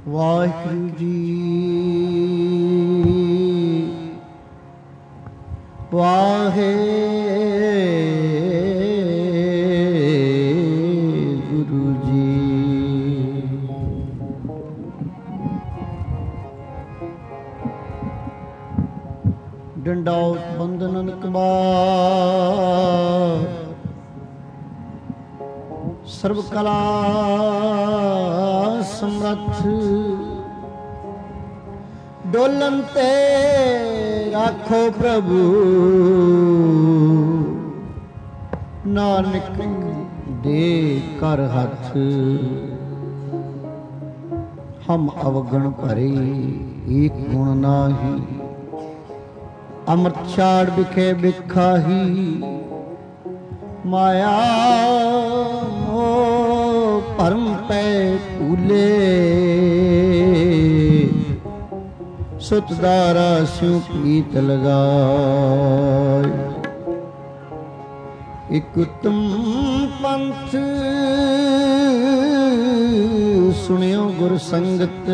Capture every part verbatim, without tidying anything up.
ਵਾਹਿਗੁਰੂ ਜੀ ਵਾਹਿਗੁਰੂ ਜੀ। ਡੰਡਾਉਤ ਬੰਧਨ ਕਬਾਰ ਸਰਬ ਕਲਾ ਸਮਰੱਥ ਡੋਲਨ ਤੇ ਰਾਖੋ ਪ੍ਰਭੂ ਨਾਨਕ ਦੇ ਕਰ ਹੱਥ। ਹਮ ਅਵਗਣ ਭਰੇ ਏਕ ਗੁਣ ਨਾਹੀ ਅੰਮ੍ਰਿਤ ਛਾੜ ਵਿਖੇ ਬਿਖਾਹੀ ਮਾਇਆ ਮੋਹ ਭਰਮ ਪੈ ਭੂਲੇ ਸੁਤਦਾਰਾ ਸਿਉ ਪ੍ਰੀਤ ਲਗਾਏ। ਇਕ ਉਤਮ ਪੰਥ ਸੁਣਿਓ ਗੁਰ ਸੰਗਤ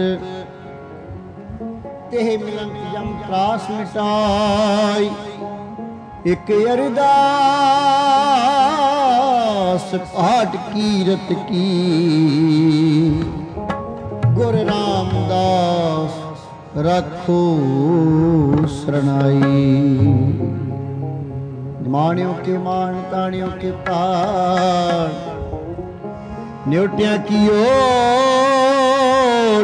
ਤੇ ਮਿਲਨ ਜਮ ਤਰਾਸ ਮਿਟਾਈ। ਇਕ ਅਰਦਾਸ ਪਾਠ ਕੀਰਤ ਕੀ ਗੁਰ ਰਾਮਦਾਸ ਰੱਖੋ ਸਰਣਾਈ। ਮਾਣਿਓ ਕੇ ਮਾਣ ਤਾਣਿਓ ਕੇ ਤਾਣ ਨਿਉਟਿਆਂ ਕੀ ਓਟ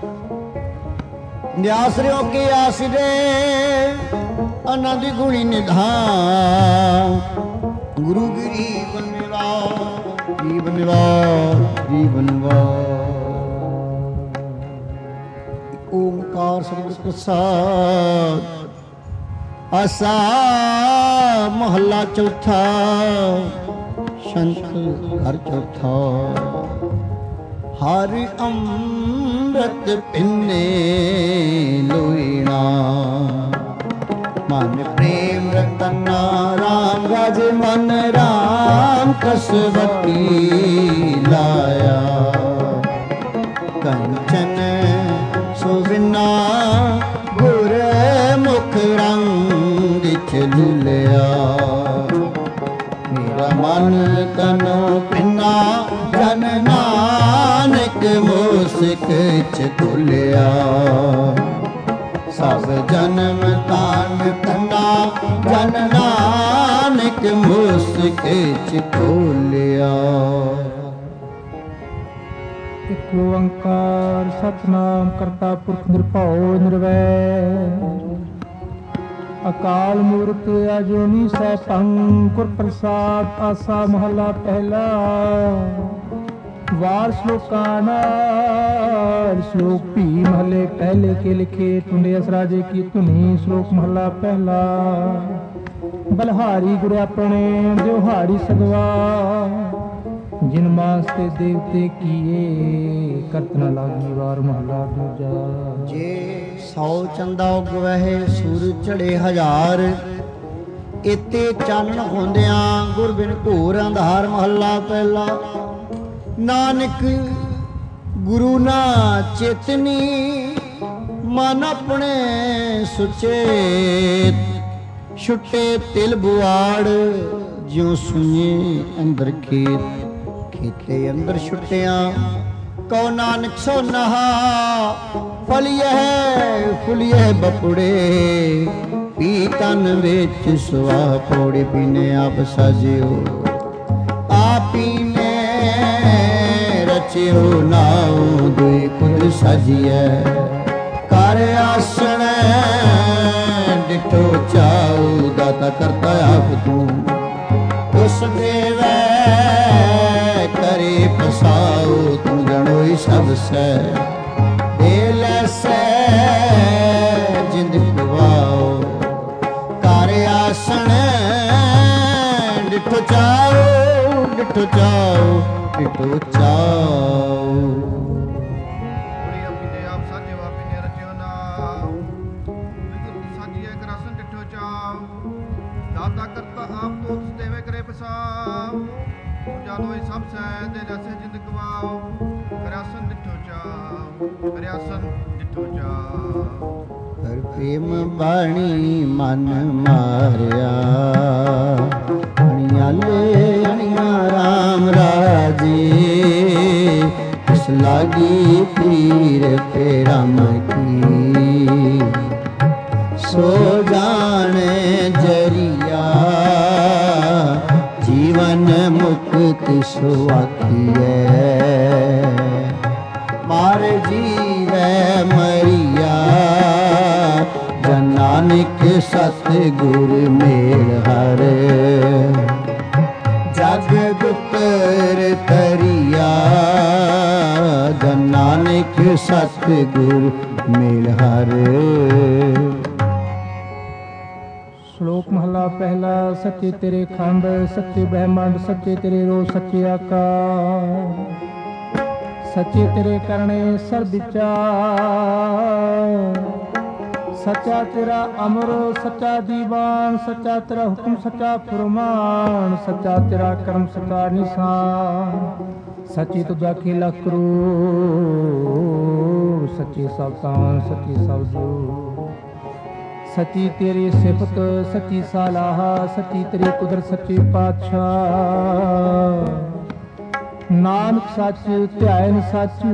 ਨਿਆਸਰਿਓ ਕੇ ਆਸਰੇ ਆਨੰਦ ਗੁਣੀ ਨਿਧਾਨ। ਗੁਰੂ ਗਰੀਬਨ ਨਿਵਾਸ ਜੀਵਨ ਨਿਵਾਸ ਜੀਵਨ ਨਿਵਾਸ। ਓਂਕਾਰ ਸਤਿਗੁਰ ਪ੍ਰਸਾਦ। ਆਸਾ ਮਹੱਲਾ ਚੌਥਾ ਸ਼ੰਖ ਘਰ ਚੌਥਾ। ਹਰ ਅੰਮ੍ਰਿਤ ਪਿੰਨੇ ਲੋਇਣਾ ਮਨ ਪ੍ਰੇਮ ਰਤਨਾ ਰਾਮ ਰਾਜ ਮਨ ਰਾਮ ਕਸਵਤੀ ਲਾਇਆ। ਕੰਚਨ ਸੁਵਿਨਾ ਗੁਰ ਮੁਖ ਰੰਗ ਚਲੁਲਿਆ। ਮੇਰਾ ਮਨ ਤਨੋ ਪਿੰਨਾ ਜਨ ਨਾਨਕ ਮੁਸਿਕ ਚ ਤੁਲਿਆ। ਸਭ ਜਨਮ ਤਾਨ ਤਨਾ ਜਨ ਨਾਨਕ ਮੁਸਿਕ ਚ ਖੋਲਿਆ। ਇਕ ਓੰਕਾਰ ਸਤਿਨਾਮ ਕਰਤਾ ਪੁਰਖ ਨਿਰਭਉ ਨਿਰਵੈਰ ਅਕਾਲ ਮੂਰਤ ਅਜੂਨੀ ਸੈਭੰ ਗੁਰ ਪ੍ਰਸਾਦ। ਆਸਾ ਮਹੱਲਾ ਪਹਿਲਾ। वार श्लोकानार श्लोक भी महले पहले के लिखे। टुंडे असराजे की धुनी। श्लोक महला पहला। बलहारी गुर अपने जोहारी सगवा जिन मास के देवते किए करत न लागी। वार महला दूजा। जे सौ चंदा उगवहे सूरज चढ़े हजार इते चानण होंदिया गुर बिन घोर अंधार। महला पहला। नानक गुरु ना चेतनी मन अपने सुचेत। छुटे तिल बुआड़ ज्यों सुने अंदर खेत। खेते अंदर छुटिया कौ नानक सो नहा। फलिए फुलिए बपुड़े पी तन विच सुहा पौड़े। पीने आप साजियो आपी ने रचियो नाउ दुई कुल सजिए। कर आसण डिठो चाऊ दाता करता आप तू। उस देवे करे पसाओ तुम जणोई सब से। दिल से जिंद खुआओ कर आसण डिठो चाऊ डिठो चाऊ डिठो चाऊ। दाता करता आप तो देवे करे पसाओ। जादोई सब सै दे जैसे जिंद गवाओ करासन डिठो चाओ। ਰਿਆਸਨ ਜਿੱਥੋਂ ਜਾ ਹਰ ਪ੍ਰੇਮ ਬਾਣੀ ਮਨ ਮਾਰਿਆ ਅਣਿਆਲੇ ਅਣਿਆ ਰਾਮ ਰਾਜੇ ਇਸ ਲਾਗੀ ਪੀਰ ਪੇਰਮ ਕੀ ਸੋ ਜਾਣੇ ਜਰੀਆ ਜੀਵਨ ਮੁਕਤ ਸੁਆਖੀਐ ਮਾਰ ਜੀਵੈ ਮਰੀਆ ਜਨ ਨਾਨਕ ਸਤਿਗੁਰ ਮੇਲ ਹਰ ਜਗ ਗੁਪਰ ਤਰੀਆ ਜਨ ਨਾਨਕ ਸਤਿਗੁਰ ਮੇਲ ਹਰ। ਸ਼ਲੋਕ ਮਹਲਾ ਪਹਿਲਾ। ਸੱਚੇ ਤੇਰੇ ਖੰਡ ਸੱਚੇ ਬ੍ਰਹਮੰਡ ਸੱਚੇ ਤੇਰੇ ਰੋਹ ਸੱਚੇ ਆਕਾਰ ਸੱਚੇ ਤੇਰੇ ਕਰਨੇ ਸਰਬ ਵਿਚਾਰ ਸੱਚਾ ਤੇਰਾ ਅਮਰ ਸੱਚਾ ਦੀਵਾਨ ਸੱਚਾ ਤੇਰਾ ਹੁਕਮ ਸੱਚਾ ਫਰਮਾਨ ਸੱਚਾ ਤੇਰਾ ਕਰਮ ਸੱਚਾ ਨਿਸ਼ਾਨ ਸੱਚੀ ਤੁਝਾ ਖੇਲਾ ਕਰੋ ਸੱਚੇ ਸਲਤਾਨ ਸੱਚੀ ਸਬਦੋ ਸੱਚੀ ਤੇਰੀ ਸਿਫਤ ਸੱਚੀ ਸਲਾਹ ਸੱਚੀ ਤੇਰੀ ਕੁਦਰਤ ਸੱਚੇ ਪਾਤਸ਼ਾਹ ਨਾਨਕ ਸੱਚ ਧਿਆਨ ਸੱਚ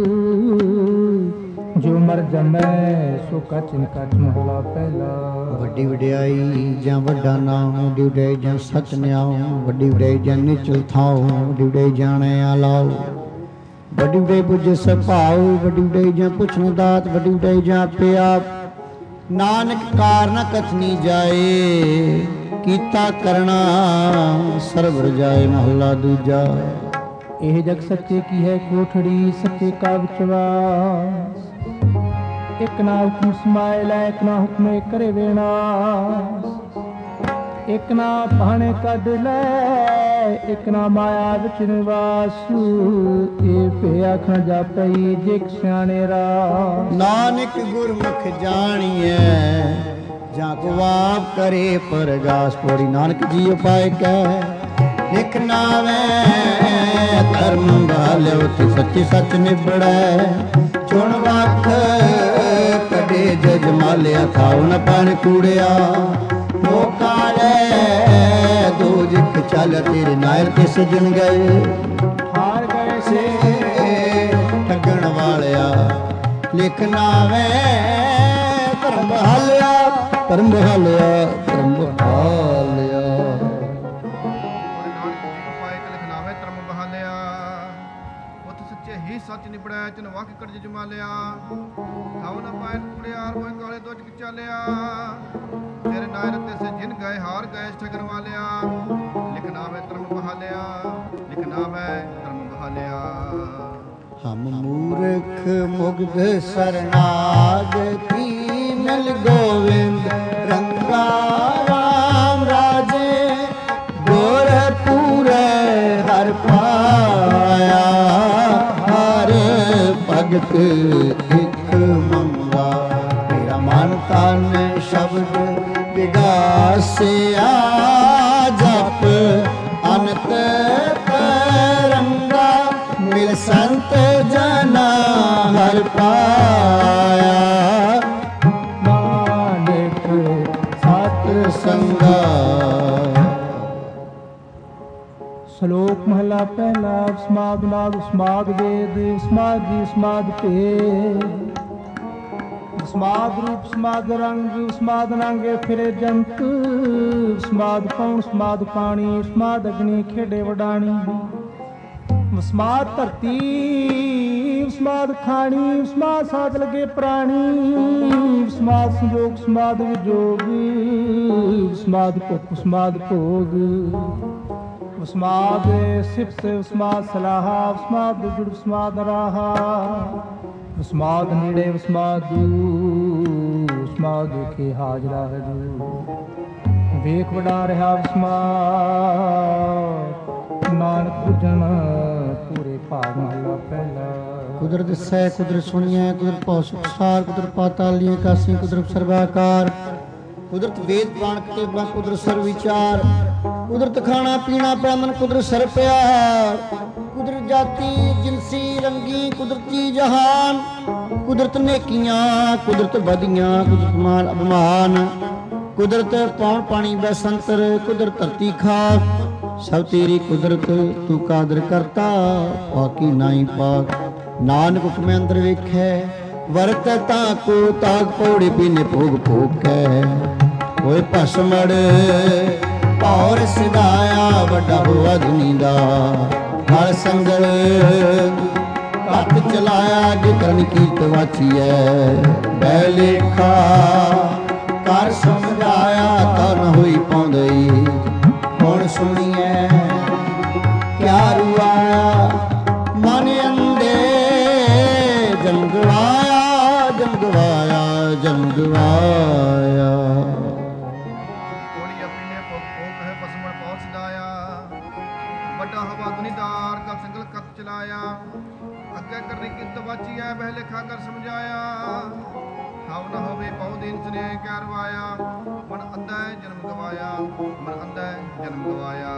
ਜੋ ਮਰ ਜਮੈ ਸੋ ਕਚ ਨ ਕਚ ਮਹਲਾ ਪਹਿਲਾ। ਵੱਡੀ ਵਡਿਆਈ ਜਾਂ ਵੱਡਾ ਨਾਮ ਵੱਡੀ ਵਡਿਆਈ ਜਾਂ ਸਚ ਨਿਆਉ ਵੱਡੀ ਵਡਿਆਈ ਜਾਂ ਨਿਚਲ ਥਾਉ ਵੱਡੀ ਵਡਿਆਈ ਜਾਣਿਆ ਲਾਉ ਵੱਡੀ ਵਡਿਆਈ ਪੁੱਜੇ ਸੁਭਾਉ ਵੱਡੀ ਵਡਿਆਈ ਜਾਂ ਪੁੱਛਣ ਦਾਤ ਵੱਡੀ ਵਡਿਆਈ ਜਾਂ ਆਪੇ ਆਪ ਨਾਨਕ ਕਾਰ ਨ ਕਥਨੀ ਜਾਏ ਕੀਤਾ ਕਰਨਾ ਸਰਬ ਰਜਾਏ ਮਹਲਾ ਦੂਜਾ। ਇਹ ਜਗ ਸੱਚੇ ਕੀ ਹੈ ਕੋਠੜੀ ਸੱਚੇ ਕਾ ਵਿਚਵਾਸ ਇੱਕ ਨਾ ਹੁਕਮ ਸਮਾਏ ਲੈ ਇੱਕ ਨਾ ਹੁਕਮੇ ਕਰੇ ਵਿਨਾਸ਼ ਇੱਕ ਨਾ ਭਾਣੇ ਕੱਢ ਲੈ ਇੱਕ ਨਾ ਮਾਇਆ ਵਿੱਚ ਨਿਵਾਸ ਇਹ ਭੇ ਆਖਣ ਜਾਪਈ ਜੇ ਸਿਆਣੇ ਰਾ ਨਾਨਕ ਗੁਰਮੁਖ ਜਾਣੀਐ ਜਾਂ ਕੋ ਆਪ ਕਰੇ ਪਰਗਾਸ ਪੋੜੀ ਨਾਨਕ ਜੀ ਉਪਾਇ ਕਹਿ ਇਕ ਨਾਵੇਂ ਧਰਮ ਭਾਲਿਓ ਤੇ ਸੱਚੇ ਸੱਚ ਨਿਬੜੈ ਚੁਣ ਵਖ ਕਦੇ ਜਜ ਮਾਲਿਆ ਖਾਉ ਨ ਪਾਣ ਕੂੜਿਆ ਮੋ ਕਾਲੇ ਦੋ ਜਿਕ ਚੱਲ ਤੇਰੇ ਨਾਇਰ ਤੇ ਸਜਣ ਗਏ ਹਾਰ ਗਏ ਸੇ ਠੱਗਣ ਵਾਲਿਆ ਲਿਖ ਨਾਵੇਂ ਧਰਮ ਭਾਲਿਆ ਧਰਮ ਭਾਲਿਆ ਧਰਮ ਭਾਲਿਆ ਹੀ ਸੱਚ ਨਿਬੜਿਆ ਚਨ ਵਖ ਕੜਜ ਜਮਾ ਲਿਆ ਖਾਉ ਨਾ ਪਾਇ ਕੁੜਿਆਰ ਹੋਏ ਕਾਲੇ ਦੁੱਜ ਚਾਲਿਆ ਤੇਰੇ ਨਾਇਰ ਤੇ ਸੇ ਜਿਨ ਗਏ ਹਾਰ ਗਏ ਠਗਣ ਵਾਲਿਆ ਲਿਖਣਾ ਮੈਂ ਧਰਮ ਬਹਾਲਿਆ ਲਿਖਣਾ ਮੈਂ ਧਰਮ ਬਹਾਲਿਆ। ਹਮ ਮੂਰਖ ਮੁਗਧ ਸਰਨਾਗ ਕੀ ਮਿਲ ਗੋਵਿੰਦ ਰੰਗਾ ਰਾਮ ਰਾਜੇ ਗੋਰ ਪੂਰੇ ਹਰ ਪਾਇਆ ਭਗਤ ਇੱਕ ਮੰਗਾ ਮੇਰਾ ਮਨ ਤਨ ਸ਼ਬਦ ਵਿਗਾਸਿਆ ਜਪ ਅਨੰਤ ਤਰੰਗਾ ਮਿਲ ਸੰਤ ਜਨਾ ਹਰ ਪਾਇਆ ਨਾਨਕ ਸਤ ਸੰਗਾ। ਸ਼ਲੋਕ ਮਹਲਾ ਪਹਿਲਾ। ਸਮਾਦ ਨਾਦ ਸਮਾਦ ਵੇਦ ਸਮਾਦ ਜੀ ਸਮਾਦ ਭੇ ਸਮਾਦ ਰੂਪ ਸਮਾਦ ਰੰਗ ਸਮਾਦ ਰੰਗੇ ਫਿਰੇ ਜੰਤ ਸਮਾਦ ਪੌਣ ਸਮਾਦ ਪਾਣੀ ਸਮਾਦ ਅਗਨੀ ਖੇਡੇ ਵਡਾਣੀ ਸਮਾਦ ਧਰਤੀ ਸਮਾਦ ਖਾਣੀ ਸਮਾਦ ਸਾਧ ਲਗੇ ਪ੍ਰਾਣੀ ਸਮਾਦ ਸੰਜੋਗ ਸਮਾਦ ਵਿਜੋਗ ਸਮਾਦ ਭੁੱਖ ਸਮਾਦ ਭੋਗ ਸਮਾਦ ਸਿਫਤ ਸਮਾਦ ਸਲਾਹ ਸਮਾਦ ਜੁੜ ਸਮਾਦ ਰਾਹਾ ਸਮਾਦ ਨੇੜੇ ਸਮਾਦ ਦੂਰ ਸਮਾਦ ਦੇਖੇ ਹਾਜ਼ਰਾ ਹਜੂ ਵੇਖ ਵਡਾ ਰਿਹਾ ਸਮਾਦ ਨਾਨਕ ਪੁੱਜਣ ਪੂਰੇ ਭਾਗ ਮਹਲਾ ਪਹਿਲਾ। ਕੁਦਰਤ ਸਹਿ ਕੁਦਰਤ ਸੁਣੀਐ ਕੁਦਰਤ ਭਉ ਸੁਖਸਾਰ ਕੁਦਰਤ ਪਾਤਾਲੀਆਂ ਕਾਸੀਆਂ ਕੁਦਰਤ ਸਰਵਾਕਾਰ ਕੁਦਰਤ ਵੇਦ ਬਾਣ ਕਤੇਬਾਂ ਕੁਦਰਤ ਸਰਵ ਵਿਚਾਰ ਕੁਦਰਤ ਖਾਣਾ ਪੀਣਾ ਪੈਮਨ ਕੁਦਰਤ ਸਰ ਪਿਆਰ ਕੁਦਰਤ ਜਾਤੀ ਜਿਨਸੀ ਰੰਗੀ ਕੁਦਰਤੀ ਜਹਾਨ ਕੁਦਰਤ ਨੇਕੀਆਂ ਕੁਦਰਤ ਬਦੀਆਂ ਕੁਦਰਤ ਮਾਨ ਅਭਿਮਾਨ ਕੁਦਰਤ ਪੌਣ ਪਾਣੀ ਬਸੰਤਰ ਕੁਦਰਤ ਧਰਤੀ ਖਾਕ ਸਭ ਤੇਰੀ ਕੁਦਰਤ ਤੂੰ ਕਾਦਰ ਕਰਤਾ ਪਾਕੀ ਨਾਹੀ ਪਾਕ ਨਾਨਕ ਹੁਕਮੇ ਅੰਦਰ ਵੇਖੈ ਵਰਤ ਤਾਂ ਕੋ ਤਾਗ ਪੌੜੀ ਪੀਨੇ ਭੋਗ ਭੋਗੈ ਓਏ ਭਸਮੜ ਔਰ ਸਿਧਾਇਆ ਵੱਡਾ ਹੋਆ ਦੁਨੀ ਦਾ ਹਰ ਸੰਗਲ ਕੱਟ ਚਲਾਇਆ ਅੱਗੇ ਕਰਨ ਕੀਤ ਵਾਚੀਐ ਬੈ ਲੇਖਾ ਕਰ ਸਮਝਾਇਆ ਤਾਂ ਨ ਹੋਈ ਪਾਉਂਦਈ ਹੁਣ ਸੁਣੀਐ ਕਿਆ ਰੁਆਇਆ ਮਨ ਅੰਦੇ ਜਨਮ ਗਵਾਇਆ ਜਨਮ ਗਵਾਇਆ ਜਨਮ ਗਵਾਇਆ ਚਲਾਇਆ ਅੱਗੇ ਕਰਨੀ ਕਿਤ ਵਾਚੀ ਐ ਬਹਿ ਲੇਖਾ ਕਰ ਸਮਝਾਇਆ ਹਵ ਨਾ ਹੋਵੇ ਬਹੁ ਦਿਨ ਸਨੇਹ ਕਿਆ ਰਵਾਇਆ ਮਨ ਅੰਧਾ ਜਨਮ ਗਵਾਇਆ ਮਨ ਅੰਧਾ ਜਨਮ ਗਵਾਇਆ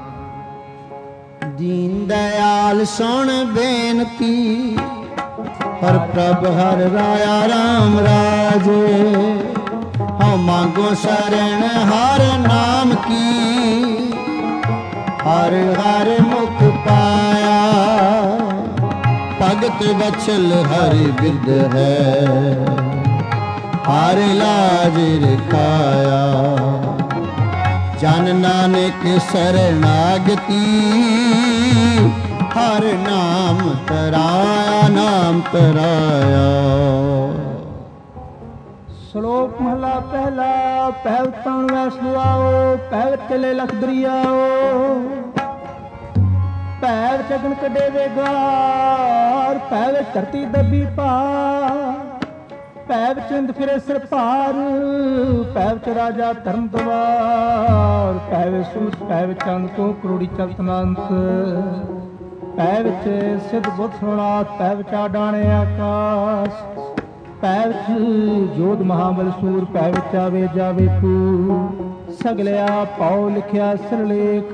ਦੀਨ ਦਇਆਲ ਸੁਣ ਬੇਨਤੀ ਹਰ ਪ੍ਰਭ ਹਰ ਰਾਇਆ ਰਾਮ ਰਾਜੇ ਹਉ ਮੰਗੋ ਸ਼ਰਨ ਹਰ ਨਾਮ ਕੀ ਹਰ ਹਰ ਮੁਖ ਪਾਇਆ ਭਗਤ ਬਚਲ ਹਰਿ ਬਿਰਧ ਹੈ ਹਰ ਲਾਜ ਰਖਾਇਆ ਜਨ ਨਾਨਕ ਸਰਨਾਗਤੀ ਹਰ ਨਾਮ ਤਰਾਇਆ ਨਾਮ ਤਰਾਇਆ ਸ਼ਲੋਕ ਮਹਲਾ ਪਹਿਲਾ ਪਹਿਲ ਤਣ ਵੈ ਸੁਆਓ ਪਹਿਲ ਚਲੇ ਲਖ ਦਰਿਆਓ ਪੈਰ ਚਗਨ ਕੱਢੇ ਵੇਗਾਰ ਪੈ ਵਿੱਚ ਧਰਤੀ ਦੱਬੀ ਪਾਰ ਪੈ ਵਿੱਚ ਇੰਦ ਫਿਰੇ ਸਿਰ ਭਾਰ ਪੈ ਵਿੱਚ ਰਾਜਾ ਧਰਮ ਦਵਾਰ ਪੈ ਵਿੱਚ ਸੂਰਜ ਪੈ ਵਿੱਚ ਚੰਦ ਕੋ ਕਰੋੜੀ ਚਲਤਨੰਤ ਪੈ ਵਿੱਚ ਸਿੱਧ ਬੁੱਧ ਸੋਨਾਥ ਪੈ ਵਿੱਚ ਆਡਾਣੇ ਆਕਾਸ਼ ਪੈ ਵਿੱਚ ਜੋਧ ਮਹਾਬਲ ਸੂਰ ਪੈ ਵਿੱਚ ਆਵੇ ਜਾਵੇ ਪੂ ਸਗਲਿਆ ਪਾਉ ਲਿਖਿਆ ਸਿਰਲੇਖ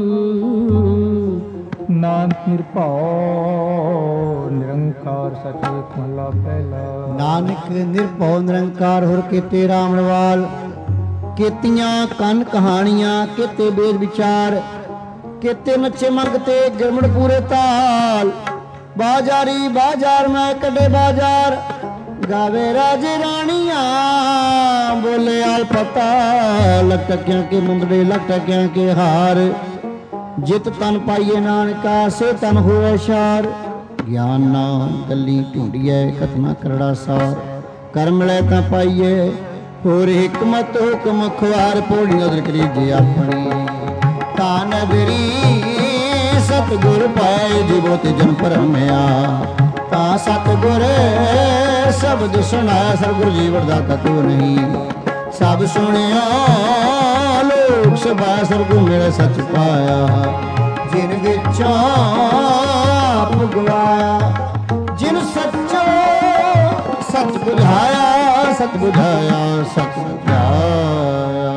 ਨਾਨਕ ਨਿਰਭਉ ਨਿਰੰਕਾਰ ਸਚਿਤ ਮਹਲਾ ਪਹਿਲਾ ਨਾਨਕ ਨਿਰਭਉ ਨਿਰੰਕਾਰ ਹੁਰ ਕੀਤੇ ਰਾਮਣਵਾਲ ਕੀਤੀਆਂ ਕੰਨ ਕਹਾਣੀਆਂ ਕੀਤੇ ਬੇਦ ਵਿਚਾਰ ਕੀਤੇ ਨੱਚੇ ਮੰਗਤੇ ਗਿਰਮੜ ਪੂਰੇ ਤਾਲ ਬਾਜ਼ਾਰੀ ਬਾਜ਼ਾਰ ਮੈਂ ਕੱਢੇ ਬਾਜ਼ਾਰ ਗਾਵੇ ਰਾਜੇ ਰਾਣੀਆਂ ਬੋਲੇ ਆਲ ਪਤਾ ਲੱਖ ਟਕਿਆਂ ਕੇ ਮੁੰਦੜੇ ਲੱਖ ਟਕਿਆਂ ਕੇ ਹਾਰ ਜਿਤ ਤਨ ਪਾਈਏ ਨਾਨਕਾ ਸੇ ਤਨ ਹੋਵੇ ਸ਼ਾਰ ਗਿਆਨ ਨਾਮ ਗੱਲੀ ਢੂੰਡੀਐ ਕਥਨਾ ਕਰੜਾ ਸਾਰ ਕਰਮ ਲੈ ਤਾਂ ਪਾਈਏ ਹੋਰ ਹਕਮਤ ਹੁਕਮ ਖੁਆਰ ਪੋੜੀ ਨਦਰ ਕਰੀ ਜੇ ਆਪਣੀ ਤਾਂ ਨਗਰੀ ਸਤਿਗੁਰ ਪਾਏ ਜਿਵੋ ਤੇ ਜਨ ਪਰਮਿਆ ਤਾਂ ਸਤਿਗੁਰ ਸ਼ਬਦ ਸੁਣਾਇਆ ਸਤਿਗੁਰ ਜੀਵਨ ਦਾਤਾ ਤੂੰ ਨਹੀਂ ਸਭ ਸੁਣਿਆ ਲੋਕ ਸਭਾ ਸਤਿਗੁਰ ਮੇਰੇ ਸੱਚ ਪਾਇਆ ਜਿਨ ਵਿੱਚੋਂ ਆਪ ਗਵਾਇਆ ਜਿਨ ਸੱਚੋ ਸੱਚ ਬੁਝਾਇਆ ਸੱਚ ਬੁਝਾਇਆ ਸੱਚ ਬੁਝਾਇਆ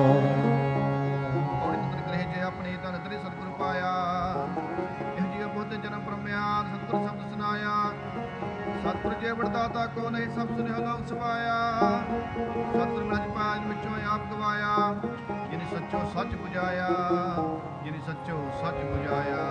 ਆਪਣੀ ਧਨ ਤੇਰੇ ਸਤਿਗੁਰ ਪਾਇਆ ਇਹ ਜੀ ਬੁੱਧ ਜਨਮ ਬ੍ਰਹਮਿਆ ਸਤਿਗੁਰ ਸ਼ਬਦ ਸੁਨਾਇਆ ਸਤਿਗੁਰ ਜੇ ਵਡਦਾਤਾ ਕੋ ਨਹੀਂ ਸਭ ਸੁਨਿਆ ਲੋਕ ਸਮਾਇਆ ਸਤਿਗੁਰ ਮਜ ਪਾਜ ਵਿੱਚੋਂ ਆਪ ਗਵਾਇਆ ਜਿਨੇ ਸੱਚੋ ਸੱਚ ਬੁਝਾਇਆ ਜਿਨੇ ਸੱਚੋ ਸੱਚ ਬੁਝਾਇਆ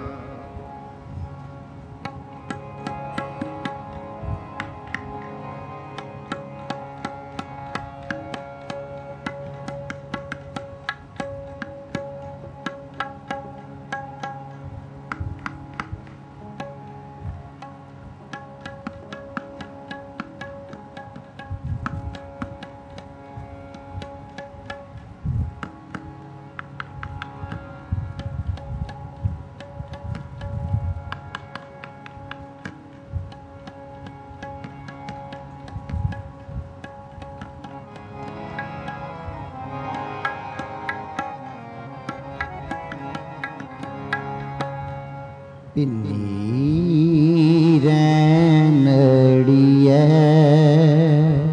ਪਿੰਨੀ ਰੈਣੜੀਐ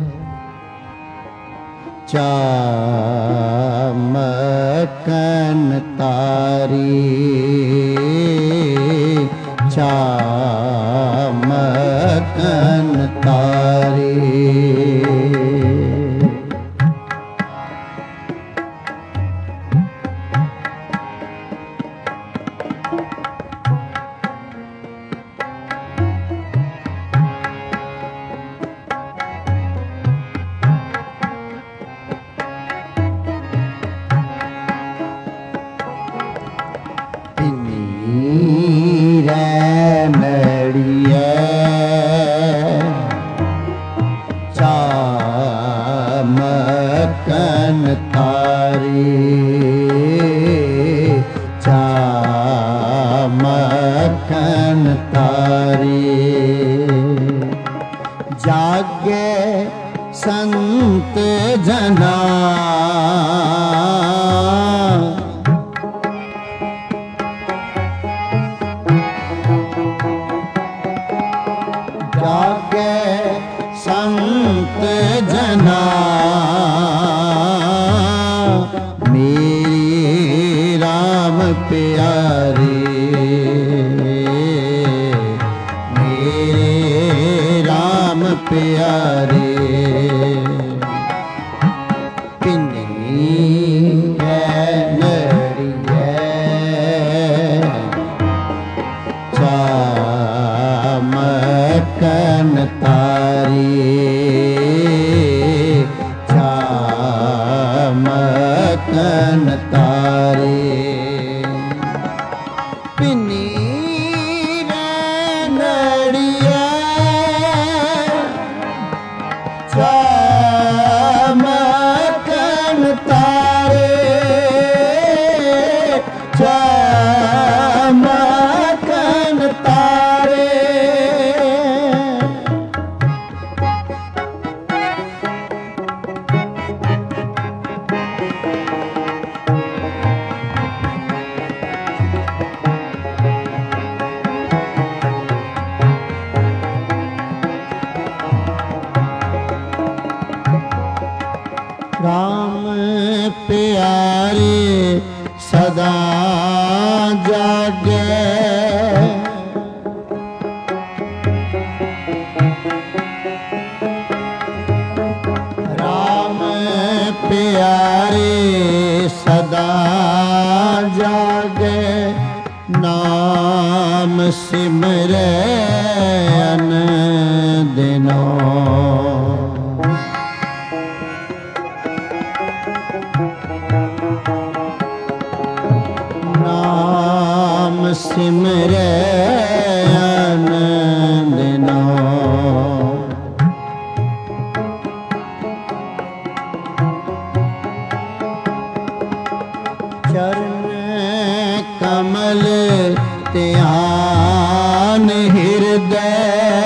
ਚਾਮਕਨ मकन तारे। मकन तारे, चा मकन तारे। जागे संत जना जागे संत जना मेरे राम प्यारे, मेरे राम प्यारे। पिन्नी है नड़िए चा मकन तारे, चा मकन तारे। पिन्नी नड़िए चा मकन तारे, चा मकन तारे। राम प्यारे सदा जागे, राम प्यारे सदा जागे। नाम सिमरे अन दिनों, नाम सिमरे अन दिनों। चरण कमल ध्यान हृदय,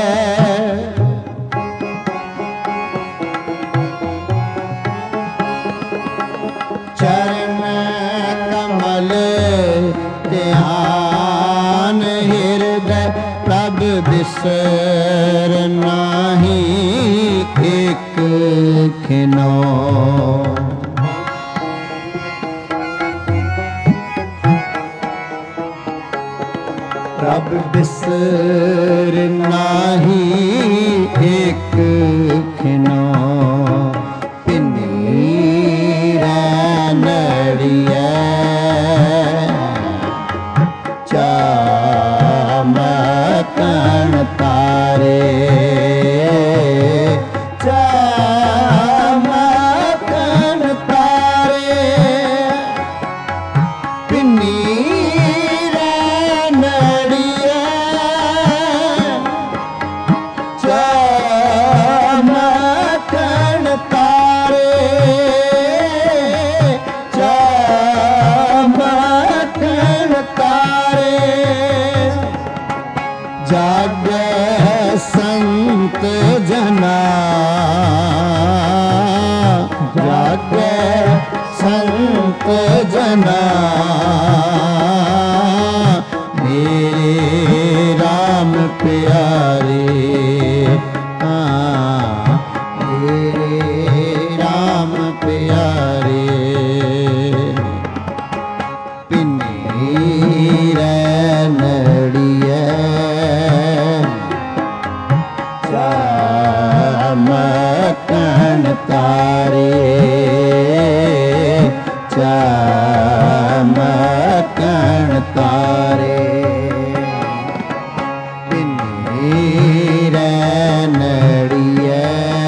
चरण कमल ध्यान हृदय। प्रभ बिसर नाही एक खिनो, प्रभ बिसर नाही एक खिनो। पिन्नी नड़िए चा मकन तारे, चा मकन तारे। पिन्नी नड़िए चा मकन तारे, चा मकन तारे। जागे संत जना, जागे संत जना मेरे राम प्यारे। हाँ मेरे राम प्यारे। पिन्नी नड़िए चा चमकन तारे चमकन तारे बिन्नी नड़िए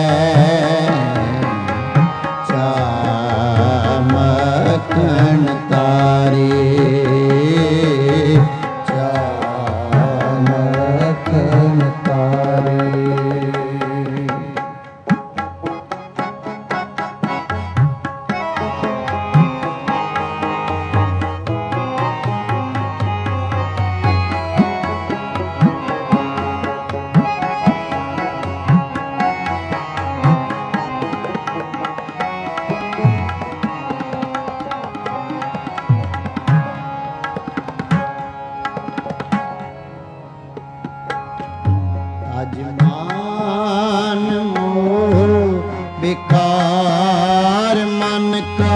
चमकन तारे चमकन तारे। अजमान मोह बेकार मन का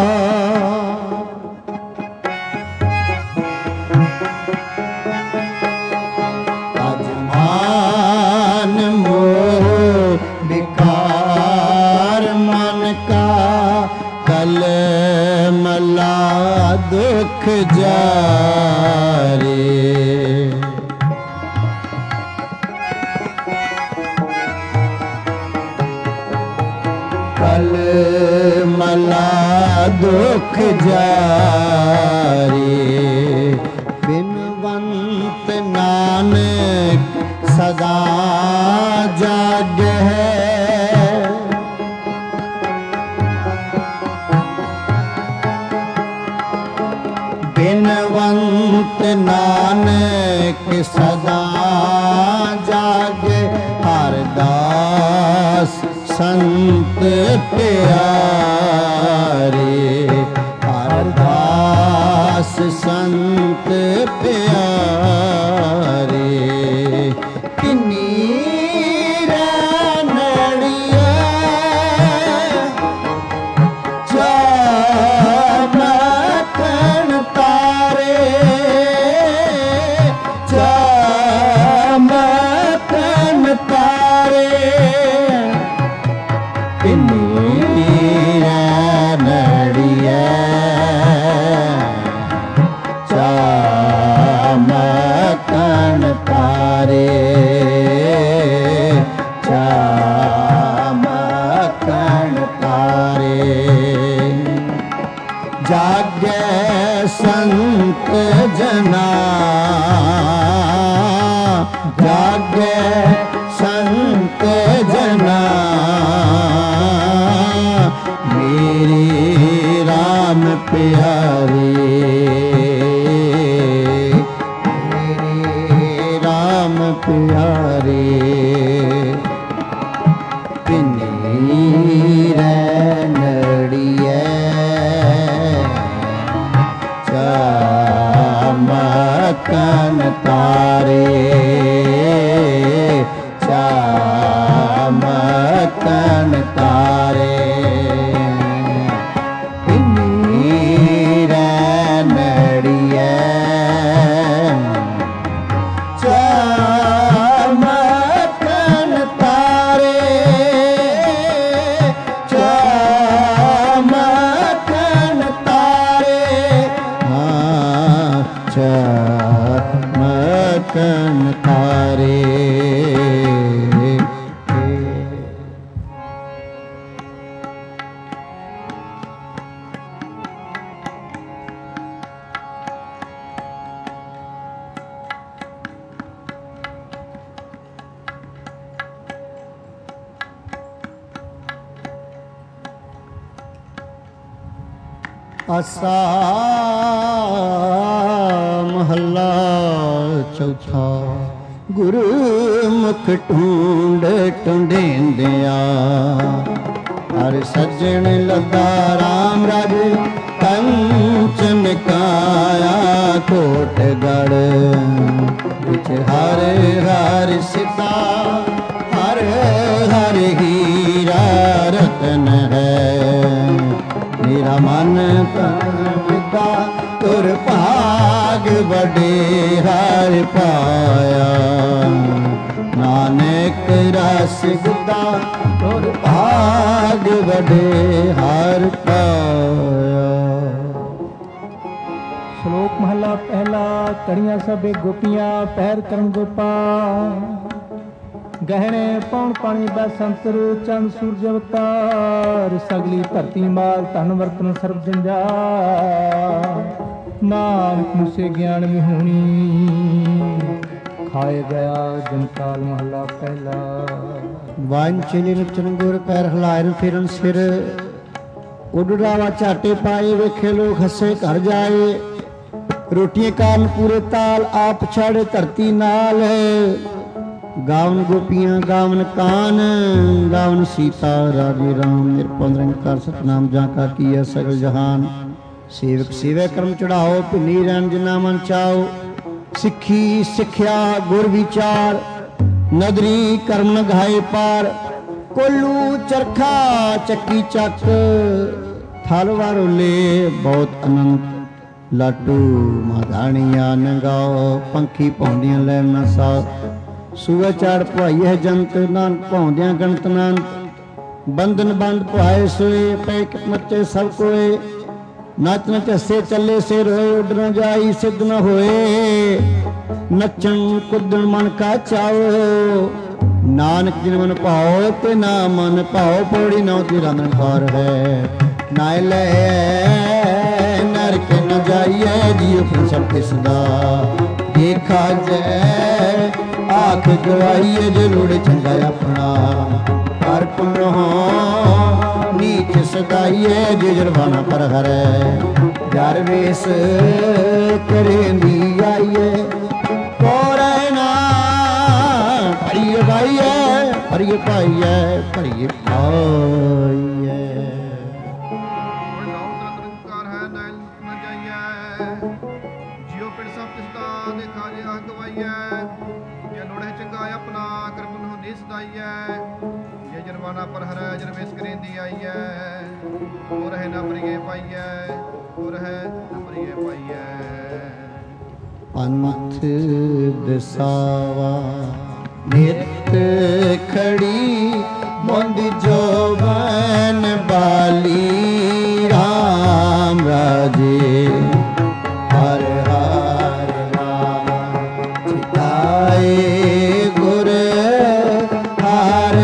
अजमान मोह बेकार मन का कल मला दुख जारे कल मला दुख जारे बिनवंत नानक सदा जाग है बिनवंत नानक सदा जाग हरदास संत प्यारे हरदास संत प्यारे किन्नी नड़िया चमकन तारे चमकन तारे नड़िया चमकन तारे चमकन तारे जागे संत जना जागे संत जना मेरे राम प्यारे मेरे राम प्यारे किन्नी नड़िए चमकन तारे चमकन तारे नड़िए चमकन तारे चमकन तारे हाँ चमकन तारे आसा महला चौथा गुरु मुख ढूंढ ढूंढेंदिया हर सज्जन लदा राम राज कंचन काया कोटगढ़ बिच हर हर सीता हर हर हीरा रतन है मेरा मन तन पिता तुर भाग बड़े हर पाया नानक रस ਐਸੇ ਗੁੱਦਾ ਤੁਰ ਭਾਗ ਵਡੇ ਹਰ ਪਾਇਆ। ਸ਼ਲੋਕ ਮਹਲਾ ਪਹਿਲਾ। ਕੜੀਆਂ ਸਭੇ ਗੋਪੀਆਂ ਪਹਿਰ ਕਰਨ ਗੋਪਾਲ, ਗਹਿਣੇ ਪੌਣ ਪਾਣੀ ਬਸੰਤਰ ਚੰਦ ਸੂਰਜ ਅਵਤਾਰ, ਸਗਲੀ ਧਰਤੀ ਮਾਲ ਧਨ ਵਰਤਨ ਸਰਬ ਜੰਜਾਲ, ਨਾਨਕ ਮੁਸੇ ਗਿਆਨ ਵਿਹੂਣੀ ਖਾਏ ਗਿਆ ਜਨਤਾਲ। ਮਹਲਾ ਪਹਿਲਾ। ਵਾਂਚਲੇ ਨਚਨ ਗੁਰ ਪੈਰ ਹਲਾਇਨ ਫਿਰਨ ਸਿਰ, ਉਡਰਾਵਾ ਝਾਟੇ ਪਾਏ ਵੇਖੇ ਲੋਕ ਹੱਸੇ ਘਰ ਜਾਏ, ਰੋਟੀਆਂ ਕਾਰਨ ਪੂਰੇ ਤਾਲ ਆਪ ਛਾੜੇ ਧਰਤੀ ਨਾਲ, ਗਾਵਨ ਗੋਪੀਆਂ ਗਾਵਨ ਕਾਨ, ਗਾਵਨ ਸੀਤਾ ਰਾਜੇ ਰਾਮ, ਨਿਰਭਉ ਨਿਰੰਕਾਰ ਸਤਨਾਮ ਜਾਂ ਕਾ ਕੀਆ ਸਗਲ ਜਹਾਨ, ਸੇਵਕ ਸੇਵੈ ਕਰਮ ਚੜਾਓ, ਭਿੰਨੀ ਰਹਿਣ ਜਿਨਾ ਮਨ ਚਾਓ, ਸਿੱਖੀ ਸਿੱਖਿਆ ਗੁਰ ਵਿਚਾਰ, ਨਦਰੀ ਕਰਮ ਨ ਗਾਏ ਪਾਰ, ਕੋਲੂ ਚਰਖਾ ਚੱਕੀ ਚੱਕ, ਥਲ ਵਾਰੋਲੇ ਬਹੁਤ ਅਨੰਤ, ਲਾਟੂ ਮਾਧਾਣੀਆਂ ਨੰਗਾਓ, ਪੰਖੀ ਪਾਉਂਦੀਆਂ ਲੈ ਨਾ ਸਾ, ਸੂਏ ਚਾੜ ਭਾਈ ਹੈ ਜੰਤ, ਨਾਨਕ ਭਾਉਂਦਿਆਂ ਗਣਤ ਨਾਨਕ, ਬੰਧਨ ਬੰਦ ਭਾਏ ਸੋਏ, ਪੈ ਮੱਚੇ ਸਭ ਕੋਏ, ਨੱਚ ਨੱਚ ਹੱਸੇ ਚੱਲੇ ਸੇ ਰੋਏ, ਉੱਡ ਨਾ ਜਾਈ ਸਿੱਧ ਨ ਹੋਏ, ਨੱਚਣ ਕੁੱਦਣ ਮਨ ਕਾ ਚਾਓ, ਨਾਨਕ ਜਿਨ ਮਨ ਭਾਓ ਤੇ ਨਾ ਮਨ ਭਾਓ, ਪੌੜੀ ਨੌ ਦੀ ਰੰਗਨਕਾਰ ਹੈ, ਨਾਇ ਲੈ ਨਰਕ ਨ ਜਾਈਏ, ਜੀਉ ਫਿਰ ਸਭ ਕਿਸ ਦਾ, ਦੇਖਾ ਜੈ ਆਖ ਗਵਾਈਏ, ਜੇ ਲੋੜੇ ਚੰਗਾ ਆਪਣਾ, ਹਰ ਪੁਨੋ ਨੀਚ ਸਦਾਈਏ, ਜੇ ਜਰਵਾਨਾ ਪਰ ਹਰੈ, ਜਰ ਵੇਸ ਕਰੇਂਦੀ ਆਈਏ, ਕੋਰੇ ਨਾ ਭਰੀਏ ਭਾਈਏ, ਭਰੀਏ ਭਾਈਏ, ਭਰੀਏ ਭਾਈਏ। ਨਿਰੰਕਾਰ ਹੈ ਨਾਇਲ ਨ ਜਾਈਐ, ਜਿਉ ਪਿੰਡ ਸਭ ਤਿਸਦਾ, ਦੇਖਾ ਜੇ ਆਖ ਗਵਾਈਐ, ਜੇ ਲੋੜੇ ਚੰਗਾ ਆਪਣਾ, ਕਰ ਪੁਨਹੁ ਨੀ ਸਦਾਈਐ, ਜੇ ਜਰਵਾਨਾ ਪਰ ਹਰੈ, ਜਰਵੇਸ ਕਰੇਂਦੀ ਆਈਐ, ਹੋ ਰਹੇ ਨਾ ਭਰੀਏ ਪਾਈਐ, ਹੋ ਰਹੇ ਨਾ ਭਰੀਏ ਪਾਈਐ। ਪੰਥ ਦਸਾਵਾ ਨਿਤ ਖੜੀ, ਮੁੰਦ ਜੋਬਨ ਬਾਲੀ, ਰਾਮ ਰਾਜੇ ਹਰ ਹਰ ਨਾਮ, ਚਿਤਾਏ ਗੁਰ ਹਰ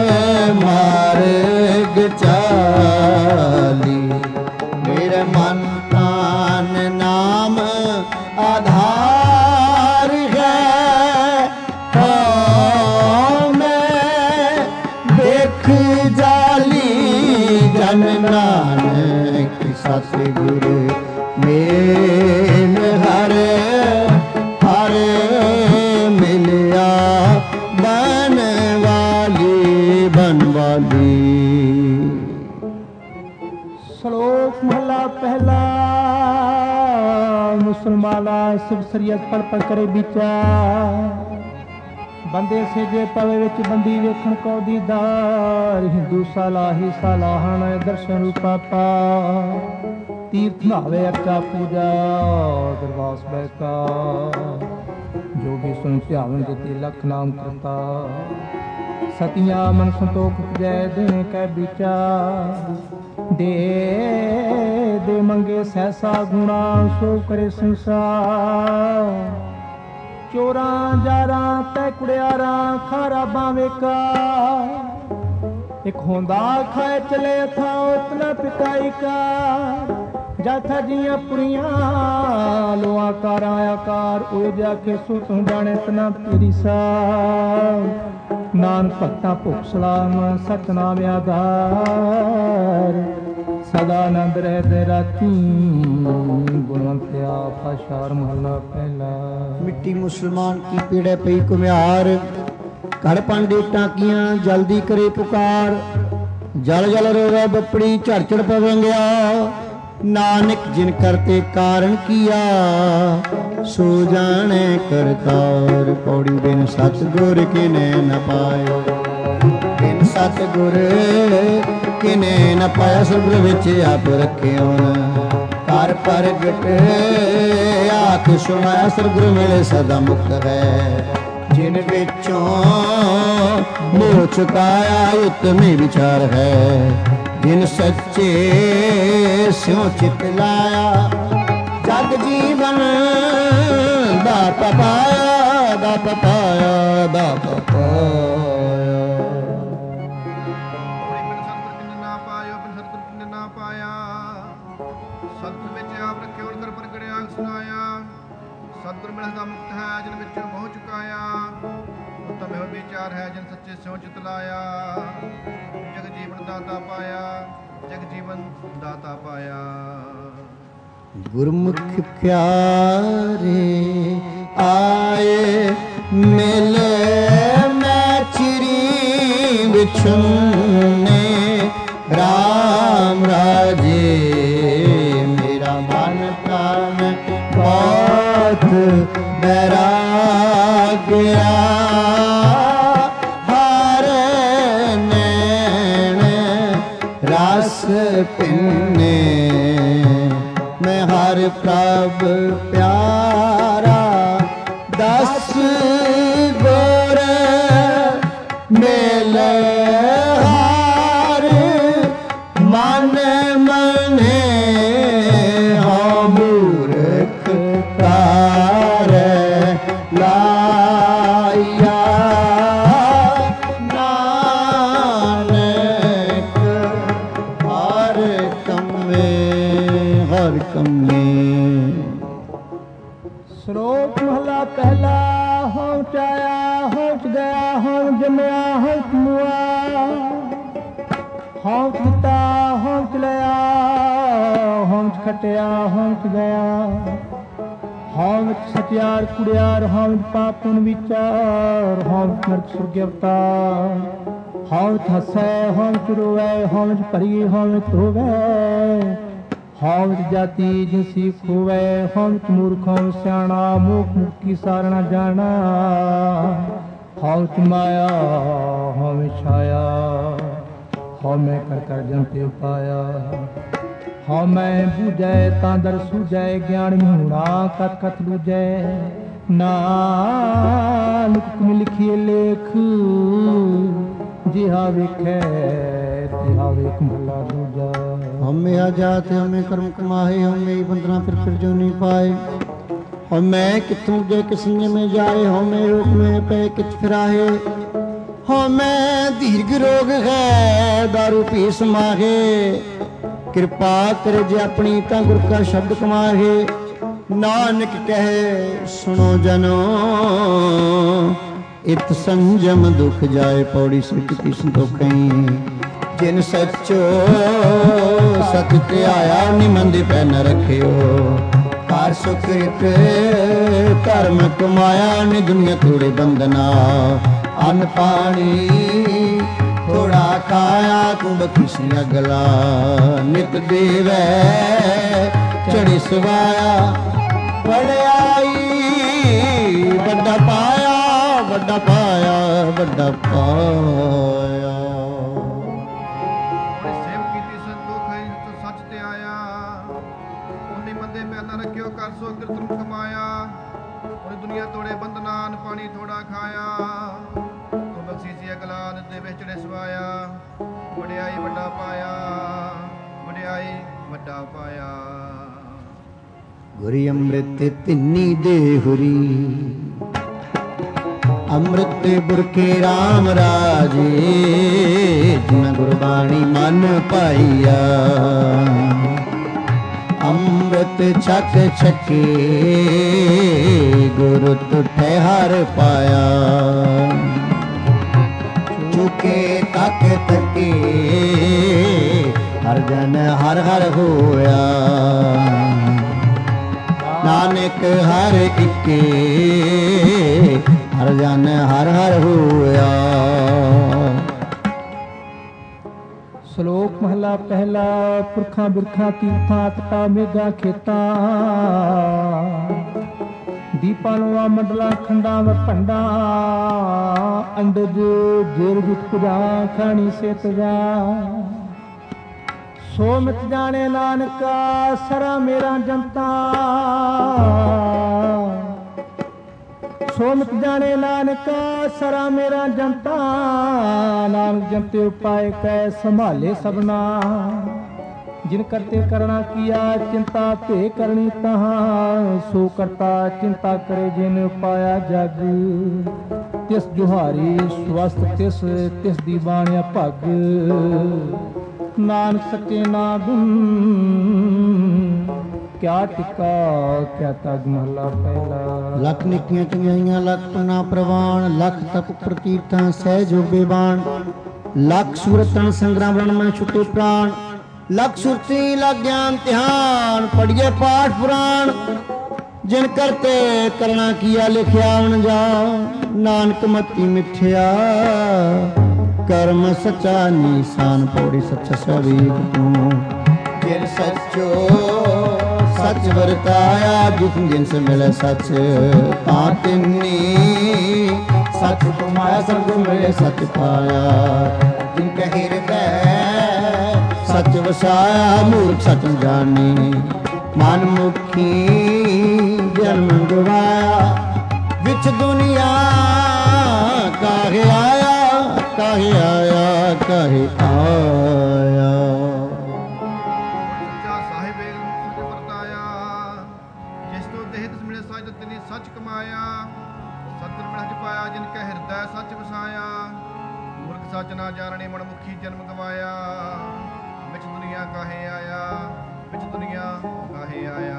ਮਾਰਗ ਚਾਲੀ, ਮੇਰੇ ਮਨ ਪ੍ਰਾਨ ਨਾਮ ਆਧਾਰ ਹੈ, ਮੈਂ ਦੇਖ ਜਾਲੀ ਜਨ ਨਾਨਕ, ਸਤਿਗੁਰ ਮੇਲ ਹਰ ਹਰ ਮਿਲਿਆ, ਬਨ ਵਾਲੀ ਬਨ ਵਾਲੀ। ਸ਼ਲੋਕ ਮਹਲਾ ਪਹਿਲਾ। ਮੁਸਲਮਾਨਾ ਸਿਵ ਸਰੀਅਤ ਪੜ ਪੜ ਕਰੇ ਵਿਚਾਰ, ਬੰਦੇ ਸੇਜੇ ਪਵੇ ਵਿੱਚ ਬੰਦੀ ਵੇਖਣ ਕੋ ਦੀਦਾਰ, ਹਿੰਦੂ ਸਾਲਾਹੀ ਸਾਲਾਹਣ ਦਰਸ਼ਨ ਰੂਪਾ ਪਾ, ਤੀਰਥ ਨਾਵੇ ਅਰਚਾ ਪੂਜਾ ਦਰਵਾਸ ਬੈਕਾ, ਜੋ ਵੀ ਸੁਣ ਧਿਆਵਨ ਜਿਤੇ ਲਖ ਨਾਮ ਕਰਤਾ, ਸਤਿਆ ਮਨ ਸੰਤੋਖ ਉਪਜੈ ਦੇਣੇ ਕੈ ਵਿਚਾਰ, ਦੇ ਦੇ ਮੰਗੇ ਸਹਿਸਾ ਗੁਣਾ ਸੋ ਕਰੇ ਸੰਸਾਰ, ਚੋਰਾਂ ਜਾਰਾਂ ਤੈ ਕੁੜਿਆਰਾਂ ਖਾਰਾ ਬਾਵੇਕਾ, ਇੱਕ ਹੁੰਦਾ ਖਾਏ ਚਲੇ ਥਾਉ ਇਤਨਾ ਪਿਤਾਈ ਕਾ, ਜਾਥਾ ਜੀਆਂ ਪੁਰੀਆਂ ਲੋ ਆਕਾਰਾਂ ਆਕਾਰ, ਉਹ ਜਾ ਕੇ ਸੋ ਤੂੰ ਜਾਣੇ ਇਤਨਾ ਤੇਰੀ ਸਾ, ਨਾਨਕ ਭਗਤਾ ਭੁਖ ਸਲਾਮ ਸਤਨਾਮ ਆਧਾਰ, ਸਦਾ ਆਨੰਦ ਰਹਿ ਰਾਤੀ, ਗੁਣਵੰਤਿਆ ਪਾਸ਼ਾਰ ਮਹਲਾ ਪਹਿਲਾ। ਮਿੱਟੀ ਮੁਸਲਮਾਨ ਕੀ ਪੀੜੇ ਪਈ ਕੁਮਿਆਰ, ਘੜ ਪਾਂਡੇ ਟਾਕੀਆਂ ਜਲਦੀ ਕਰੇ ਪੁਕਾਰ, ਜਲ ਜਲ ਰੋ ਰੋ ਬੱਪੜੀ ਝੜ ਝੜ ਪਵੰਗਿਆ, ਨਾਨਕ ਜਿਨ ਕਰਤੇ ਕਾਰਨ ਕੀਆ, ਸੋ ਜਾਣੇ ਕਰਤਾਰ, ਪੌੜੀ ਬਿਨ ਸਤਿਗੁਰ ਕਿਨੇ ਨ ਪਾਇਓ, ਬਿਨ ਸਤਿਗੁਰ ਕਿਨੇ ਨ ਪਾਇਆ, ਸਬਰ ਵਿੱਚ ਆਪ ਰੱਖਿਓ, ਕਰ ਪ੍ਰਗਟ ਆਖ ਸੁਣਾਇਆ, ਸਤਿਗੁਰ ਮਿਲੇ ਸਦਾ ਮੁਕਤ ਹੈ, ਜਿਨ ਵਿੱਚੋਂ ਮੋਹ ਚੁਕਾਇਆ ਉਤਮੇ ਵਿਚਾਰ ਹੈ ਜਿਨ ਸੱਚੇ ਸਿਉ ਚਿਤ ਲਾਇਆ ਜਗ ਜੀਵਨ ਦਾਤਾ ਪਾਇਆ ਦਾਤਾ ਪਾਇਆ ਦਾਤਾ ਪਾਇਆ ਸਤਿਗੁਰ ਵਿੱਚ ਆਪ ਰੱਖਿਓ ਅੰਦਰ ਪ੍ਰਗਟਿਆ ਸੁਣਾਇਆ ਸਤਿਗੁਰ ਮਿਲਦਾ ਮੁਕਤ ਹੈ ਜਿਨ ਵਿੱਚ ਮੋਹ ਚੁਕਾਇਆ ਉਤਮ ਇਹੋ ਵਿਚਾਰ ਹੈ ਜਿਨ ਸੱਚੇ ਸਿਉ ਚਿਤ ਲਾਇਆ ਜਗ ਜੀਵਨ ਦਾਤਾ ਪਾਇਆ ਜਗ ਜੀਵਨ ਦਾਤਾ ਪਾਇਆ ਗੁਰਮੁਖ ਪਿਆਰੇ ਆਏ ਮਿਲੇ ਮੈਚਰੀ ਵਿਛੁੰਨੇ ਰਾਮ ਰਾਜੇ ਮੇਰਾ ਮਨ ਤਨ ਬਹੁਤ ਬੈਰਾਗਿਆ ਹਰ ਨੈਣ ਰਸ ਪਿੰਨੇ ਮੈਂ ਹਰ ਪ੍ਰਭ ਪਿਆਰਾ ਦਸ ਗੁਰ ਮਿਲੇ ਹਰ ਮਨ ਮਨੇ ਹੋ ਮੂਰਖ ਤਾਰੇ ਲਾਇਆ ਨਾਨਕ ਹਰ ਕੰਮੇ ਹਰ ਕੰਮੇ। ਸ਼ਲੋਕ ਮਹਲਾ ਪਹਿਲਾ ਹਉ ਚਾਇਆ ਹਉ ਚ ਗਿਆ ਹਉ ਜੰਮਿਆ ਹਉ ਚ ਮੁਆ ਹਉ ਕੀਤਾ ਹਉ ਚ ਲਿਆ ਹਉ ਚ ਖਟਿਆ ਹਉ ਚ ਗਿਆ ਹਉ ਵਿੱਚ ਸਚਿਆਰ ਕੁੜਿਆਰ ਹਉ ਚ ਪਾਪਨ ਵਿਚਾਰ ਹਉ ਚ ਨਰਕ ਸੁਰਗ ਅਵਤਾਰ ਹਉ ਚ ਹਸੈ ਹਉ ਚ ਰੋਵੈ ਹਉ ਚ ਭਰੀ ਹਉ ਚ ਧੋਵੈ ਹਉ ਚ ਜਾਤੀ ਜਿਸੀ ਖੋਵੈ ਹਉ ਚ ਮੂਰਖ ਹਉ ਸਿਆਣਾ ਮੂਖ ਮੁਕੀ ਸਾਰਣਾ ਜਾਣਾ ਹਉ ਚ ਮਾਇਆ ਹਉ ਛਾਇਆ ਹਉ ਮੈਂ ਕਰ ਕਰ ਜੰਤੇ ਪਾਇਆ ਹਉ ਮੈਂ ਬੂਝੈ ਤਾਂ ਦਰ ਸੂਝੈ ਗਿਆਨ ਮੂੜਾ ਕਤ ਕਤ ਲੂਝੈ ਨਾਨਕ ਤੁਮ ਲਿਖੀਏ ਲੇਖ ਜਿਹਾ ਵੇਖੈ ਤਿਹਾ ਵੇਖ ਮਹਲਾ ਦੂਜਾ। हमें आजात हमें कर्म कमाए हमें बंदना फिर फिर जो नहीं पाए हमें कितों जे किसने में जाए हमें रोग में पे कित फिराहे हमें दीर्घ रोग है दारू पी समाहे कृपा कर जे अपनी ता गुर का शब्द कमाहे नानक कहे सुनो जनो इत संजम दुख जाए पौड़ी सिरकती संतोखई जिन सचो सत आया निमंद पै न रखियो कार सुकृत धर्म कमाया नि दुनिया थोड़े बंदना अन्न पानी थोड़ा खाया तू बखिसी अगला नित देवै चढ़ी सवाया बड़ाई बड़ा पाया बड़ा पाया बड़ा पाया। ਕਰ ਸੋ ਕਿਰਤਨ ਕਮਾਇਆ ਉਹਨੇ ਦੁਨੀਆ ਤੋੜੇ ਬੰਦਨਾਨ ਪਾਣੀ ਥੋੜਾ ਖਾਇਆ ਤੂੰ ਬਖਸ਼ੀ ਸੀ ਅਗਲਾ ਦੇ ਵਿੱਚ ਚੜੇ ਸਵਾਇਆ ਵਡਿਆਈ ਵੱਡਾ ਪਾਇਆ ਵਡਿਆਈ ਵੱਡਾ ਪਾਇਆ। ਗੁਰੀ ਅੰਮ੍ਰਿਤ ਤਿੰਨੀ ਦੇਹੁਰੀ ਅੰਮ੍ਰਿਤ ਬੁਰਕੇ ਰਾਮ ਰਾਜੇ ਜਿਨ ਗੁਰਬਾਣੀ ਮਨ ਪਾਈਆ ਅੰਮ੍ਰਿਤ ਛਕ ਛਕੇ ਗੁਰੂ ਤੁਠੇ ਹਰ ਪਾਇਆ ਚੁਕੇ ਤੱਕ ਤੱਕੇ ਹਰ ਜਨ ਹਰ ਹਰ ਹੋਇਆ ਨਾਨਕ ਹਰ ਇੱਕੇ ਹਰ ਜਨ ਹਰ ਹਰ ਹੋਇਆ। ਸ਼ਲੋਕ ਮਹਲਾ ਪਹਿਲਾ ਪੁਰਖਾਂ ਬਿਰਖਾਂ ਤੀਰਥਾਂ ਤਟਾ ਮੇਘਾਂ ਖੇਤਾਂ ਦੀਪਾਂ ਨੂੰ ਮੰਡਲਾਂ ਖੰਡਾਂ ਵ ਭੰਡਾਂ ਅੰਡਜ ਜੇਰ ਜੁਟ ਪੁਜਾ ਖਾਣੀ ਸੇ ਤਜਾ ਸੋ ਮਿਤ ਜਾਣੇ ਨਾਨਕਾ ਸਰਾ ਮੇਰਾ ਜਨਤਾ ਸੋ ਮਿਟ ਜਾਣੇ ਨਾਨਕ ਸਰਾ ਮੇਰਾ ਜਨਤਾ। ਨਾਨਕ ਜਨਤੇ ਉਪਾਏ ਕੈ ਸੰਭਾਲੇ ਸਭਨਾ। ਜਿਨ ਕਰਤੇ ਕਰਣਾ ਕੀਆ ਚਿੰਤਾ ਭੇ ਕਰਨੀ ਤਹਾਂ। ਸੋ ਕਰਤਾ ਚਿੰਤਾ ਕਰੇ ਜਿਨ ਪਾਇਆ ਜਗ। ਤਿਸ ਜੁਹਾਰੀ ਸਵਸਤ ਤਿਸ ਤਿਸ ਦੀ ਬਾਣਿਆ ਭਗ। ਨਾਨਕ ਸੱਚੇ ਨਾਮ ਕਿਆ ਟਿਕਾ ਕਿਆ ਤਗ ਮਹਲਾ ਪਹਿਲਾ। ਲੱਖ ਨਿੱਕੀਆਂ ਚੰਗਿਆਈਆਂ ਲੱਖ ਪੁਨਾ ਪ੍ਰਵਾਨ। ਲੱਖ ਤਪ ਪ੍ਰਤੀਰਥਾਂ ਸਹਿ ਜੋਗੇ ਬਾਣ। ਲੱਖ ਸੂਰਤਨ ਸੰਗਰਾਮ ਰਣ ਮੈਂ ਛੁਟੇ ਪ੍ਰਾਣ। ਲੱਖ ਸੁਰਤੀ ਲੱਖ ਗਿਆਨ ਧਿਆਨ। ਪੜੀਏ ਪਾਠ ਪੁਰਾਣ ਜਿਨ ਕਰਤੇ ਕਰਣਾ ਕੀਆ ਲਿਖਿਆ ਅਣਜਾ। ਨਾਨਕ ਮਤੀ ਮਿੱਠਿਆ ਕਰਮ ਸੱਚਾ ਨੀਸਾਨ। ਪੌੜੀ ਸੱਚਾ ਸਵੇਕ ਤੂੰ ਜਿਨ ਸੱਚੋ ਸੱਚ ਵਰਤਾਇਆ। ਜਿਸ ਜਿਨ ਸੇ ਮਿਲੇ ਸੱਚ ਤਾਂ ਤਿੰਨੀ ਸੱਚ ਕਮਾਇਆ। ਸਭ ਮਿਲੇ ਸੱਚ ਪਾਇਆ। ਜਿਨ ਕੈ ਹਿਰਦੈ ਸੱਚ ਵਸਾਇਆ। ਮੂਰਖ ਸੱਚ ਜਾਣੀ ਮਨ ਮੁਖੀ ਜਨਮ ਗਵਾਇਆ। ਵਿੱਚ ਦੁਨੀਆ ਕਾਹੇ ਆਇਆ ਕਾਹੇ ਆਇਆ ਕਾਹੇ ਆਇਆ। ਸੱਚਾ ਸਾਹਿਬ ਸੱਚ ਵਰਤਾਇਆ। ਜਿਸ ਤੋਂ ਦੇਹ ਤਿਸ ਮਿਲੇ ਸੱਚ ਤਿਨੀ ਸੱਚ ਕਮਾਇਆ। ਸਤਿ ਮਿਲ ਚ ਪਾਇਆ ਜਿਨ ਕੈ ਹਿਰਦੈ ਸੱਚ ਵਸਾਇਆ। ਮੂਰਖ ਸੱਚ ਨਾ ਜਾਣਨੇ ਮਨ ਮੁਖੀ ਜਨਮ ਗਵਾਇਆ। ਵਿੱਚ ਦੁਨੀਆ ਕਾਹੇ ਆਇਆ ਵਿੱਚ ਦੁਨੀਆ ਕਾਹੇ ਆਇਆ।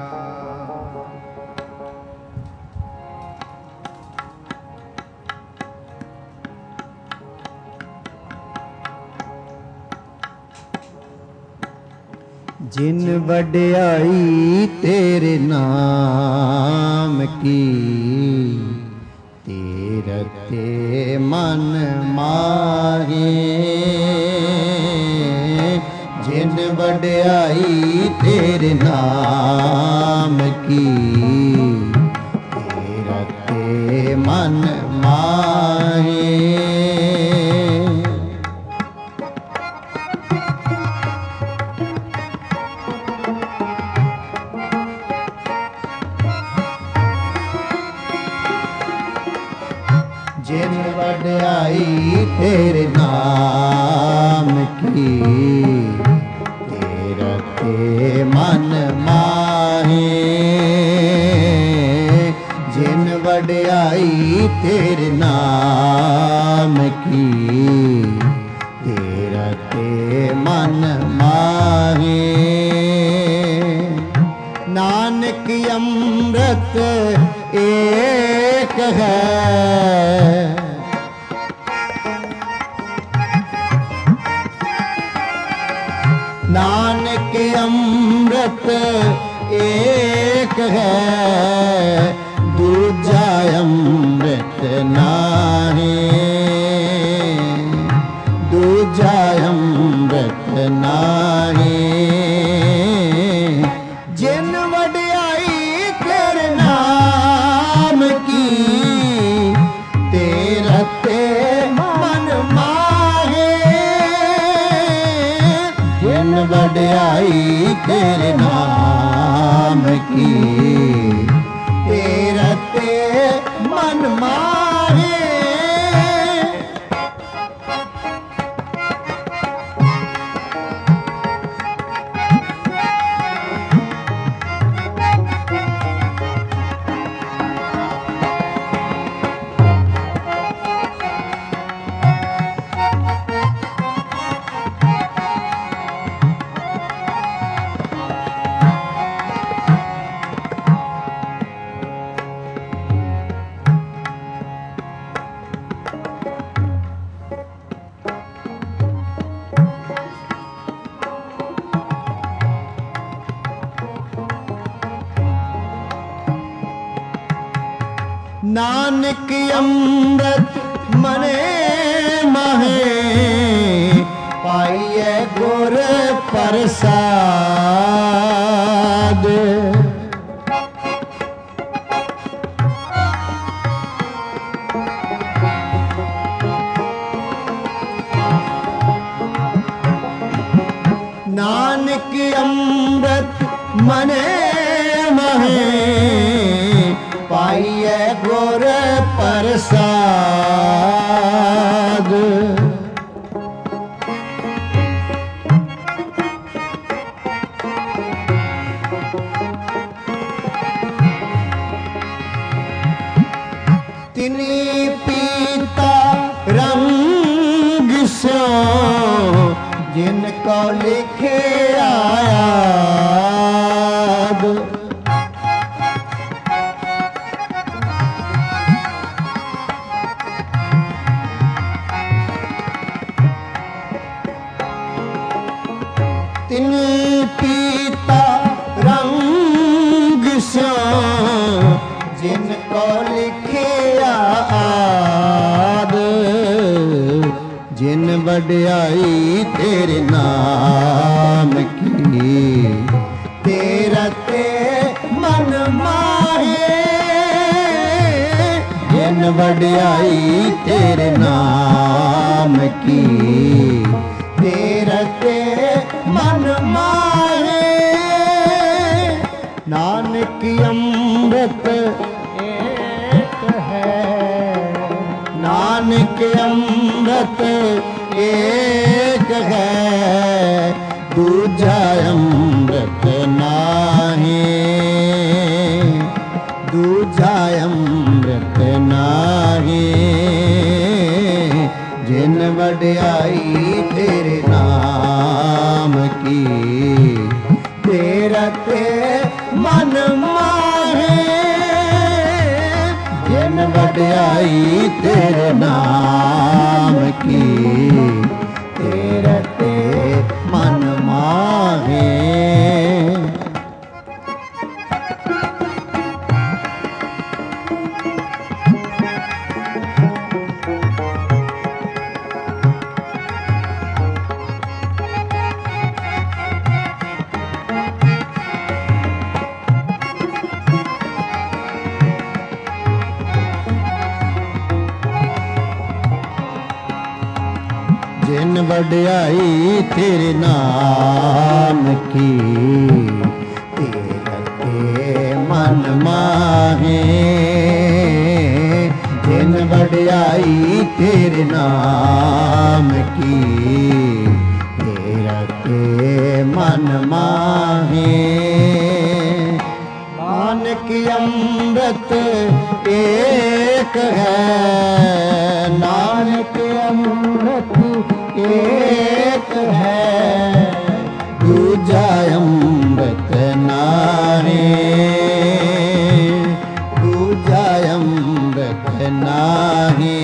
ਜਿਨ ਵਡਿਆਈ ਤੇਰੇ ਨਾਮ ਕੀ। ਤੇਰੇ ਤੇ ਮਨ ਮਾਹੇ। ਜਿਨ ਵਡਿਆਈ ਤੇਰੇ ਨਾਮ ਕੀ। ਤੇਰੇ ਤੇ ਮਨ ਮਾਹੇ। ਜਿਨ ਵਡਿਆਈ ਤੇਰੇ ਨਾਮ ਕੀ। ਤੇਰੇ ਤੇ ਮਨ ਮਾਹੇ। ਜਿਨ ਵਡਿਆਈ ਤੇਰੇ ਨਾਮ ਕੀ। ਤੇਰੇ ਤੇ ਮਨ ਮਾਹੇ। ਨਾਨਕ ਅੰਮ੍ਰਿਤ ਏਕ ਹੈ। ਨਾਨਕ ਅੰਮ੍ਰਿਤ ਏਕ ਹੈ। ਦੂਜਾ ਅੰਮ੍ਰਿਤ ਨਾਹੀ। ਦੂਜਾ ਅੰਮ੍ਰਿਤ ਨਾਹੀ। ਜਿਨ ਵਡਿਆਈ ਤੇਰੇ ਨਾਮ ਕੀ। ਤੇਰੇ ਤੇ ਮਨ ਮਾਹੇ। ਜਿਨ ਵਡਿਆਈ ਤੇਰੇ ਨਾਮ ਕੀ। ਤੇਰੇ ਤੇ ਮਨ ਮਾਹੇ। ਨਾਨਕ ਅੰਮ੍ਰਿਤ ਮਨੇ ਮਾਹੇ। ਪਾਈਏ ਗੁਰ ਪ੍ਰਸਾਦ। ਨਾਨਕ ਅੰਮ੍ਰਿਤ ਮਨੇ ਮਾਹੇ। ਪਾਈਏ ਗੁਰ स्यों जिनको लिखे आयाद। तिनी पीता रंग स्यों जिनको लिखे आद। जिन वड्याई तेरे नाम की तेरा ते मन माहे। जिन वड्याई तेरे नाम की तेरा ते मन माहे। नानक अमृत एक है, नानक अमृत एक है, दूजा अमृत नाहे। दूजा अमृत नाहे। जिन वड्याई तेरे नाम की तेरा ते मन माहे। जिन वड्याई तेरे नाम की तेरा ते मन माहे। जिन वड्याई तेरे नाम की तेरा ते मन माहे। जिन वड्याई तेरे नाम की तेरा ते मन माहे। नानक अमृत एक है, नानक अमृत एक है, दूजा अमृत नाहे। दूजा अमृत नाहे।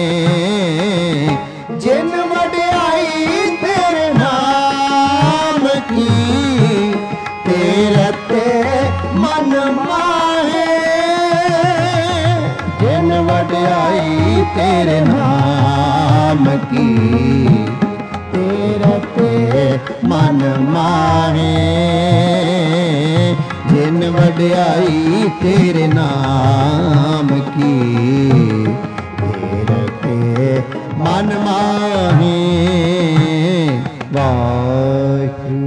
जिन वड्याई तेरे नाम की तेरा ते मन माहे। जिन वड्याई तेरे नाम की तेरा ते मन माहे। जिन वड्याई तेरे नाम की तेरा ते मन माहे। वाहिगुरू।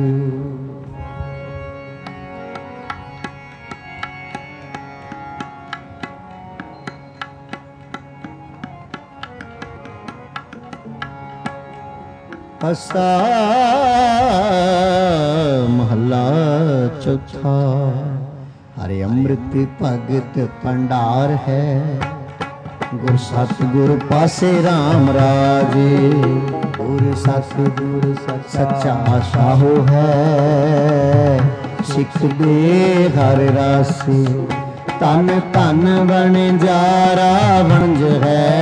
असा महला चौथा। हरे अमृत भगत भंडार है, गुर सतगुर पासे राम राजे। गुर सतगुर सच्चा साहो है, सिख दे हर रासे। तन तन बन जारा वंज है,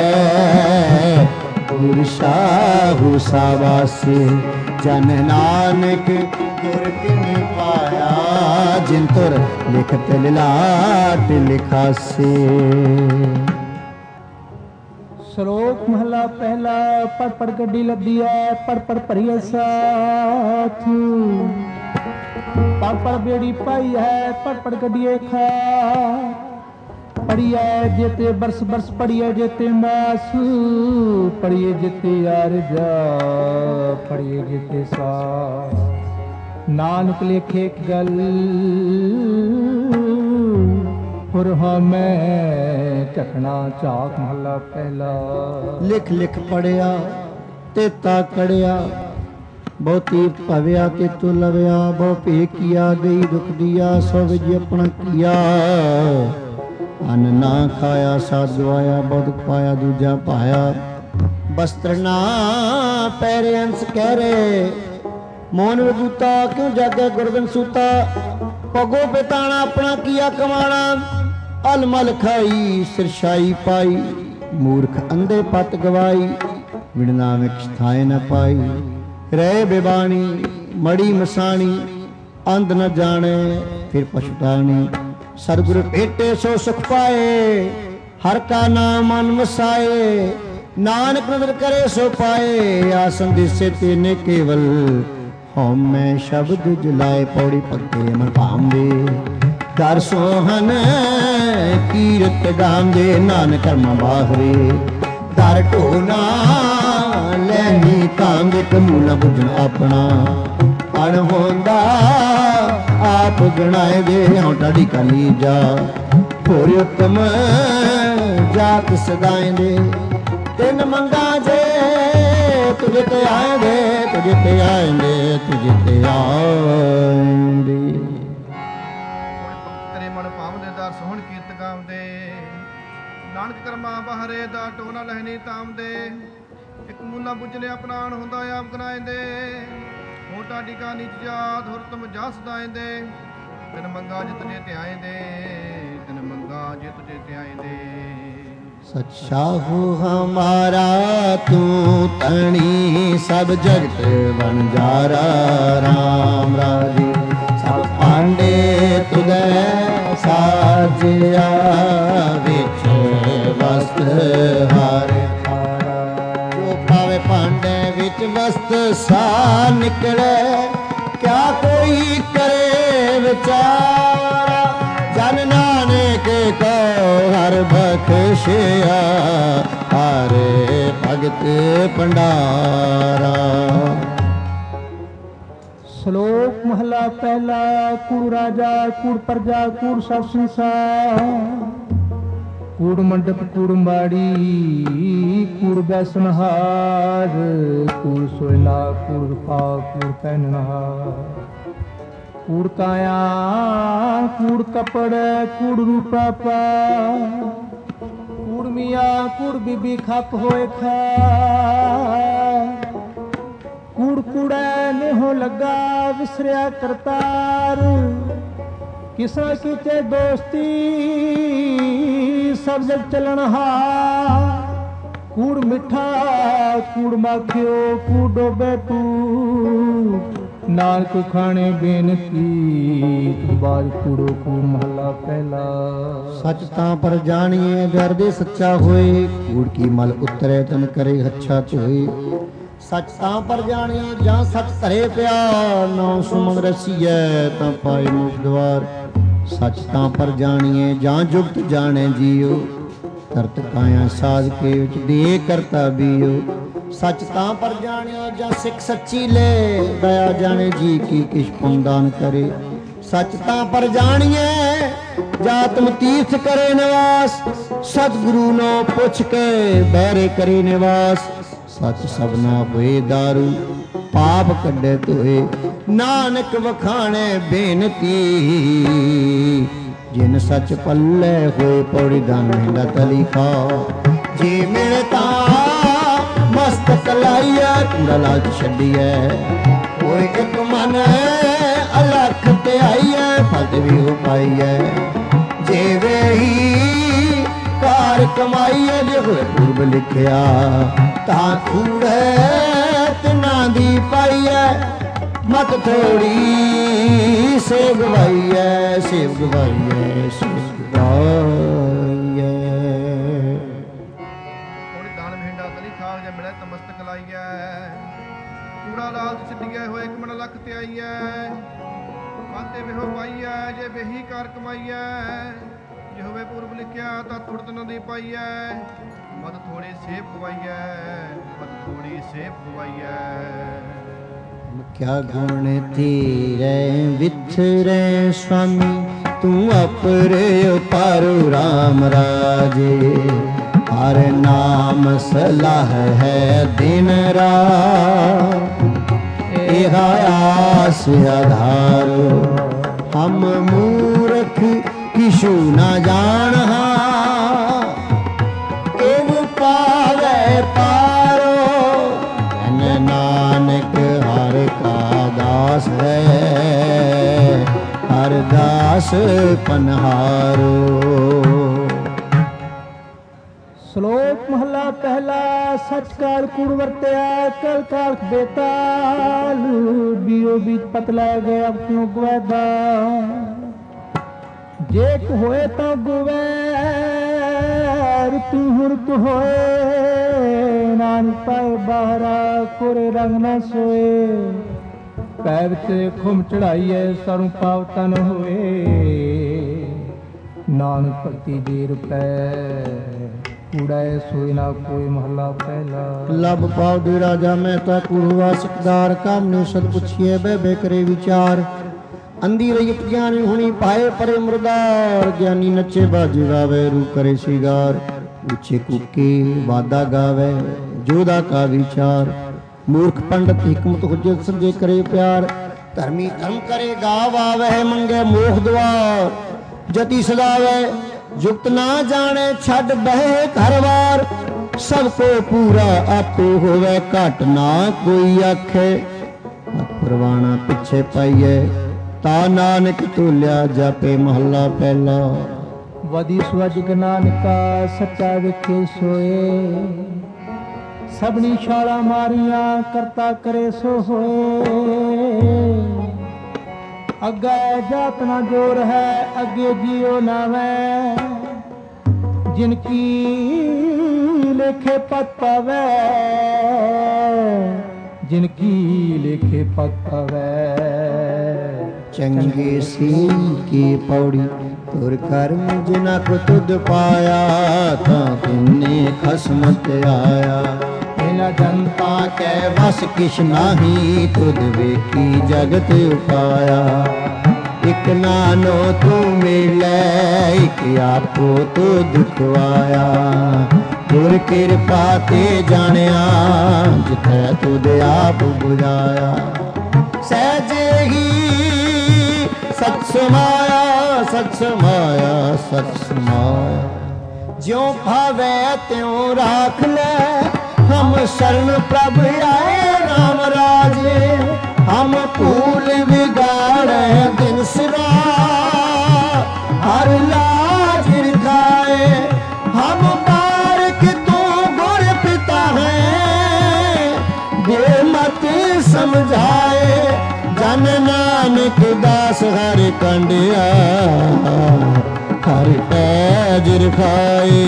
गुर साहु सावासे। जन नानक गुर तिन पाया, जिन तुर लिखत लिलाट लिखासे। श्लोक महला पहला। पढ़ पढ़ गड्डी लदी है, पढ़ पढ़ भरिए साथ। पढ़ पढ़ बेड़ी पाई है, पढ़ पढ़ गड्डिए खा। पढ़िए जेते बरस बरस पढ़िए जेते मास। पढ़िए जेते यार जा, पढ़िए जेते सा। नानक लेखे गल पुर मैं चखना चाक महला पहला। लिख लिख पढ़िया तेता कड़िया, बहुती भव्या ते तू लव्या। बहु भे किया गई दुख दिया, सो विज अपना किया। अन्न ना खाया साधु आया, बहुत पाया दूजा पाया। बस्त्र ना पैरे अंस कह रहे मोहन विभूता क्यों जागे गुरबिन सूता पगो पिताना अपना किया कमाना अलमल खाई सिरशाई पाई मूर्ख अंधे पत गवाई विड़ना में थाए न पाई रहे बेबानी मड़ी मसाणी अंध न जाने फिर पछतानी सतगुरु भेटे सो सुख पाए हर का नाम मन वसाए नानक नदर करे सो पाए आसन दिसे तेने केवल होम में शब्द जलाए पौड़ी पक्के मन भाम दे दर सोहन कीरत गाम दे नानक कर्म बाहरे दर ढोना लैनी काम दे कमूला बुझन अपना अणहोंदा आप गणाए दे होटा दी कली जा भोर उत्तम जात सदाएं दे तिन मंगा जे तुझे ते आएंगे तुझे ते आएंगे तुझे ते आएंगे तेरे मन पावदे दा सोहण कीर्त गावदे नानक कर्मा बहरे दा टोना लहनी तामदे एक मूला बुझले अपनान हुंदा आप गनाएंदे मोटा टिका नीच जात हुर तुम जा सदाएंदे तिन मंगा जे तुझे ते आएंदे तिन मंगा जे तुझे ते आएंदे सच्चा हो हमारा तू तणी सब जगत बंजारा राम राजी सब पांडे तुदे साजिया विच वस्त हारे जो पावे पांडे विच वस्त सा निकले क्या कोई करे विचारा जन नानक को हर बख्शिया हारे भगत भंडारा। श्लोक महला पहला कूड़ राजा कूड़ प्रजा कूड़ सब संसार कूड़ मंडप कूड़ माड़ी कूड़ बैसनहार कूड़ सोयला कूड़ पा कूड़ पहनहार कूड़ काया कूड़ कपड़ कूड़ रूपा पा कूड़ मिया कूड़ बीबी खप होए खा कूड़ कूड़ा ने हो लगा विसरिया करतार किसा कीचे दोस्ती सब जग चलन हा कूड़ मिठा कूड़ माखियो कूड़ डोबे तू नानक खाने बेनती बाज कूड़ो कूड़ महला पहला। सच तां पर जानिए घर दे सच्चा होए कूड़ की मल उतरे तन करे अच्छा चोए सच तां पर जानिए जहाँ सच धरे पिया नौ सुमन रसीए तां पाए मुख द्वार सच तां पर जानिए जहाँ जुगत जाने जियो तरत काया साज के विच दे करता बियो सच तां पर जानियो जा सिख सच्ची ले दया जाने जी की किश पुंदान करे सच तां पर जानिए जातम तीर्थ करे निवास सतगुरु नो पुछ के बैरे करे निवास सच सबना होए दारू पाप कड्डे धोए नानक वखाणे बेनती जिन सच पल्ले होए पौड़ी दान महिंदा तली खाओ जे मिलता मस्तक लाइए कूड़ा लाच छड़िए कोई एक मन अलख ते आइए फल भी हो पाइए जे वे ही कार कमाइए जे होए पूर्व लिखिया ता कूड़े तना दी पाइए मत थोड़ी सेव गवाइए सेव गवाइए सेव गवाइए थोड़ी दान मਹਿੰਦਾ ਤਲੀ ਖਾਲ ਜੇ ਮਿਲੇ ਤਮਸਤਕ ਲਾਈਐ ਕੂੜਾ ਲਾਲਚ ਛੱਡੀਐ ਹੋਏ ਇੱਕ ਮਨ ਲੱਖ ਤੇ ਆਈਐ ਕਾਤੇ ਵਿਹੋ ਪਾਈਐ ਜੇ ਬੇਹੀ ਕਾਰ ਕਮਾਈਐ ਜੇ ਹੋਵੇ ਪੂਰਬ ਲਿਖਿਆ ਤਾਂ ਤੁਰਤ ਨਦੀ ਪਾਈਐ ਮਤ ਥੋੜੀ ਸੇਬ ਗਵਾਈਐ ਮਤ ਥੋੜੀ ਸੇਬ ਗਵਾਈਐ। क्या गुण तेरे विथरे स्वामी तू अपरे पारु राम राजे हर नाम सलाह है दिन रात एहा आस आधारो हम मूर्ख किशु न जानहा एव पावे पारो नानक हर का दास है, हर दास पनहारो। ਸ਼ਲੋਕ ਮਹਲਾ ਪਹਿਲਾ। ਸਚ ਕਾਲ ਕੂੜ ਵਰਤਿਆ ਕਲ ਕਾਲਖ ਬੇਤਾਲ, ਬੀਓ ਬੀਜ ਪਤ ਲੈ ਗਏ ਆਪਣੋ ਗਵੈਦਾ। ਜੇ ਕੋ ਹੋਏ ਤਾਂ ਗੁਵੈਰ ਤੂੰ ਹੁਰਤ ਹੋਏ, ਨਾਨਕ ਪਾਏ ਬਾਹਰਾ ਕੋਰੇ ਰੰਗ ਨਾ ਸੋਏ। ਪੈਰ ਤੇ ਖੁਮ ਚੜਾਈਏ ਸਰੋਂ ਪਾਵ ਤਨ ਹੋਏ, ਨਾਨਕ ਭਗਤੀ ਜੀ ਰੁਪੈ ਕੂੜਾਏ ਸੋਈ ਨਾ ਕੋਈ। ਮਹੱਲਾ ਪਹਿਲਾ। ਲਬ ਪਾਵ ਦੇ ਰਾਜਾ ਮਹਿਤਾ ਕੂੜਵਾ ਸਿਕਦਾਰ, ਕੰਮ ਨੇ ਸਦ ਪੁੱਛੀਏ ਬਹਿ ਬਹਿ ਕਰੇ ਵਿਚਾਰ। ਅੰਧੀ ਰਹੀ ਗਿਆਨੀ ਹੁਣੀ ਪਾਏ ਪਰੇ ਮੁਰਦਾਰ, ਗਿਆਨੀ ਨੱਚੇ ਬਾਜੇ ਗਾਵੇ ਰੂ ਕਰੇ ਸ਼ਿਗਾਰ। ਉੱਚੇ ਕੂਕੇ ਵਾਦਾ ਗਾਵੇ ਜੋਦਾ ਕਾ ਵਿਚਾਰ, ਮੂਰਖ ਪੰਡਤ ਹਿਕਮਤ ਹੁਜਤ ਸਮਝੇ ਕਰੇ ਪਿਆਰ। ਧਰਮੀ ਧਰਮ ਕਰੇ ਗਾਵ ਆਵੇ ਮੰਗੇ ਮੋਖ ਦਵਾਰ, ਜਤੀ ਸਦਾਵੇ जुगत ना जाने छड़ बहे घर वार। सबको पूरा आपे होवे घट ना कोई आखे, परवाना पिछे पाइए ता नानक तुल्या जापे। महला पहला। वदी स्वजग नानका सच्चा विखे सोए, सबनी छाला मारिया करता करे सो होए। अगे जात ना जोर है अगे जियो नावे, जिनकी लेखे पत पावे, जिनकी लेखे पत पावे। चंगे सील की पौड़ी तुर कर्म जिना को तुद पाया, था तुमने खसमत आया। जनता के बस किश नाही, तुद वेखी जगत उपाया। एक नानो तू मिले एक आपो तो दुखवाया, तुर कृपा ते जानिया जिथे तुद आप बुझाया। सहजे ही सच समाया सच समाया सच समाया, ज्यों भावे त्यों राख ले। हम शरण प्रभु आए राम राजे, हम भूल बिगाड़े दिन सिरा। हर लाज रिखाए हम बारक तू गुर पिता है, दे मत समझाए। जन नानक दास हर कंडिया, हर पैज रिखाए।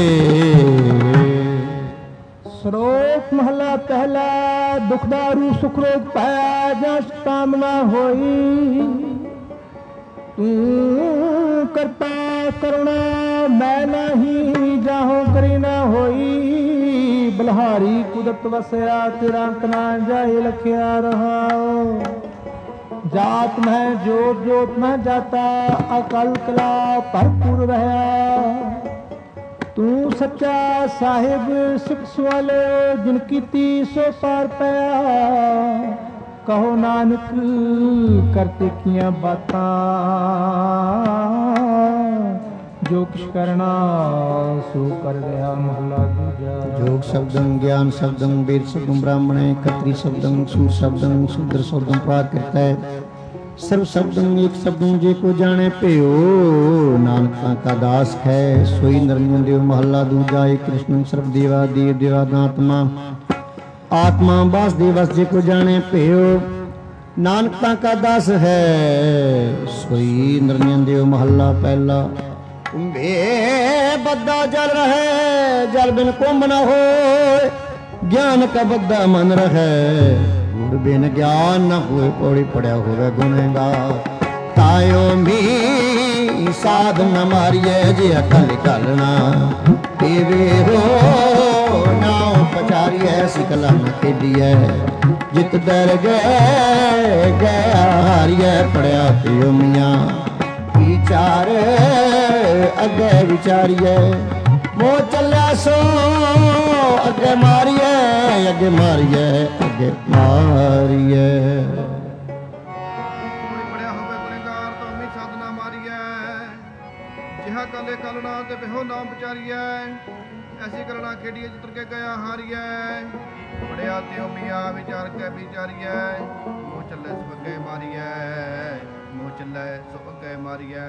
श्लोक महला पहला। दुखदारू सुख रोग पाया जस कामना होई, तू करता करुणा मैं नहीं जाहो करी ना होई। बलहारी कुदरत वसया तेरा अंत ना जाए लखिया रहाओ। जात में जोत जोत में जाता अकल कला भरपूर रहा। तू सच्चा साहिब सिख सवाल जिन कीती सो पार पाया। कहो नानक करते किया बातां, जो कुछ करना सो कर रहा। महला दूजा। जोग शब्दं ज्ञान शब्दं वेद शब्दं ब्राह्मणे, खत्री शब्दं सूर शब्दं शूद्र शब्दं प्राकृत है। सर्व शब्दं एक शब्दं जे को जाने प्यो, नानका का दास है सोई नरनियन देव। महला दूजा। एक कृष्ण सर्व देवा देव देवात्मा, आत्मा बास देवस जे को जाने प्यो, नानका का दास है सोई नरनियन देव। महला पहला। कुंभे बद्दा जल रहे जल बिन कुंभ न हो, ज्ञान का बद्दा मन रहे गुर बिन ज्ञान न हुए। पौड़ी पड़या होवे गुनहगार, तायो मी साध न मारिए जे अकल करना। देवे हो नाव पचारिए सिकला न खेलिए, जित दर गए गया हारिए। पड़या पियो मियाँ विचार अगे विचारिए, मोह चलिया सो अगे मारिए अगे मारिए अगे मारिए। पड़िया होवे गुनहगार तो अमी साधना मारिए, जिहा कले कलना ते बेहो नाम विचारिए। ऐसी करना खेड़िए जितर के गया हारिए। पढ़िया त्यो मिया विचार के विचारिए मुँह चले सो अगे मारिए मुँह चले सो अगे मारिए।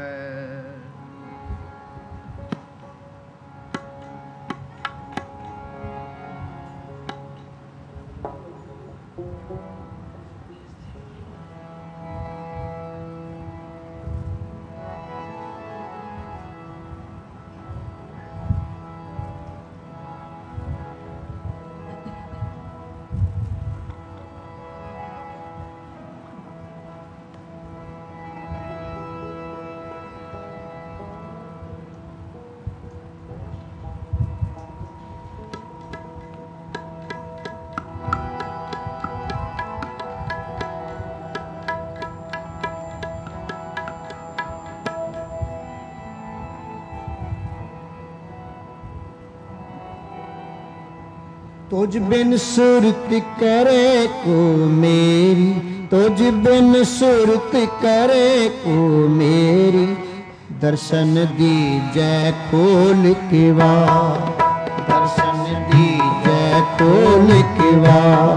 तुझ बिन सुरत करे को मेरी, तुझ बिन सुरत करे को मेरी, दर्शन दीजै खोल किवा, दर्शन दीजै खोल किवा।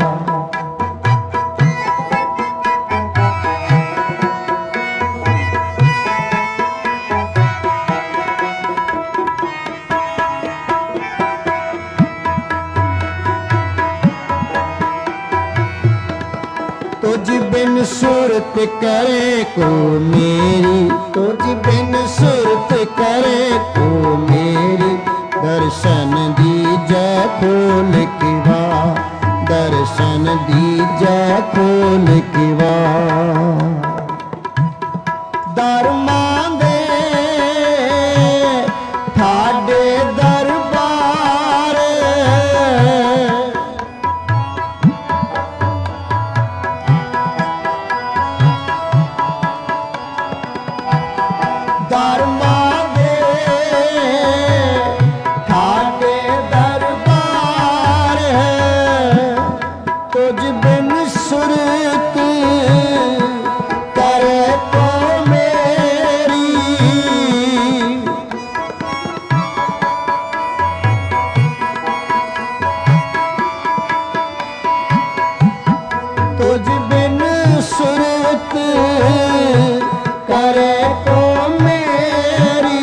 तुझ बिन सुरत करे को मेरी, तुझ बिन सुरत करे को मेरी, दर्शन दीजै खोल किवा, दर्शन दीजै खोल किवा। दर मांगे ठाडे दरबार, दर मांगे ठाडे दरबार, तुझ बिन सुरत करे को मेरी, तुझ बिन सुरत करे को मेरी,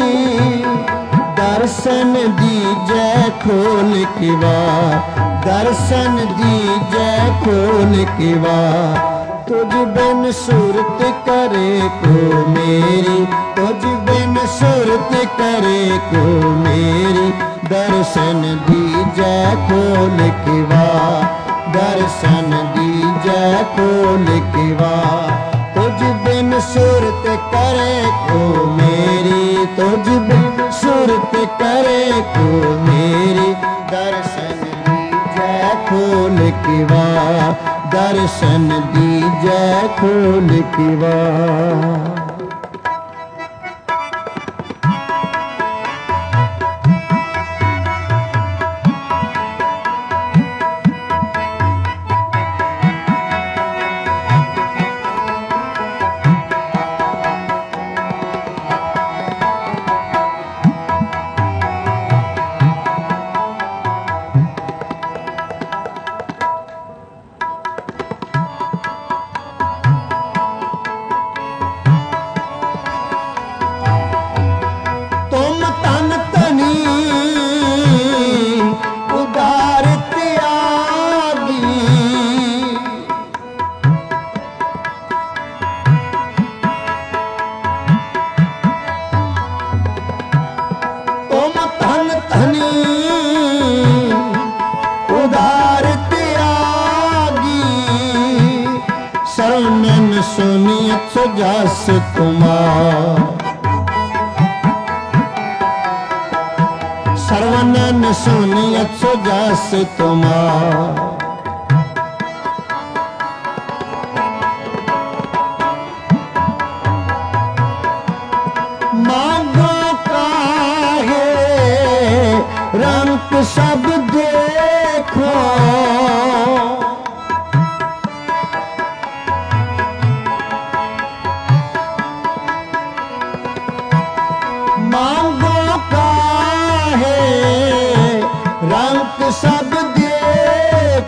दर्शन दीजै खोल किवा, दर्शन दीजै खोल किवा। तुझ बिन सुरत करे को मेरी, तुझ बिन सुरत करे को मेरी, दर्शन दीजै खोल किवा, दर्शन दीजै खोल किवा। तुझ बिन सुरत करे को मेरी, तुझ बिन सुरत करे को मेरी, दर्शन दीजै खोल किवा, दर्शन दीजै खोल किवा। तुम तन तनी उदार त्यागी, तुम तन तनी उदार त्यागी, शरणन सुनियत सुजास तुमार, सर्वनन सुनियत सुजास तुमार। मांगो काहे रंग सब देखो, मांगो काहे रंग सब देखो,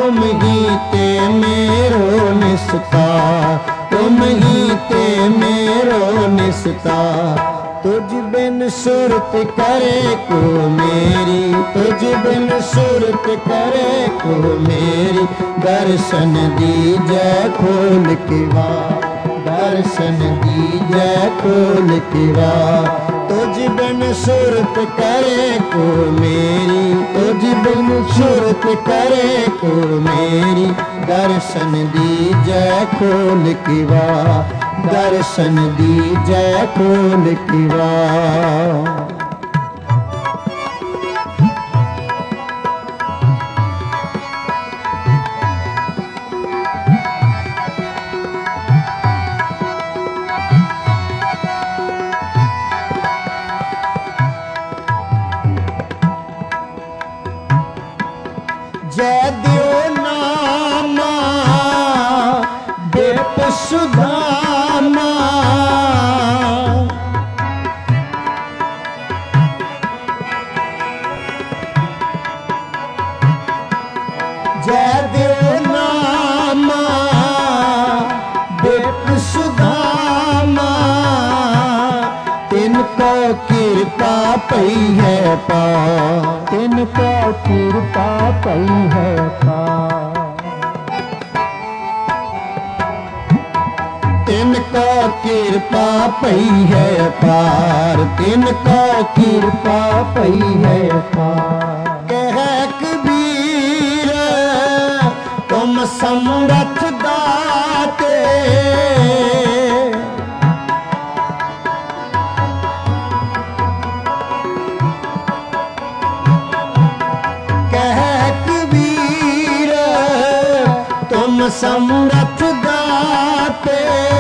तुम ही ते मेरो निस्तार, तुम ही ते मेरो निस्तार। तुझ बिन सुरत करे को मेरी, तुझ बिन सुरत करे को मेरी। दर्शन दीजै खोल के वार, दर्शन दीजै खोल के वार। तुझ बिन सुरत करे को मेरी, तुझ बिन सुरत करे को मेरी। दर्शन दीजै खोल के वार, दर्शन दीजै खोल के वार। जय दियो नामा बेप सुधामा, जय दियो नामा बेप सुधामा। तिनको कृपा पई है पार, तिनको कृपा पई है पार। तिनको कृपा पई है पार, तिनको कृपा पई है पार। कह कबीर तुम समरथ दाते, समरथ दाते।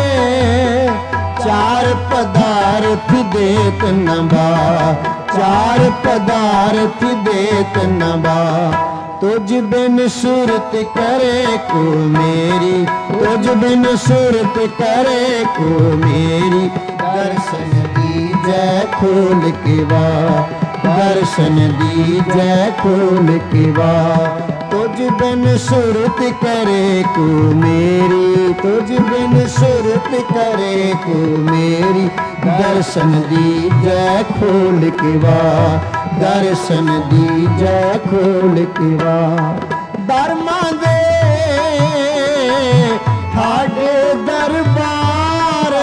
चार पदार्थ देत नबा, चार पदार्थ देत नबा। तुझ बिन सुरत करे को मेरी, तुझ बिन सुरत करे को मेरी। दर्शन दीजै खोल के वार, दर्शन दीजै खोल के वार। तुझ बिन सुरत करे को मेरी, तुझ बिन सुरत करे को मेरी। दर्शन दीजै खोल के वार, दर्शन दीजै खोल के वार। धर्मा दे ठाडे दरबार,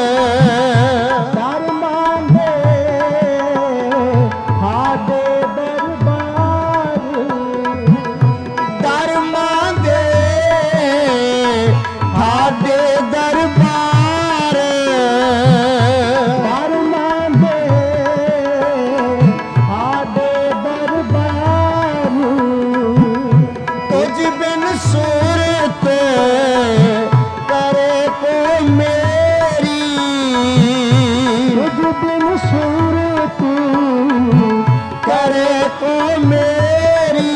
धर्मा दे ठाडे दरबार। धर्मा दे ठाडे दरबार, धर्मा दे ठाडे दरबार। तुझ बिन सुरत करे को मेरी, तुझ बिन सुरत करे को मेरी।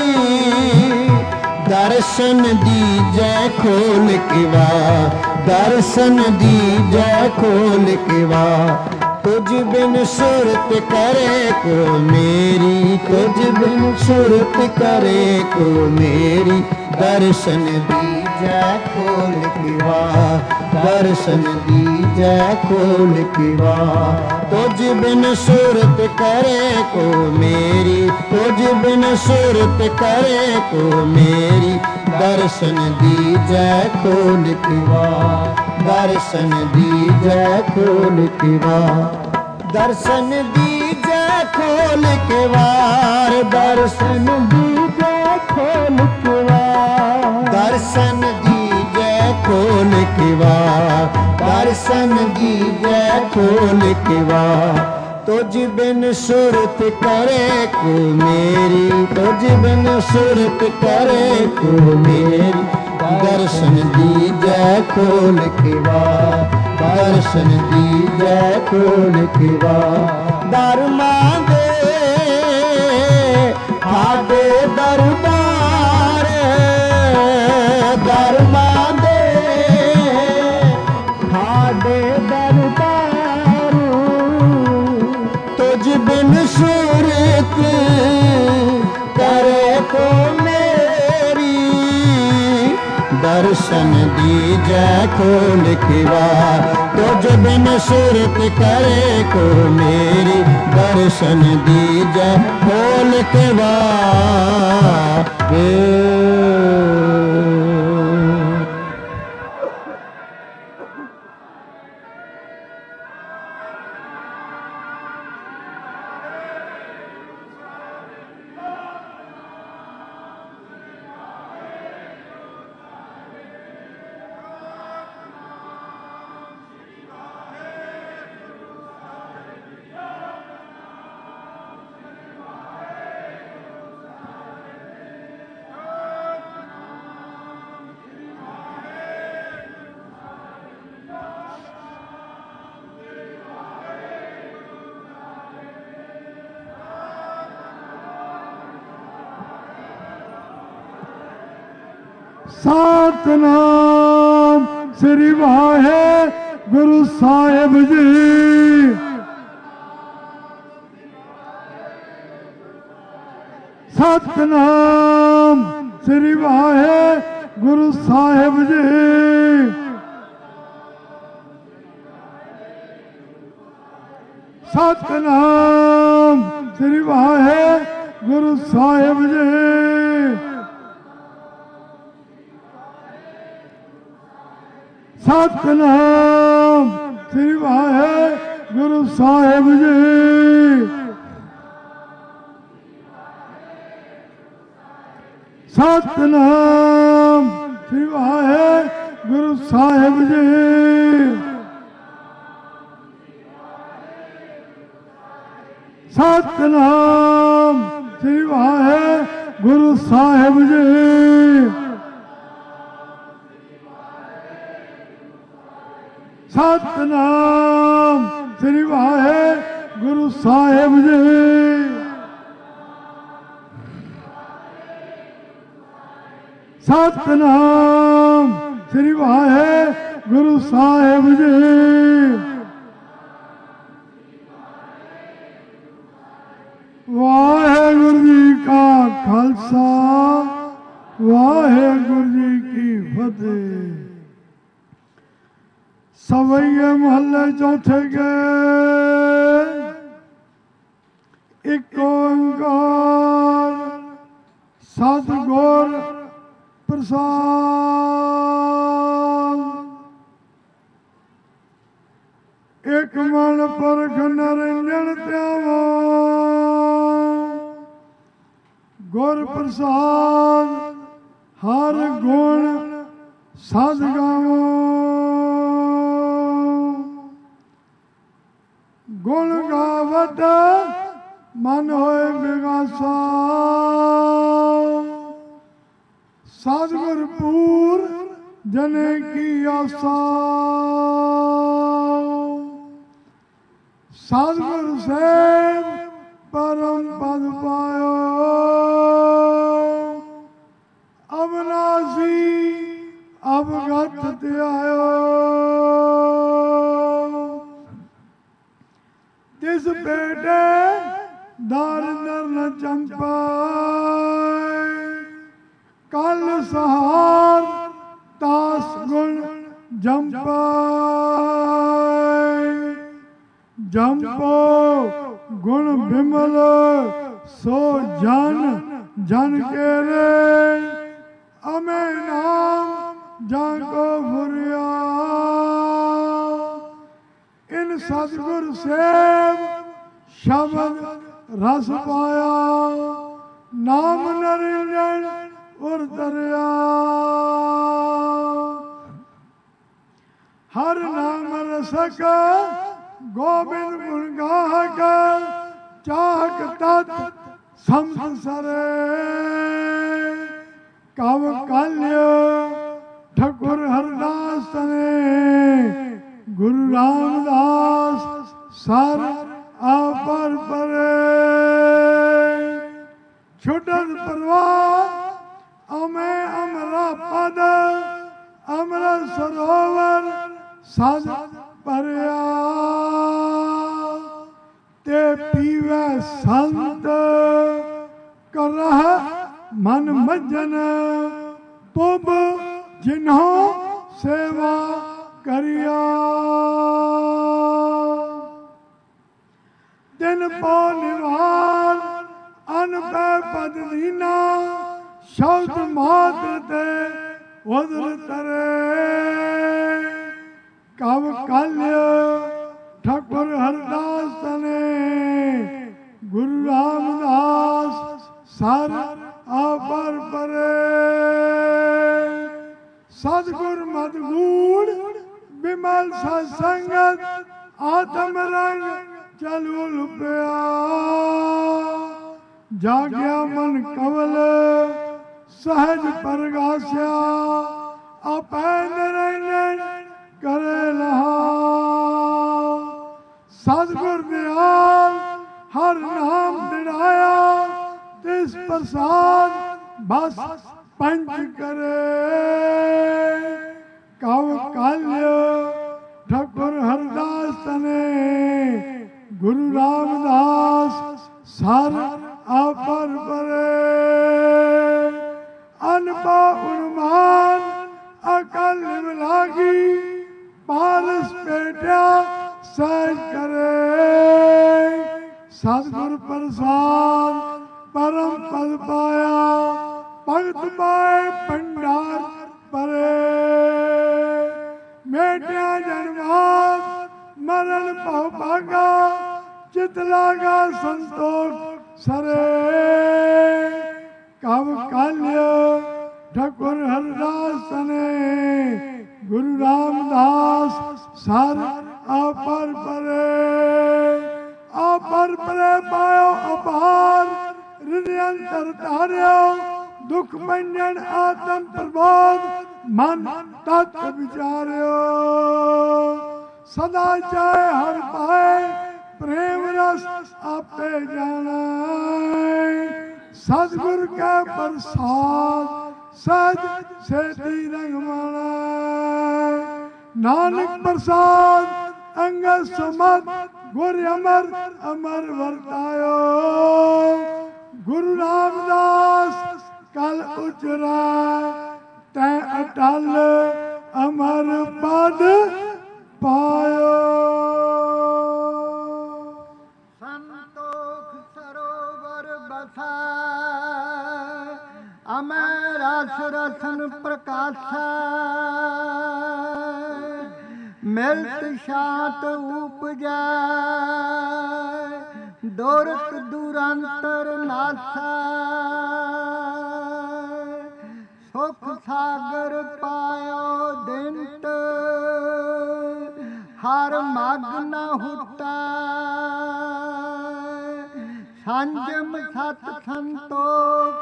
दर्शन दीजै खोल के वार, दर्शन दीजै खोल के वार। तुझ बिन सुरत करे को मेरी, तुझ बिन सुरत करे को मेरी। दर्शन दीजै खोल के वार, दर्शन दीजै खोल के वार। तुझ बिन सुरत करे को मेरी, तुझ बिन सुरत करे को मेरी। दर्शन दीजै खोल के वार, दर्शन दीजै खोल के वार। दर्शन दीजै खोल के वार, दर्शन दीजै खोल के वार। दर्शन दीजै खोल के वार, दर्शन दीजै खोल के वार। तुझ बिन सुरत करे को मेरी, तुझ बिन सुरत करे को मेरी। दर्शन दीजै खोल के वार, दर्शन दीजै खोल के वार। धर्मा दे ठाडे दरबार, धर्मा दे ठाडे दरबार। तुझ बिन सुरत करे को मेरी, दर्शन दीजै खोल किवार। तुझ बिन सूरत करे को मेरी दर्शन दीजै खोल किवार। सतनाम श्री वाहेगुरु साहिब जी। सतनाम श्री वाहेगुरु साहिब जी। सतनाम श्री वाहेगुरु साहिब जी। सतनाम श्री वाहेगुरु साहिब जी। सतनाम श्री वाहेगुरु साहिब जी। सतनाम श्री वाहेगुरु साहिब जी। सतनाम श्री वाहेगुरु साहिब जी। सतनाम श्री वाहेगुरु साहिब जी। वाहेगुरु जी का खालसा वाहेगुरु जी की फतेह। सवैये महल्ले चौथे के एक ओंकार सतगुर प्रसाद। एक मन परख निरंजन त्यावो गुर प्रसाद हर गुण सद गावो। गुण गावत मन होए बिगासा सतगुर पूर जने की आसा। सतगुर से परम पद पायो अविनाशी अवगत त्यायो। जिस बेटे दारिंदर न चंपाए कल सहार तास गुण जंपाए। जंपो गुण बिमल सो जन जन के रे अमे नाम जाको फुरिया। इन सतगुर से शब्द रस पाया नाम निरंजन उर दरिया। हर नाम रसक गोविंद गुण गाहक चाहक तत् समत सरे। कव कल्य ठकुर हरदास ने गुरु रामदास सर अपर परे। छुटत परवाह अमे अमरा पद अमरा सरोवर सद परया। ते पीवे संत करह मन मज्जन पुब जिन्हों सेवा करिया। दिन पो निवार अन पै पद दीना, शब्द मात्र ते उदर तरे। कव कल्य ठाकुर हरदास तने, गुरु रामदास सर अपर परे। सतगुर मदगूढ़ विमल सत्संगत, आत्म रंग चलु लुपया। जाग्या मन कवल सहज परगास्या, अपै निरंजन करे लहा। सतगुर दयाल हर नाम दिड़ाया, तिस प्रसाद बस पंच करे। कव काल्य ठाकुर हरदास तने, गुरु रामदास सर अपर परे। अनपा उन्मान अकल लागी, पारस पेटा सहज करे। सतगुर प्रसाद परम पद पाया, भगत पाए भंडार परे। मेटिया जन्मात मरण भव भागा, चित लागा संतोष सरे। कव काल्य ठाकुर हरदास तने, गुरु रामदास सर अपर परे। अपर परे पायो अपार, हृदय अंतर तार्यो। दुख भंजन आत्म प्रबोध, मन तत्व विचार्यो। सदा चाहे हर पाए, प्रेम रस आपे जाना। सतगुर का प्रसाद सज सेती रंग माना। नानक प्रसाद अंगद सुमत, गुर अमर अमर वर्तायो। गुरु रामदास कल उचरा, तै अटल अमर पद पायो। संतोख सरोवर बसा, अमर रस रसन प्रकाशा। मिलत शांत उपजै, दोरत दुरंतर नासा। सुख सागर पायो दिंट, हर मग न हुटा। संजम सत संतोख,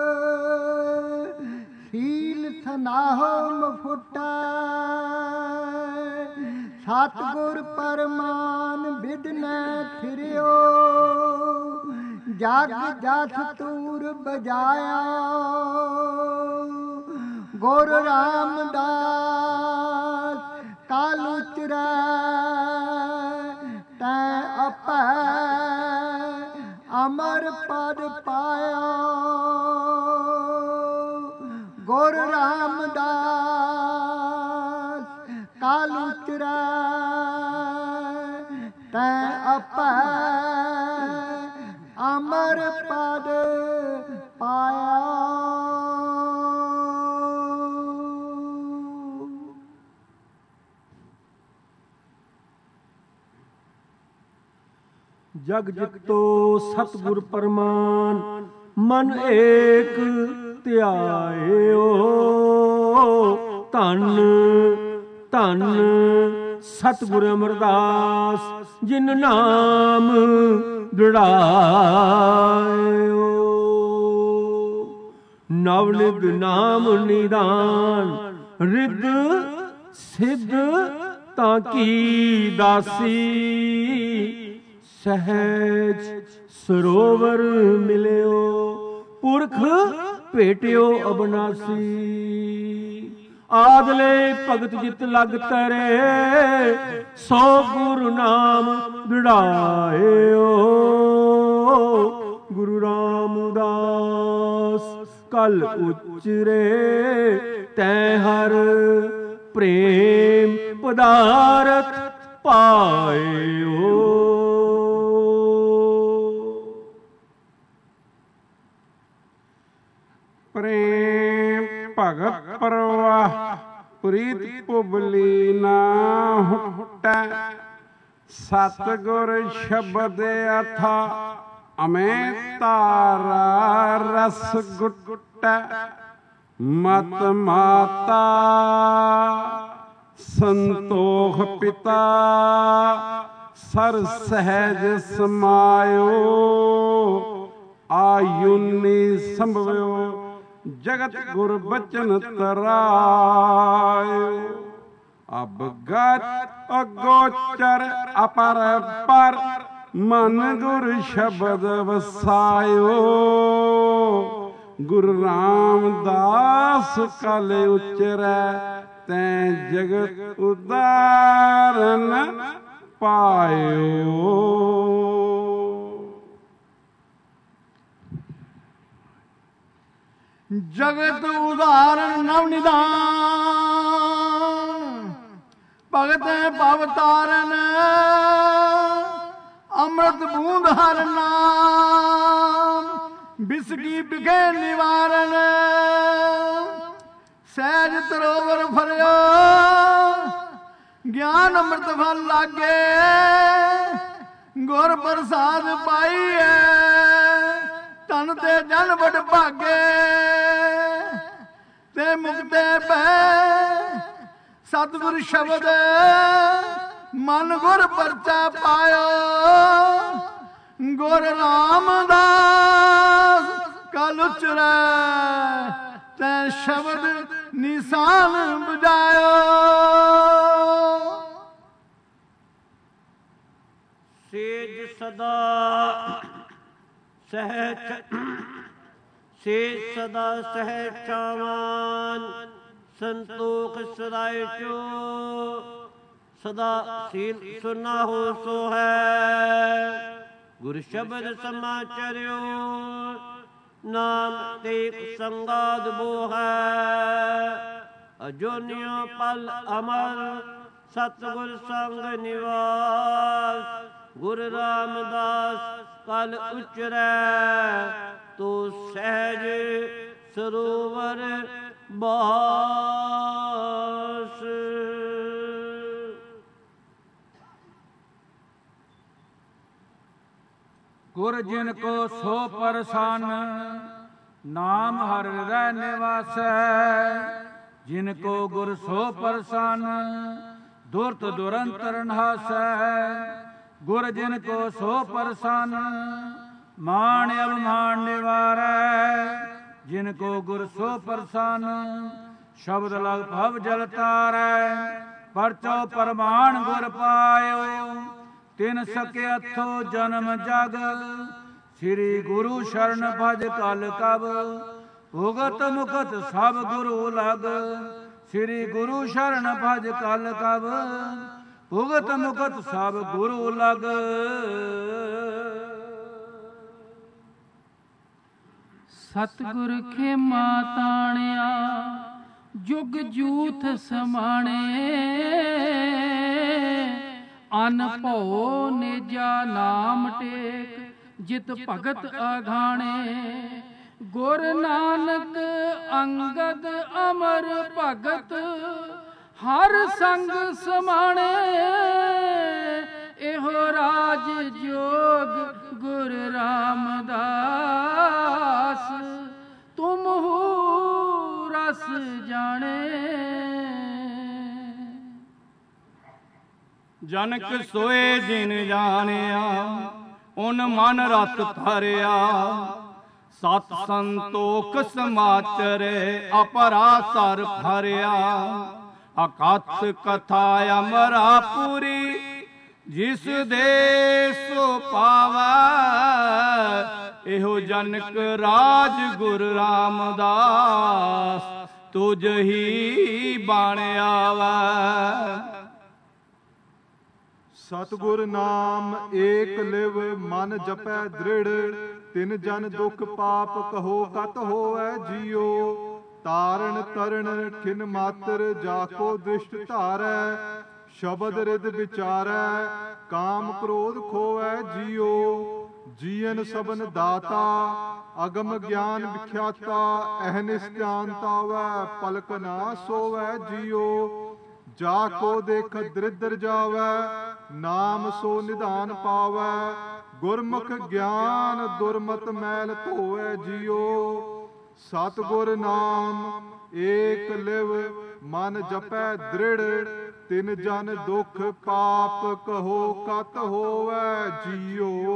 शील सनाहो मुफुटा। सतगुर परमान बिदनै फिरियो, जग जस तूर बजाया। गुर रामदास काल उचरै, तै अपै अमर पद पाया। गुर रामदास काल उचरै, तै अपै अमर पद पाया। जग जितो सतगुर परमान, मन एक ध्यायो। धन धन सतगुर अमरदास, जिन नाम दृढ़ायो। नवनिध नाम निदान, रिद सिद्ध ताकी दासी। सहज सरोवर मिलियो, पुरख भेटियो अबनासी। आदले भगत जित लग तरे, सौ गुरु नाम दृढ़ायो। गुरु रामदास कल उचरे, ਤੈ ਹਰ ਪ੍ਰੇਮ ਪਦਾਰਥ ਪਾਇਓ। ਪ੍ਰੇਮ ਭਗਤ ਪਰਵਾਹ ਪ੍ਰੀਤ ਪੁਬਲੀ ਨਾ ਹੁਟੈ। ਸਤਿਗੁਰ ਸ਼ਬਦ ਅਥਾ ਅਮੈ ਤਾਰਾ ਰਸ ਗੁਟੈ। ਮਤ ਮਾਤਾ ਸੰਤੋਖ ਪਿਤਾ ਸਰ ਸਹਿਜ ਸਮਾਇਓ। ਆਯੁਨੀ ਸੰਭਵਿਓ ਜਗਤ ਗੁਰ ਬਚਨ ਤਰਾਇਓ। ਅਬਗਤ ਅਗੋਚਰ ਅਪਰ ਪਰ ਮਨ ਗੁਰ ਸ਼ਬਦ ਵਸਾਇਓ। ਗੁਰੂ ਰਾਮਦਾਸ ਕਲ ਉਚਰੈ ਤੈਂ ਜਗਤ ਉਦਾਰਨ ਪਾਇਓ। ਜਗਤ ਉਦਾਹਰਨ ਨਵ ਨਿਦਾਨ ਭਗਤ ਭਵ ਤਾਰਨ। ਅੰਮ੍ਰਿਤ ਬੂੰਦ ਹਰ ਨਾਮ ਬਿਸਕੀ ਬਿਗੇ ਨਿਵਾਰਨ। ਸਹਿਜ ਤਰੋਵਰ ਫਰਿਓ ਗਿਆਨ ਅੰਮ੍ਰਿਤ ਫਲ ਲਾਗੇ। ਗੁਰ ਪ੍ਰਸਾਦ ਪਾਈਐ ਤਨ ਤੇ ਜਨ ਵਡ ਭਾਗੇ। ਤੇ ਮੁਕਤੇ ਪੈ ਸਤਿਗੁਰ ਸ਼ਬਦ ਮਨ ਗੁਰ ਪਰਚਾ ਪਾਇਓ। ਗੁਰ ਰਾਮਦਾਸ ਕਲ ਉਚਰੈ ਤੈ ਸ਼ਬਦ ਨਿਸ਼ਾਨ ਬਜਾਇਓ। ਸੇਜ ਸਦਾ ਸਹਿਜ ਸੇਜ ਸਦਾ ਸਹਿਜ ਚਾਵਾਨ। ਸੰਤੋਖ ਸਦਾਇ ਚੋ ਸਦਾ ਸੀਲ ਸੁਨਾ ਹੋ ਸੋ ਹੈ। ਗੁਰ ਸ਼ਬਦ ਸਮਾਚਰਿਓ ਨਾਮ ਤੇਕ ਸੰਗਾਦ ਬੋ ਹੈ। ਅਜੋਨਿਓ ਪਲ ਅਮਰ ਸਤਿਗੁਰ ਸੰਗ ਨਿਵਾਸ। ਗੁਰ ਰਾਮਦਾਸ ਕਲ ਉਚਰੈ ਤੋ ਸਹਿਜ ਸਰੋਵਰ ਬਾਸ। ਗੁਰ ਜਿਨ ਕੋ ਸੋ ਪਰਸਾਨ ਨਾਮ ਹਰ ਹਿਰਦੈ ਨਿਵਾਸੈ। ਜਿਨ ਕੋ ਗੁਰ ਸੋ ਪਰਸਾਨ ਦੁਰਤ ਦੁਰੰਤਰ ਨਾਸੈ। ਗੁਰ ਜਿਨ ਕੋ ਸੋ ਪਰਸਾਨ ਮਾਣ ਅਭਿਮਾਨ ਨਿਵਾਰੈ। ਜਿਨ ਕੋ ਗੁਰ ਸੋ ਪਰਸਾਨ ਸ਼ਬਦ ਲਗ ਭਵ ਜਲ ਤਾਰੈ। ਪਰਚੋ ਪਰਮਾਨ ਗੁਰ ਪਾਇਓ ਤਿਨ ਸਕੇ ਹੱਥੋ ਜਨਮ ਜਗ। ਸ੍ਰੀ ਗੁਰੂ ਸ਼ਰਨ ਭਜ ਕਲ ਕਬ ਭੁਗਤ ਮੁਕਤ ਸਭ ਗੁਰੂ ਲਗ। ਸ੍ਰੀ ਗੁਰੂ ਸ਼ਰਨ ਭਜ ਕਲ ਕਬ ਭੁਗਤ ਮੁਕਤ ਸਭ ਗੁਰੂ ਲਗ। ਸਤਿਗੁਰ ਖੇਮਾ ਤਾਣਿਆ ਜੁਗ ਜੂਥ ਸਮਾਣੇ। ਅਨ ਭਉ ਨੇਜਾ ਨਾਮ ਟੇਕ ਜਿਤ ਭਗਤ ਆਘਾਣੇ। ਗੁਰ ਨਾਨਕ ਅੰਗਦ ਅਮਰ ਭਗਤ ਹਰ ਸੰਗ ਸਮਾਣੇ। ਇਹੋ ਰਾਜ ਜੋਗ ਗੁਰ ਰਾਮਦਾਸ ਤੁਮਹੁ ਰਸ ਜਾਣੇ। ਜਨਕ ਸੋਏ ਜਿਨ ਜਾਣਿਆ ਉਨ ਮਨ ਰਤ ਧਰਿਆ। ਸਤ ਸੰਤੋਖ ਸਮਾਚਰੇ ਅਪਰਾਸਰ ਭਰਿਆ। ਅਕਥ ਕਥਾ ਅਮਰਾ ਪੂਰੀ ਜਿਸ ਦੇ ਸੋ ਪਾਵੈ। ਇਹੋ ਜਨਕ ਰਾਜ ਗੁਰ ਰਾਮਦਾਸ ਤੁਝ ਹੀ ਬਾਣ ਆਵੈ। ਸਤਿਗੁਰ ਨਾਮ ਏਕ ਲਿਵ ਮਨ ਜਪੈ ਦ੍ਰਿੜ। ਤਿਨ ਜਨ ਦੁਖ ਪਾਪ ਕਹੋ ਕਤ ਹੋਵੈ ਜੀਓ। ਤਾਰਨ ਤਰਨ ਖਿਨ ਮਾਤਰ ਜਾ ਕੋ ਦ੍ਰਿਸ਼ਟ ਧਾਰੈ, ਸ਼ਬਦ ਰਿਦ ਵਿਚਾਰੈ ਕਾਮ ਕ੍ਰੋਧ ਖੋਵੈ ਜੀਓ। ਜੀਵਨ ਸਬਨ ਦਾਤਾ ਅਗਮ ਗਿਆਨ ਵਿਖਿਆਤਾ, ਅਹਨਿਸ ਧਿਆਨ ਤਾਵੈ ਪਲਕ ਨਾ ਸੋਵੈ ਜੀਓ। ਜਾ ਕੋ ਦੇਖ ਦ੍ਰਿਦਰ ਜਾਵੈ, ਨਾਮ ਸੋ ਨਿਧਾਨ ਪਾਵੈ, ਗੁਰਮੁਖ ਗਿਆਨ ਦੁਰਮਤ ਮੈਲ ਧੋਵੈ ਜੀਓ। ਸਤਿਗੁਰ ਨਾਮ ਏਕ ਲਿਵ ਮਨ ਜਪੈ ਦ੍ਰਿੜ, ਤਿਨ ਜਨ ਦੁਖ ਪਾਪ ਕਹੋ ਕਤ ਹੋਵੈ ਜੀਓ।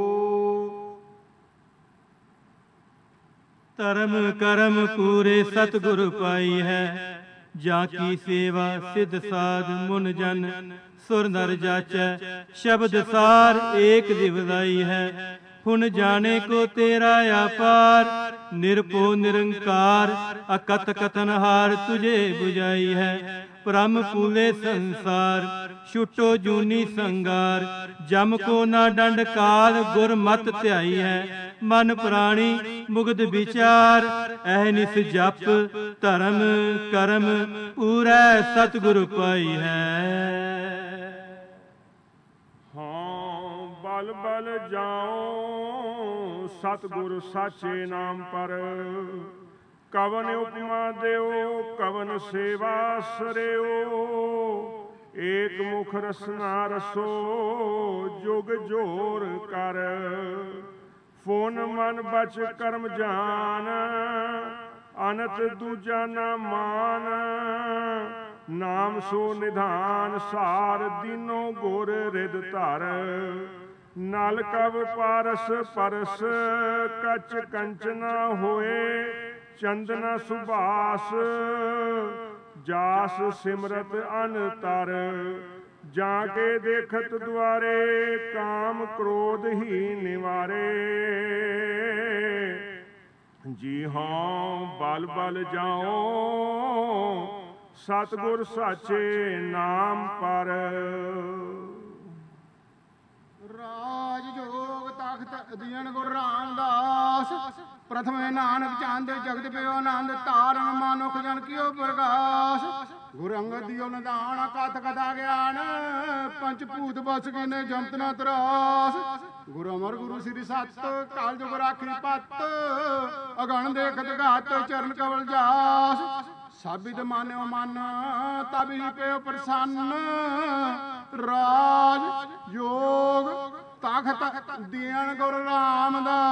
ਧਰਮ ਕਰਮ ਪੂਰੇ ਸਤਿਗੁਰ ਪਾਈ ਹੈ, ਜਾਂ ਕੀ ਸੇਵਾ ਸਿਧ ਸਾਧ ਮੁਨ ਜਨ ਸੁਰ ਨਰ ਜਾਚੈ। ਸ਼ਬਦ ਸਾਰ ਏਕ ਦਿਵਦਾਈ ਹੈ, ਹੁਣ ਜਾਣੇ ਕੋ ਤੇਰਾ ਆਪਾਰ। ਨਿਰਭਉ ਨਿਰੰਕਾਰ ਅਕਤ ਕਥਨ ਹਾਰ, ਤੁਝੇ ਬੁਝਾਈ ਹੈ ਭ੍ਰਮ ਪੂਲੇ ਸੰਸਾਰ। ਛੁਟੋ ਜੂਨੀ ਸੰਗਾਰ, ਜਮ ਕੋ ਨਾ ਡੰਡ ਕਾਲ, ਗੁਰ ਮਤ ਧਿਆਈ ਹੈ ਮਨ ਪ੍ਰਾਣੀ ਮੁਗਧ ਵਿਚਾਰ। ਅਹਨਿਸ ਜਪ ਧਰਮ ਕਰਮ ਪੂਰੈ ਸਤਿਗੁਰ ਪਾਈ ਹੈ। ਹਾਂ ਬਲ ਬਲ ਜਾਓ ਸਤਿਗੁਰ ਸਾਚੇ ਨਾਮ ਪਰ, ਕਵਨ ਉਪਮਾ ਦਿਓ ਕਵਨ ਸੇਵਾ ਸਰਿਓ। ਏਕ ਮੁਖ ਰਸਨਾ ਰਸੋ ਜੁਗ ਜੋਰ ਕਰ, ਫੋਨ ਮਨ ਬਚ ਕਰਮ ਜਾਨ, ਅਨਤ ਦੂਜਾ ਨਾ ਮਾਨ। ਨਾਮ ਸੋ ਨਿਧਾਨ ਸਾਰ, ਦੀਨੋ ਗੁਰ ਰਿਦ ਧਰ। ਨਲ ਕਵ ਪਾਰਸ ਪਰਸ, ਕਚ ਕੰਚਨਾ ਹੋਏ ਚੰਦਨਾ ਸੁਭਾਸ। ਜਾਸ ਸਿਮਰਤ ਅਨਤਰ, ਜਾਂ ਕੇ ਦੇਖਤ ਦੁਆਰੇ, ਕਾਮ ਕ੍ਰੋਧ ਹੀ ਨਿਵਾਰੇ। ਜੀ ਹਾਂ ਬਲ ਬਲ ਜਾਓ ਸਤਿਗੁਰ ਸਾਚੇ ਨਾਮ ਪਰ। ਰਾਜ ਜੋਗ ਤਖਤ ਅਧੀਨ ਗੁਰੂ ਰਾਮਦਾਸ, ਪ੍ਰਥਮੇ ਨਾਨਕ ਚੰਦ ਜਗਤ ਪਿਓ ਆਨੰਦ। ਤਾਰਨ ਮਾਨੁਖ ਜਨ ਕੀਓ ਪ੍ਰਗਾਸ, ਗੁਰ ਅੰਗਦ ਦਿਓ ਨਿਧਾਨ ਕਥ ਕਥਾ ਗਿਆਨ। ਪੰਚ ਭੂਤ ਬਸ ਕੀਨੇ ਜੰਤ ਨਾ ਤਰਾਸ, ਗੁਰੂ ਅਮਰ ਗੁਰੂ ਸ੍ਰੀ ਸਤ ਕਾਲ ਜੁਗ ਰਾਖੀ ਪਤ। ਅਗਣ ਦੇਖਤ ਘਾਤ ਚਰਨ ਕਵਲ ਜਾਸ, ਸਾਬਿਤ ਮਾਨਿਓ ਮਨ ਤਬਿ ਪਿਓ ਪ੍ਰਸੰਨ। ਰਾਜ ਯੋਗ ਤਖਤ ਦੀਨ ਗੁਰੂ ਰਾਮਦਾਸ,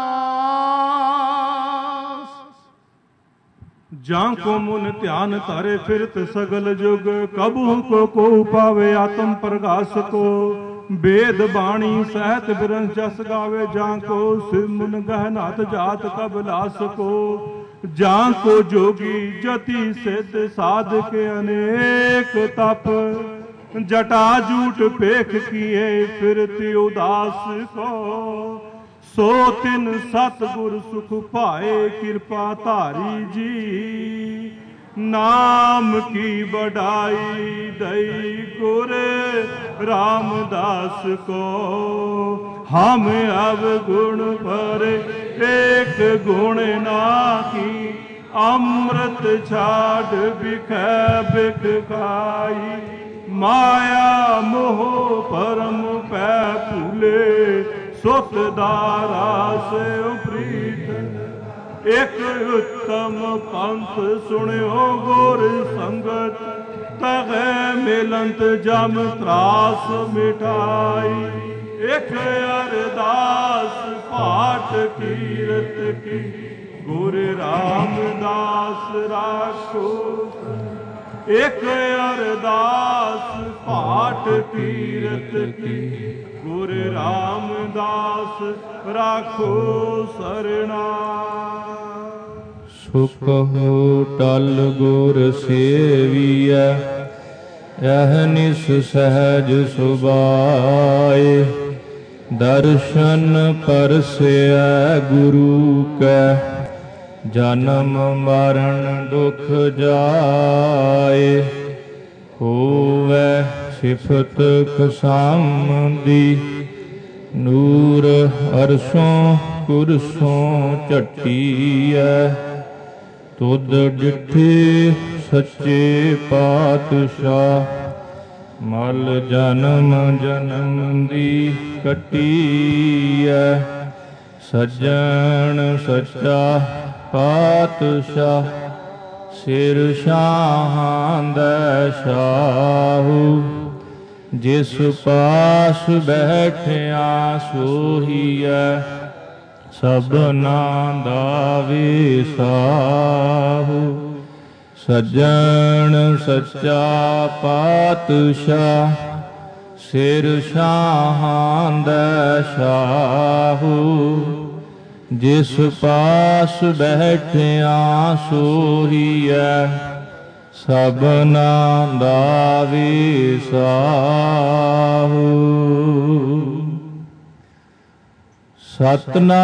ਜਾਂ ਕੋ ਮੁਨ ਧਿਆਨ ਧਰੇ ਫਿਰਤ ਸਗਲ ਜੁਗ। ਕਬਹੂ ਕੋ ਕੋ ਪਾਵੇ ਆਤਮ ਪ੍ਰਗਾਸ ਕੋ, ਵੇਦ ਬਾਣੀ ਸਹਿਤ ਬਿਰੰਸ ਜਸ ਗਾਵੇ। ਜਾਂ ਕੋ ਸਿਰ ਮੁਨ ਗਹਿਨਾਤ ਜਾਤ ਕਬ ਲਾਸ ਕੋ, ਜਾਂ ਕੋ ਜੋਗੀ ਜਤੀ ਸਿੱਧ ਸਾਧਕ ਅਨੇਕ ਤਪ। ਜਟਾ ਜੂਟ ਪੇਖ ਕੀਏ ਫਿਰਤੀ ਉਦਾਸ ਕੋ, ਸੋ ਤਿਨ ਸਤਿਗੁਰ ਸੁਖ ਭਾਏ ਕਿਰਪਾ ਧਾਰੀ ਜੀ। ਨਾਮ ਕੀ ਬੜਾਈ ਦਈ ਗੁਰ ਰਾਮਦਾਸ ਕੋ, ਹਮ ਅਵਗੁਣ ਪਰ ਏਕ ਗੁਣ ਨਾ ਕੀ। ਅੰਮ੍ਰਿਤ ਛਾੜ ਬਿਖੈ ਬਿਖ ਖਾਈ, ਮਾਇਆ ਮੋਹ ਪਰਮ ਪੈ ਭੂਲੇ। ਸੁਤ ਦਾਰਾ ਸੇ ਪ੍ਰੀਤ ਇਕ ਉਤਮ ਪੰਥ ਸੁਣਿਓ ਗੁਰ ਸੰਗਤ। ਤਗੈ ਮਿਲੰਤ ਜਮ ਤਰਾਸ ਮਿਟਾਈ, ਇਕ ਅਰਦਾਸ ਪਾਠ ਕੀਰਤ ਕੀ। ਗੁਰ ਰਾਮਦਾਸ ਰਾਖੋ, ਇਕ ਅਰਦਾਸ ਪਾਠ ਕੀਰਤ ਕੀ। ਗੁਰ ਰਾਮਦਾਸ ਰਾਖੋ ਸਰਣਾ। ਸੁਖ ਹੋ ਟਲ ਗੁਰ ਸੇਵੀਐ, ਅਹਨਿਸ ਸਹਿਜ ਸੁਭਾਏ। ਦਰਸ਼ਨ ਪਰਸੈ ਗੁਰੂ ਕੈ, ਜਨਮ ਮਰਨ ਦੁਖ ਜਾਏ। ਹੋਵੈ ਸਿਫਤ ਖਸਮ ਦੀ, ਨੂਰ ਅਰਸ਼ੋਂ ਕੁਰਸੋਂ ਝਟੀਐ। ਤੁਧ ਡਿਠੇ ਸੱਚੇ ਪਾਤਸ਼ਾਹ, ਮਲ ਜਨਮ ਜਨਮ ਦੀ ਕੱਟੀਐ। ਸੱਜਣ ਸੱਚਾ ਪਾਤਸ਼ਾਹ, ਸਿਰ ਸ਼ਾਹਾਂ ਦਾ ਸ਼ਾਹੂ। ਜਿਸ ਪਾਸ ਬੈਠਿਆ ਸੋਹੀਐ, ਸਭਨਾ ਦਾ ਵਿਸਾਹੂ। ਸੱਜਣ ਸੱਚਾ ਪਾਤਸ਼ਾਹ, ਸਿਰ ਸ਼ਾਹਾਂ ਦਾ ਸ਼ਾਹੂ। ਜਿਸ ਪਾਸ ਬੈਠਿਆ ਸੋਹੀਐ, ਸਭਨਾ ਦਾ ਵਿਸਾਹੂ। ਸਤਨਾਮ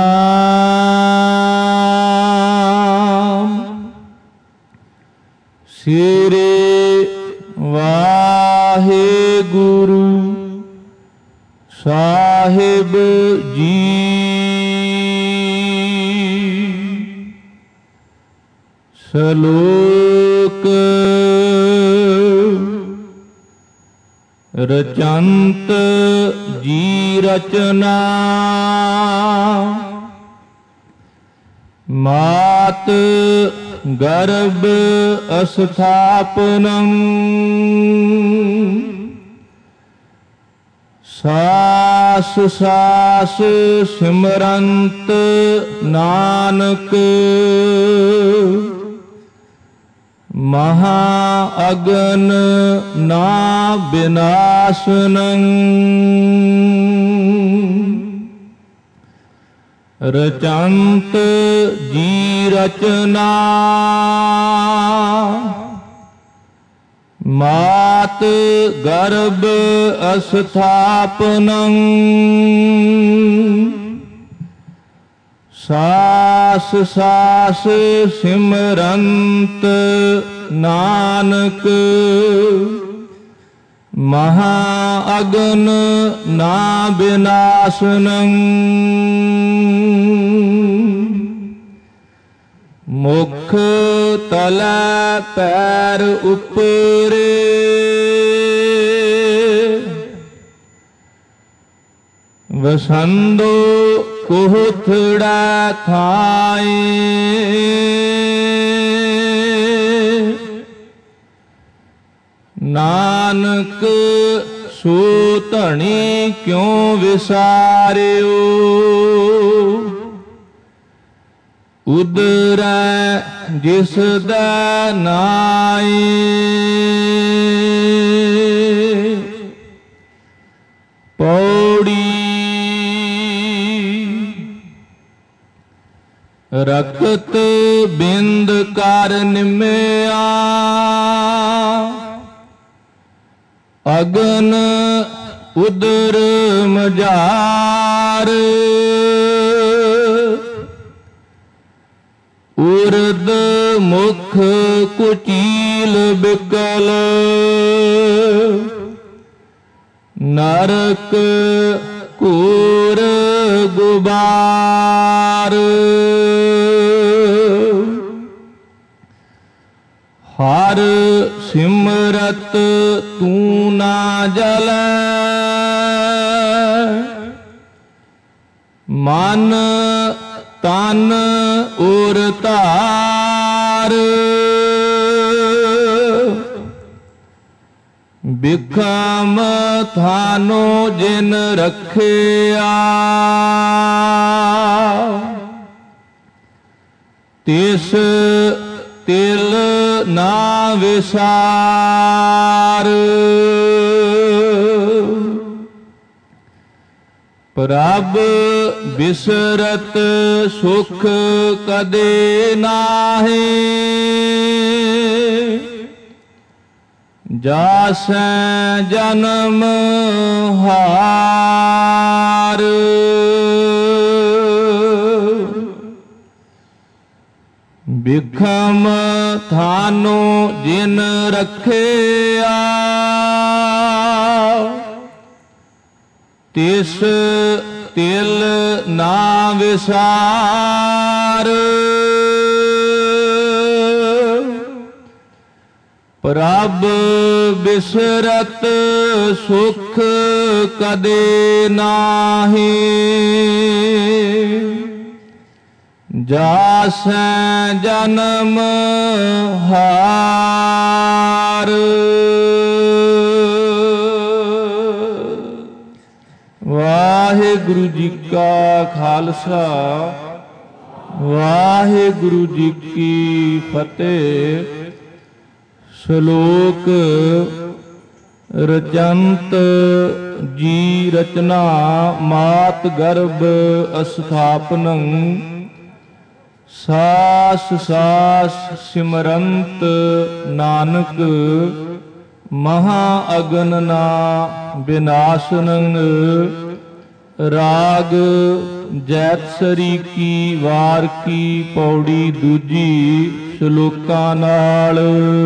ਸ੍ਰੀ ਵਾਹਿਗੁਰੂ ਸਾਹਿਬ ਜੀ। ਸ਼ਲੋਕ ਰਚੰਤ ਜੀ ਰਚਨਾ, ਮਾਤ ਗਰਭ ਅਸਥਾਪਨੰ। ਸਾਸ ਸਾਸ ਸਿਮਰੰਤ ਨਾਨਕ, ਮਹਾ ਅਗਨ ਨਾ ਬਿਨਾਸਨੰ। ਰਚੰਤ ਜੀ ਰਚਨਾ, ਮਾਤ ਗਰਭ ਅਸਥਾਪਨੰ। ਸਾਸ ਸਾਸ ਸਿਮਰੰਤ ਨਾਨਕ, ਮਹਾ ਅਗਨ ਨਾ ਬਿਨਾਸਨੰ। ਮੁਖ ਤਲੈ ਪੈਰ ਉਪਰੇ, ਵਸੰਦੋ ਕੋਥੜਾ ਥਾਏ। ਨਾਨਕ ਸੋ ਧਣੀ ਕਿਉ ਵਿਸਾਰਿਓ, ਉਦਰੈ ਜਿਸ ਦਾ ਨਾਏ। ਪੌੜੀ ਰਕਤ ਬਿੰਦ ਕਰ ਨਿਮਿਆ, ਅਗਨ ਉਦਰ ਮਝਾਰ। ਉਰਦ ਮੁਖ ਕੁਚੀਲ ਬਿਕਲ, ਨਰਕ ਘੋਰ ਗੁਬਾਰ। ਹਰ ਸਿਮਰਤ ਤੂੰ ਨਾ ਜਲੈ, ਮਨ ਤਨ ਉਰ ਧਾਰ। ਬਿਖਮ ਥਾਨੋ ਜਿਨ ਰਖਿਆ, ਤਿਸ ਤਿਲ ਨਾ ਵਿਸਾਰ। ਪ੍ਰਭ ਬਿਸਰਤ ਸੁਖ ਕਦੇ ਨਾਹੀ, ਜਾਸੈ ਜਨਮ ਹਾਰ। ਬਿਖਮ ਥਾਨੋ ਜਿਨ ਰਖਿਆ, ਤਿਸ ਤਿਲ ਨਾ ਵਿਸਾਰ। प्रभ बिसरत सुख कदे नाहि, जासै जन्म हार। वाहिगुरु जी का खालसा, वाहिगुरु जी की फतेह। श्लोक रचंत जी रचना मात गर्भ स्थापनं, सास सास सिमरंत नानक, महा अगन ना विनाशनं। राग जैतसरी की वार की पौड़ी दूजी श्लोकां नाल।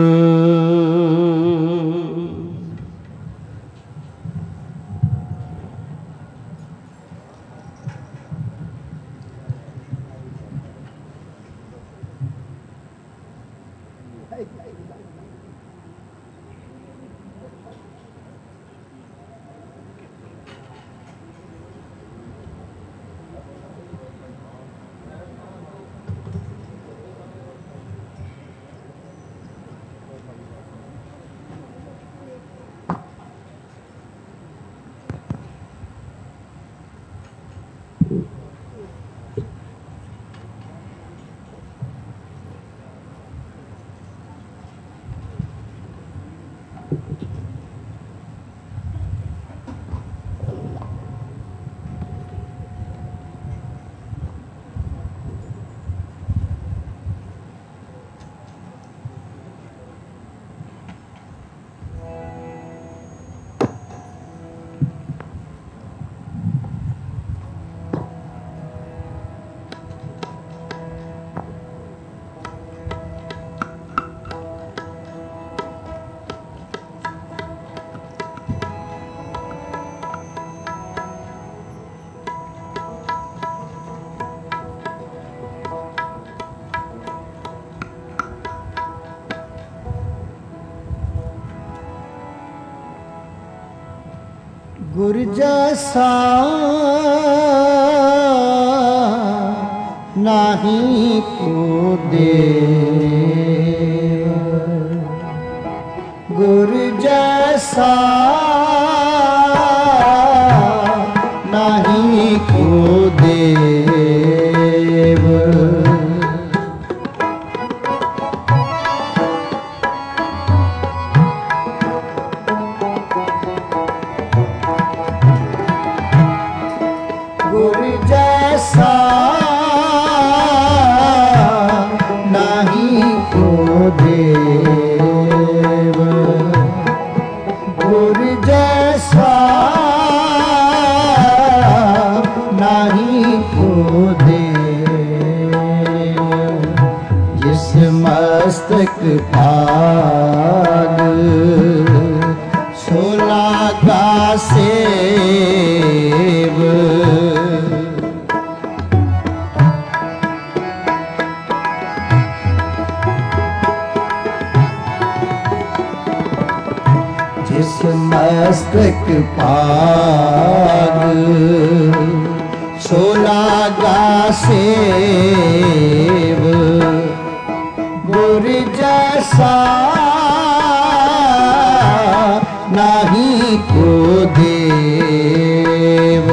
गुर जैसा नाही को दे, गुर जैसा नाही को देव। मस्तक भाग सोला का सेव, जिस मस्तक भाग सोला का सेव। गुर जैसा नहीं को देव,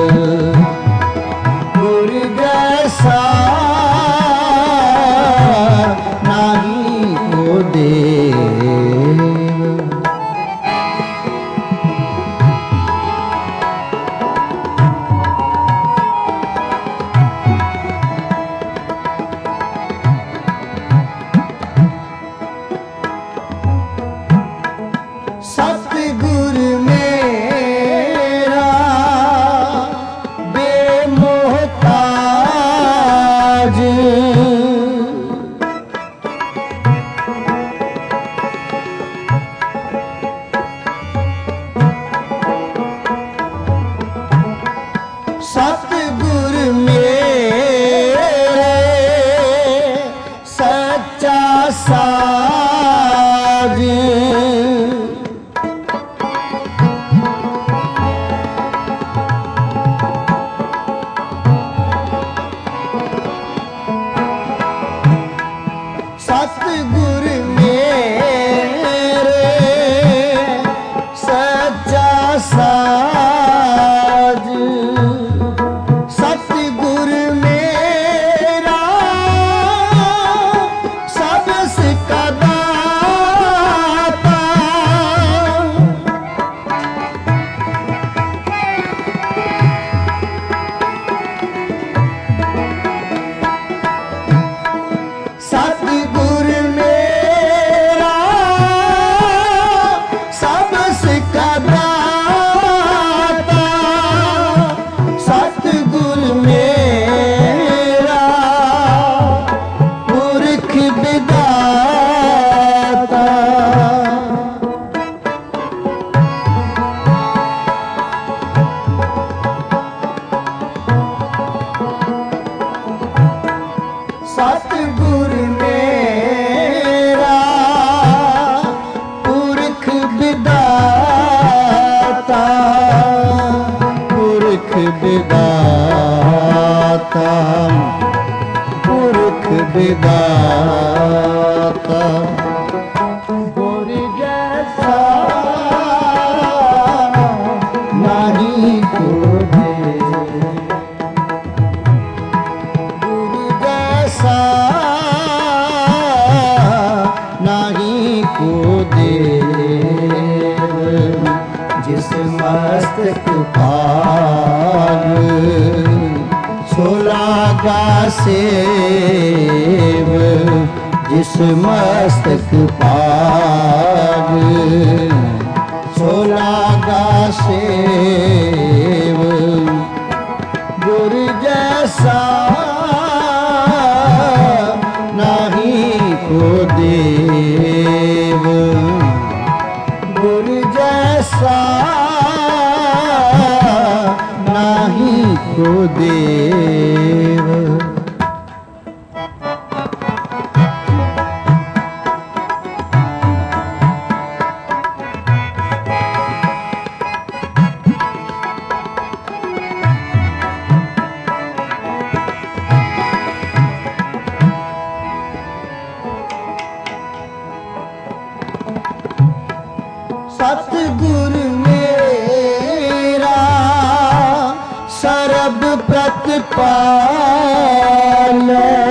गुर जैसा नहीं को देव। सतगुर मेरा बेमोहताज, सतगुर मेरे सच्चा साज। विदाता पुरख विदाता गुर जैसा नहीं को दे गुरु जैसा नहीं को देव जिस मस्तक पाग सोलागा सेव जिस मस्तक पाग सोलागा सेव गुर जैसा नहीं को देव गुर जैसा नहीं को देव सतगुर मेरा सरब प्रतिपाल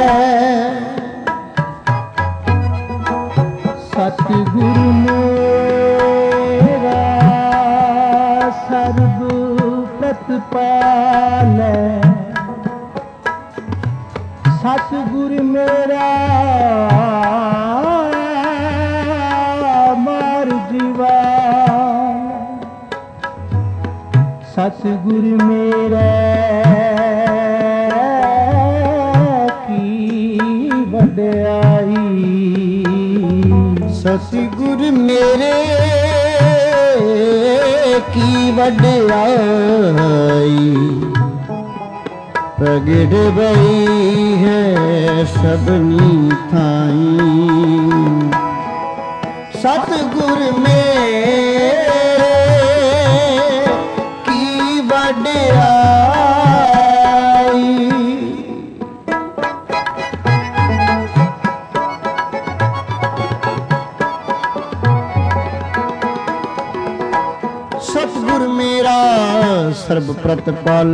सतगुर मेरा सर्व प्रतिपाल सतगुर मेरा मार जीवा सतगुर मेरे की वड्याई सतगुर मेरे की वड्याई प्रगट भई है सबनी थाई सतगुर मेरे की वड्याई सतगुर मेरा सर्ब प्रतिपाल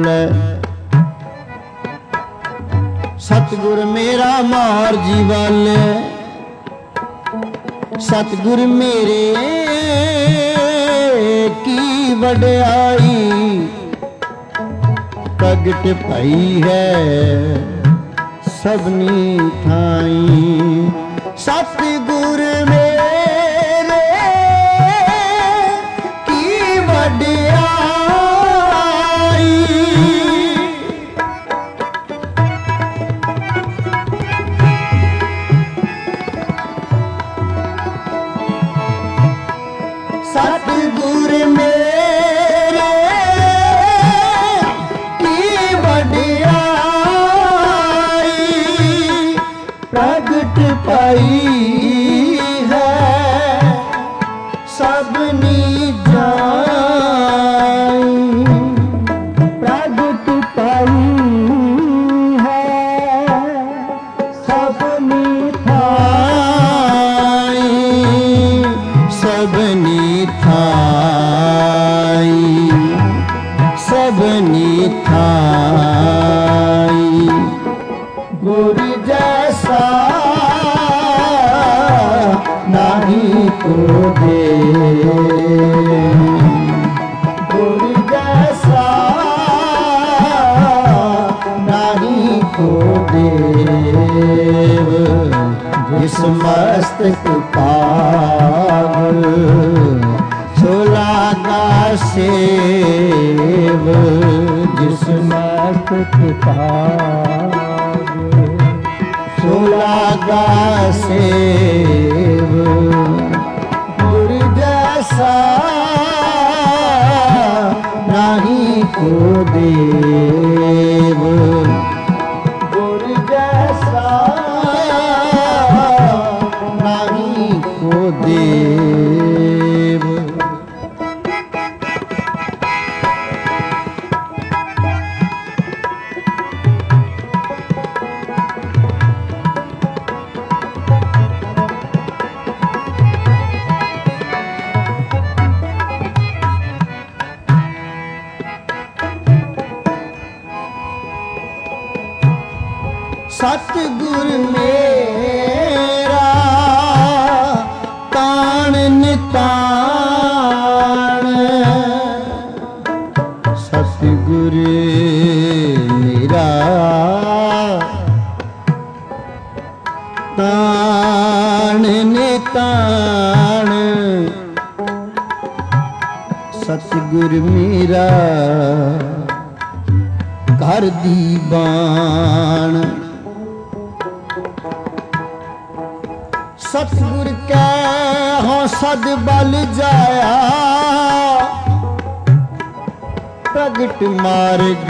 सतगुर मेरा मार जीवल सतगुर मेरे की वड्याई प्रगट भई है सबनी ठाई सतगुर मेरे की वड्याई सतगुर मेरे की वड्याई प्रगट पाई है सबनी जाई प्रगट पाई है सबनी थाई सबनी थाई सबनी थाई गुर जैसा नहीं को दे गुर जैसा नहीं को देव जिस मस्तक पाग सोलागा सेव जिस मस्तक पाग सोलागा सेव गुर जैसा नहीं को देव गुर जैसा नहीं को देव ਸਤਿਗੁਰ ਮੇਰਾ ਤਾਣ ਨਿਤਾਣ ਸਤਿਗੁਰ ਮੇਰਾ ਤਾਣ ਨਿਤਾਣ ਸਤਿਗੁਰ ਮੇਰਾ ਘਰ ਦੀ ਬਾਣ ਸਤਿਗੁਰ ਕੈ ਹੋ ਸਦ ਬਲ ਜਾਇਆ ਪ੍ਰਗਟ ਮਾਰਗ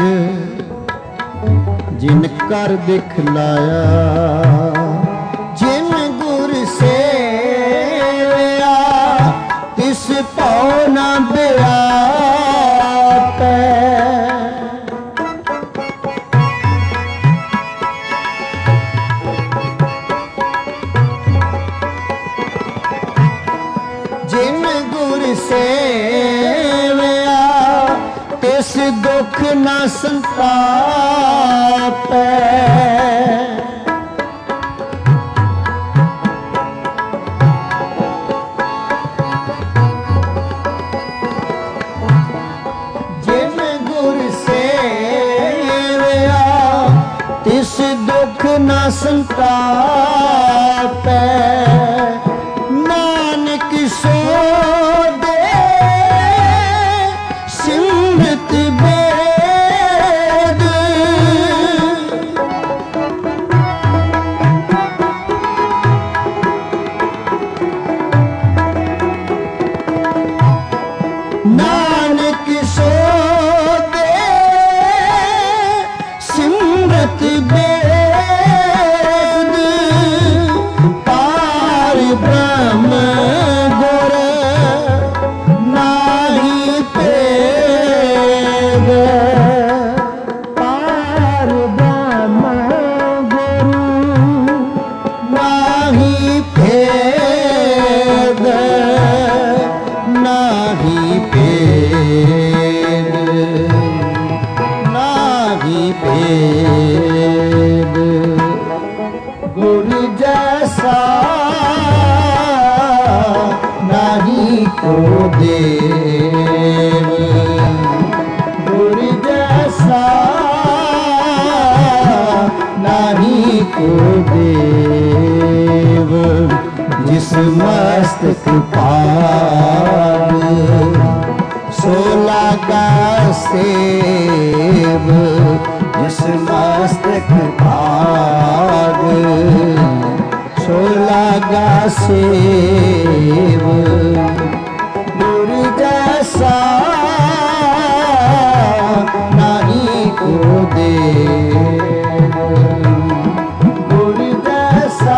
ਜਿਨ ਕਰ ਦਿਖਲਾਇਆ ਜਿਨ ਗੁਰ ਸੇਵਿਆ ਤਿਸ ਭਉ ਨਾ ਬਿਆਪੈ ਜਿਨ ਗੁਰ ਸੇਵਿਆ ਤਿਸ ਦੁਖ ਨਾ ਸੰਤਾਪੈ ਜਿਨ ਗੁਰ ਸੇਵਿਆ ਤਿਸ ਦੁਖ ਨਾ ਸੰਤਾਪੈ ਨਾਨਕ ਸੋ ਦੇ ਸਿਮਰਤ ਬੇਦ ਨਾਨਕ ਸੋ ਦੇ ਸਿਮਰਤ ਬੇਦ ਪਾਰ ਬ੍ਰਹਮ ਗੁਰ ਨਾਹੀ ਭੇਦ ਪਾਰ ਬ੍ਰਹਮ ਗੁਰੂ ਨਾਹੀ ਭੇਦ ਨਾਹੀ ਭੇਦ ਨਾਹੀ ਭੇਦ ਗੁਰ ਜੈਸਾ ਨਾਹੀ ਕੋ ਦੇਵ ਗੁਰ ਜੈਸਾ ਨਾਹੀ ਕੋ ਦੇਵ ਜਿਸ ਮਸਤਕ ਭਾਗ ਸੋ ਲਾਗਾ ਸੇਵ ਜਿਸ ਮਸਤਕ ਭਾਗ ਸੋ ਲਾਗਾ ਸੇਵ ਗੁਰ ਜੈਸਾ ਨਾਹੀ ਕੋ ਦੇਵ ਗੁਰ ਜੈਸਾ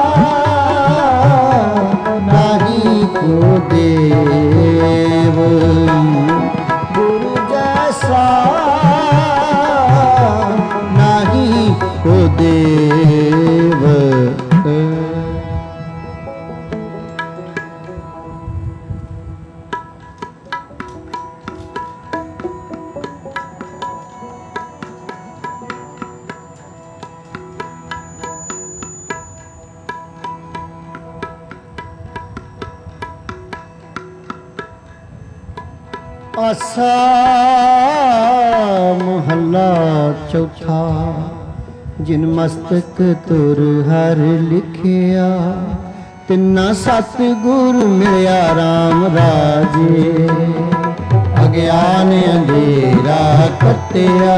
ਨਾਹੀ ਕੋ ਦੇਵ ਗੁਰ ਜੈਸਾ ਨਾਹੀ ਕੋ ਦੇਵ ਆਸਾ ਮਹੱਲਾ ਚੌਥਾ ਜਿਨ ਮਸਤਕ ਤੁਰ ਹਰ ਲਿਖਿਆ ਤਿੰਨਾ ਸਤਿਗੁਰ ਮਿਲਿਆ RAM ਰਾਜੇ ਅਗਿਆਨ ਅੰਧੇਰਾ ਕੱਟਿਆ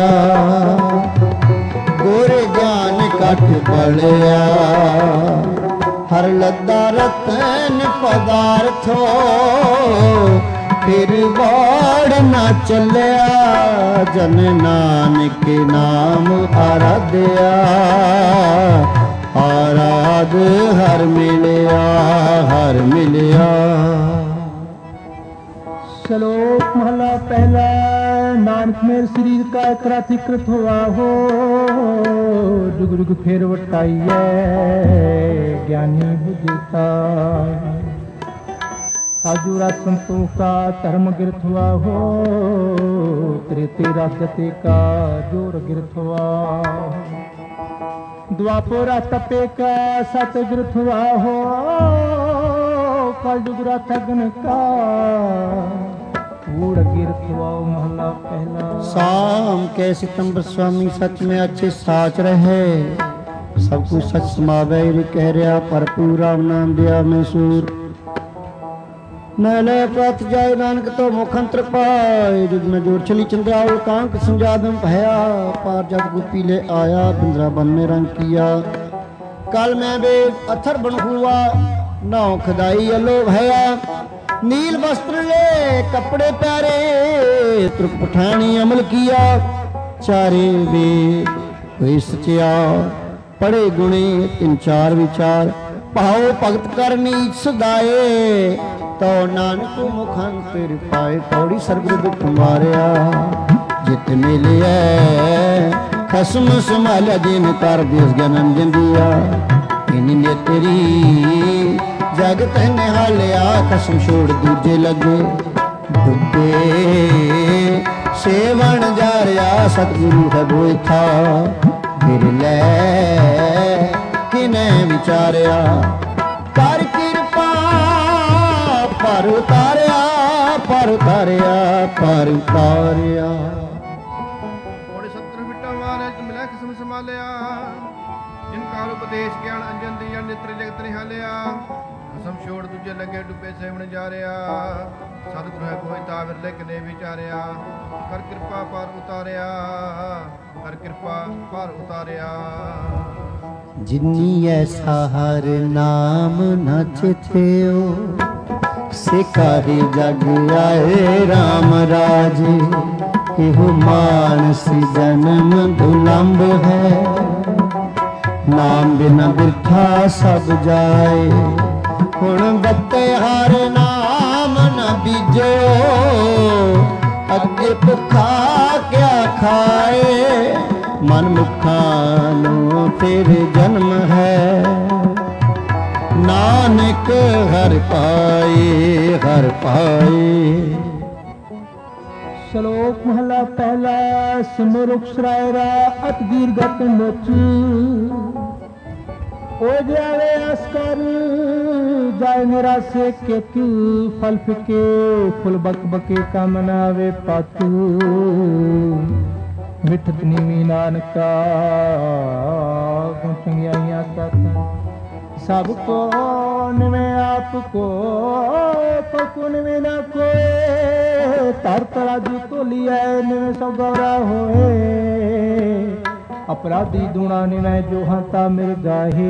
ਗੁਰ ਗਿਆਨ ਕਟ ਬਲਿਆ ਹਰ ਲੱਦਾ ਰਤਨ ਪਦਾਰਥੋ ਫਿਰ ਵਾੜ ਨਾ ਚੱਲਿਆ ਜਨ ਨਾਨਕ ਨਾਮ ਆਰਾਧਿਆ ਆਰਾਧ ਹਰ ਮਿਲਿਆ ਹਰ ਮਿਲਿਆ। श्लोक महला पहला नानक मेर शरीर का कराथी कृत हुआ हो जुग जुग फेर वटाइए ज्ञानी बुझता साजू राज संतोष का धर्म गिरत हुआ हो त्रेते राजते का जोर गिरत हुआ द्वापोरा तपे का सतगुर थुआ हो कलयुगरा थगन का कूड़ गिर थुआओ महला पहला। साम के सितंबर स्वामी सच में अच्छे साच रहे सब कुछ सच समावे कह रहा पर पूरा नाम दिया में सूर नैले पथ जाय नानक तो मुखंत्र पाए जुग में जोर चली चंद्रावल कांक संजादम भया पार जब गोपी ले आया बिंद्रा बन में रंग किया कल में बे अथर बन हुआ नाव खदाई अलो भया नील वस्त्र ले कपड़े प्यारे तुर्क पठानी अमल किया चारे वेद कोई सचिया पढ़े गुणे तीन चार विचार भाव भगत करनी सदाए तो नानक मुखंतर पाए पौड़ी सरगुरु दुख मारिया जित मिलिया खसम संभालिया जिन कर देस ज्ञान दिया इन ने तेरी जगत निहालिया खसम छोड़ दूजे लगे डुबे सेवन जा रहा सतगुरु है बोए था फिर ले किने विचारिया कर कृपा पर उतारिया पर उतारिया पर उतारिया बड़े सत्र बिट्टा मारे मिला किस्म संभालिया जिनका उपदेश ज्ञान अंजन दिया नेत्र जगत निहालिया कसम छोड़ दूजे लगे डुबे सेवन जा रहा सतगुरु है कोई ताविर लेकने विचारिया कर कृपा पर उतारिया कर कृपा पर उतारिया जिन्नी ऐसा हर नाम न चिथ्यो सिकारी जग आए राम राज एहो मानस जन्म दुलंब है नाम बिना बिरथा सब जाए हुण बत्ते हर नाम न बीजो अगे भुखा क्या खाए मन मुखानो फिर जन्म है नानक हर पाए हर पाए। श्लोक महला पहला सिमरुख सरायरा अत दीर्घत नोच ओ जावे अस्कर जाय निराशे केत फल फिके फुल बक बके का मनावे पत मिठत नीवी नानका चंगियाइयां कत सबको निवे आपको पकु निवे न कोई तर तराजू तो लिया निवे सब गौरा होए अपराधी दूना निवे जो हंता मिल गाहे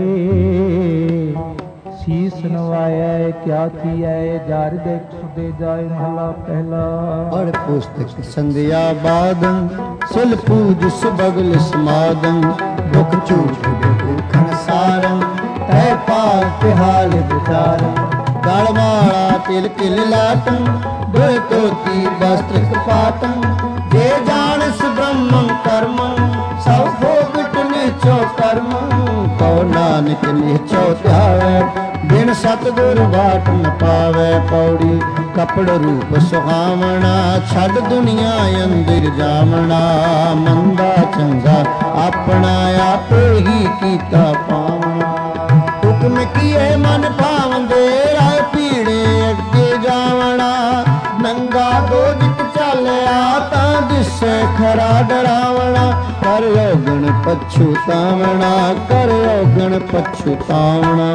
शीस नवाया क्या किया जार देख सुदे जाए महला पहला। और पुस्तक संध्या बादन सिल पूज सुबगल समादन दुख चूट दुखन सारन तय पार तिहाल विचारन गलमाला तिल किल लाटन दो तोती वस्त्र कपाटन जे जानस ब्रह्मं कर्मं सब भोगट निचो कर्मं को नानक निचो त्यावे बिन सतगुर बाट न पावे पौड़ी कपड़ रूप सुहावना छड़ दुनिया अंदर जावना मंदा चंगा अपना आप ही कीता पावना हुक्म किए मन पावंदे राय पीड़े अगे जावना नंगा गोदित चलिया ता दिसे खरा डरावना कर गण पछुतावना कर गण पछुतावना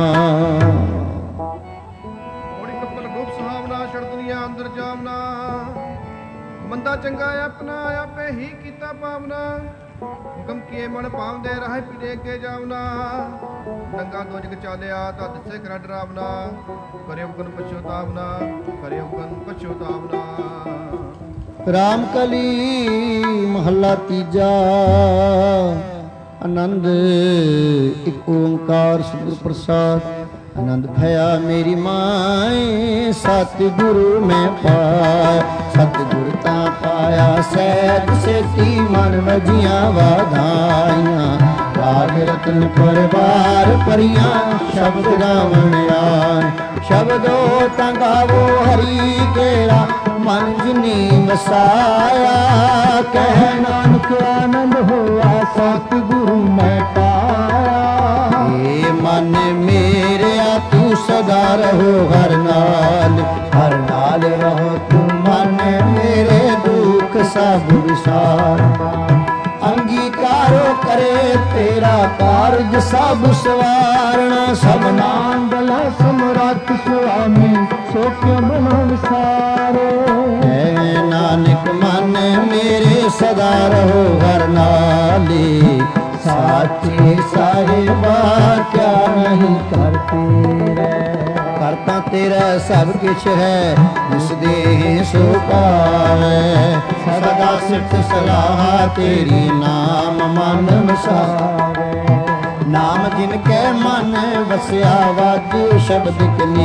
मंदा चंगा अपना आपे ही कीता पावना हुक्म किए मन पावंदे राह पीड़े के जावना नंगा दोजग चालिया ता दिसे खरा डरावना करे हुक्म पछुतावना करे हुक्म पछुतावना। राम कली महला तीजा आनंद एक ओंकार सतगुर प्रसाद आनंद भया मेरी माए सतगुरु में पाया सतगुरु ता पाया सैद सेती मन वजिया वाधाइया राग रतन परिवार परिया शब्द गावन आए शब्दो तंगावो हरि केरा मन जिनी वसाया कह नानक आनंद हुआ सतगुरु में पाया ਸਦਾ ਰਹੋ ਹਰ ਨਾਲ, ਹਰ ਨਾਲ ਰਹੋ ਤੁਮ ਮਨ ਮੇਰੇ ਦੁੱਖ ਸਭ ਵਿਸਾਰ। ਅੰਗੀਕਾਰੋ ਕਰੇ ਤੇਰਾ ਕਾਰਜ ਸਭ ਸਵਾਰਣਾ, ਸਭ ਨਾਮ ਬਲਾ ਸਮਰੱਥ ਸੁਆਮੀ ਸੋ ਕਿਉ ਮਨ ਵਿਸਾਰੇ। ਐ ਨਾਨਕ ਮਨ ਮੇਰੇ ਸਦਾ ਰਹੋ ਹਰ ਨਾਲੇ, ਸਾਚੇ ਸਾਹਿਬਾ ਕਿਆ ਨਹੀਂ ਕਰ ਤੇਰੇ। ਕਰਤਾ ਤੇਰਾ ਸਭ ਕਿਛ ਹੈ, ਜਿਸ ਦੇ ਸੋ ਪਾਵੈ। ਸਦਾ ਸਿਫਤ ਸਲਾਹ ਤੇਰੀ ਨਾਮ ਮਨ ਵਸਾਵੇ। ਨਾਮ ਜਿਨ ਕੈ ਮਨ ਵਸਿਆ ਵਾਜੇ ਸ਼ਬਦ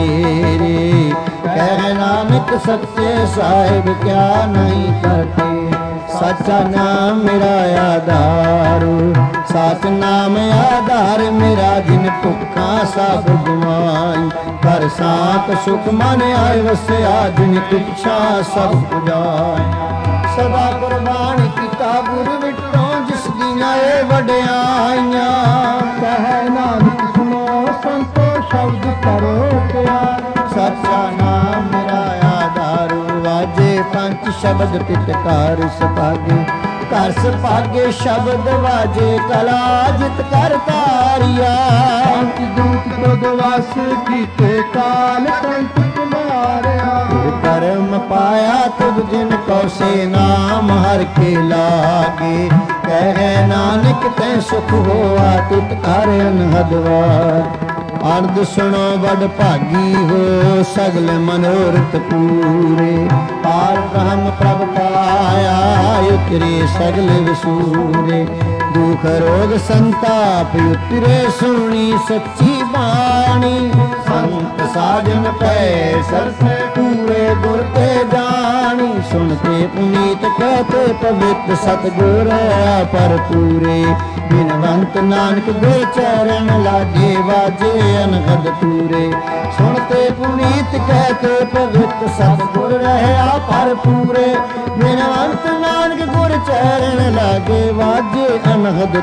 ਕਨੇਰੇ। ਕਹਿ ਨਾਨਕ ਸੱਚੇ ਸਾਹਿਬ ਕਿਆ ਨਹੀਂ ਕਰਤੇ। ਸੱਚਾ ਨਾਮ ਮੇਰਾ ਆਧਾਰ, ਸਾਚ ਨਾਮ ਆਧਾਰ ਮੇਰਾ। ਜਿਨ ਭੁੱਖਾਂ ਸਭ ਗਵਾਈ, ਕਰ ਸਾਤ ਸੁਖ ਮਨ ਆਏ ਵਸਿਆ। ਜਿਨ ਇੱਛਾ ਸਭ ਪੁਜਾਈ, ਸਦਾ ਕੁਰਬਾਨ ਕੀਤਾ ਗੁਰ ਵਿਟੋਂ। ਜਿਸ ਦੀਆਂ ਇਹ ਵਡਿਆਈਆਂ, ਕਹਿ ਨਾਨਕ ਸੁਣੋ ਸੰਤੋ ਸ਼ਬਦ ਕਰੋ ਪਿਆਰ। ਸੱਚਾ ਨਾਮ ਮੇਰਾ ਆਧਾਰ, ਵਾਜੇ ਪੰਜ ਸ਼ਬਦ ਤਿਤਕਾਰ ਸੁਭਾਗੇ। ਘਰ ਸੁਭਾਗੇ ਸ਼ਬਦ ਵਾਜੇ, ਕਲਾ ਜਿਤ ਕਰ ਤਾਰਿਆ। ਪੰਜ ਦੂਤ ਤੁਧ ਵਸ ਕੀਤੇ, ਕਾਲ ਕੰਠ ਕੁਮਾਰਿਆ। ਕਰਮ ਪਾਇਆ ਤੁਧ ਜਿਨ ਕੋ ਸੇ, ਨਾਮ ਹਰ ਕੇ ਲਾਗੇ। ਕਹਿ ਨਾਨਕ ਤੈ ਸੁਖ ਹੋਆ, ਤਿਤ ਕਰ ਅਨਹਦ ਵਾਰ। ਅਰਧ ਸੁਣੋ ਵਡ ਭਾਗੀ ਹੋ, ਸਗਲ ਮਨੋਰਥ ਪੂਰੇ। ਪਾਰ ਬ੍ਰਹਮ ਪ੍ਰਭ ਪਾਇਆ, ਉਤਰੇ ਸਗਲ ਵਿਸੂਰੇ। ਦੁਖ ਰੋਗ ਸੰਤਾਪ ਉਤਰੇ, ਸੁਣੀ ਸੱਚੀ ਬਾਣੀ। ਸੰਤ ਸਾਜਨ ਪੈ ਸਰਸੇ, ਪੂਰੇ ਗੁਰ ਤੇ ਜਾਣੀ। ਸੁਣਤੇ ਪੁਨੀਤ ਕਹਤੇ ਪਵਿੱਤ, ਸਤਿਗੁਰ ਪਰ ਪੂਰੇ। ਬਿਨਵੰਤ ਨਾਨਕ ਗੁਰ ਚਰਨ ਲਾਗੇ, ਵਾਜੇ ਅਨਹਦ ਪੂਰੇ। ਸੁਣਤੇ ਪੁਨੀਤ ਕਹਤੇ ਪਵਿੱਤ, ਸਤਿਗੁਰ ਰਹਿਆ ਪਰ ਪੂਰੇ। ਬਿਨਵੰਤ ਨਾਨਕ ਗੁਰ ਚਰਨ ਲਾਗੇ, ਵਾਜੇ ਅਨਹਦ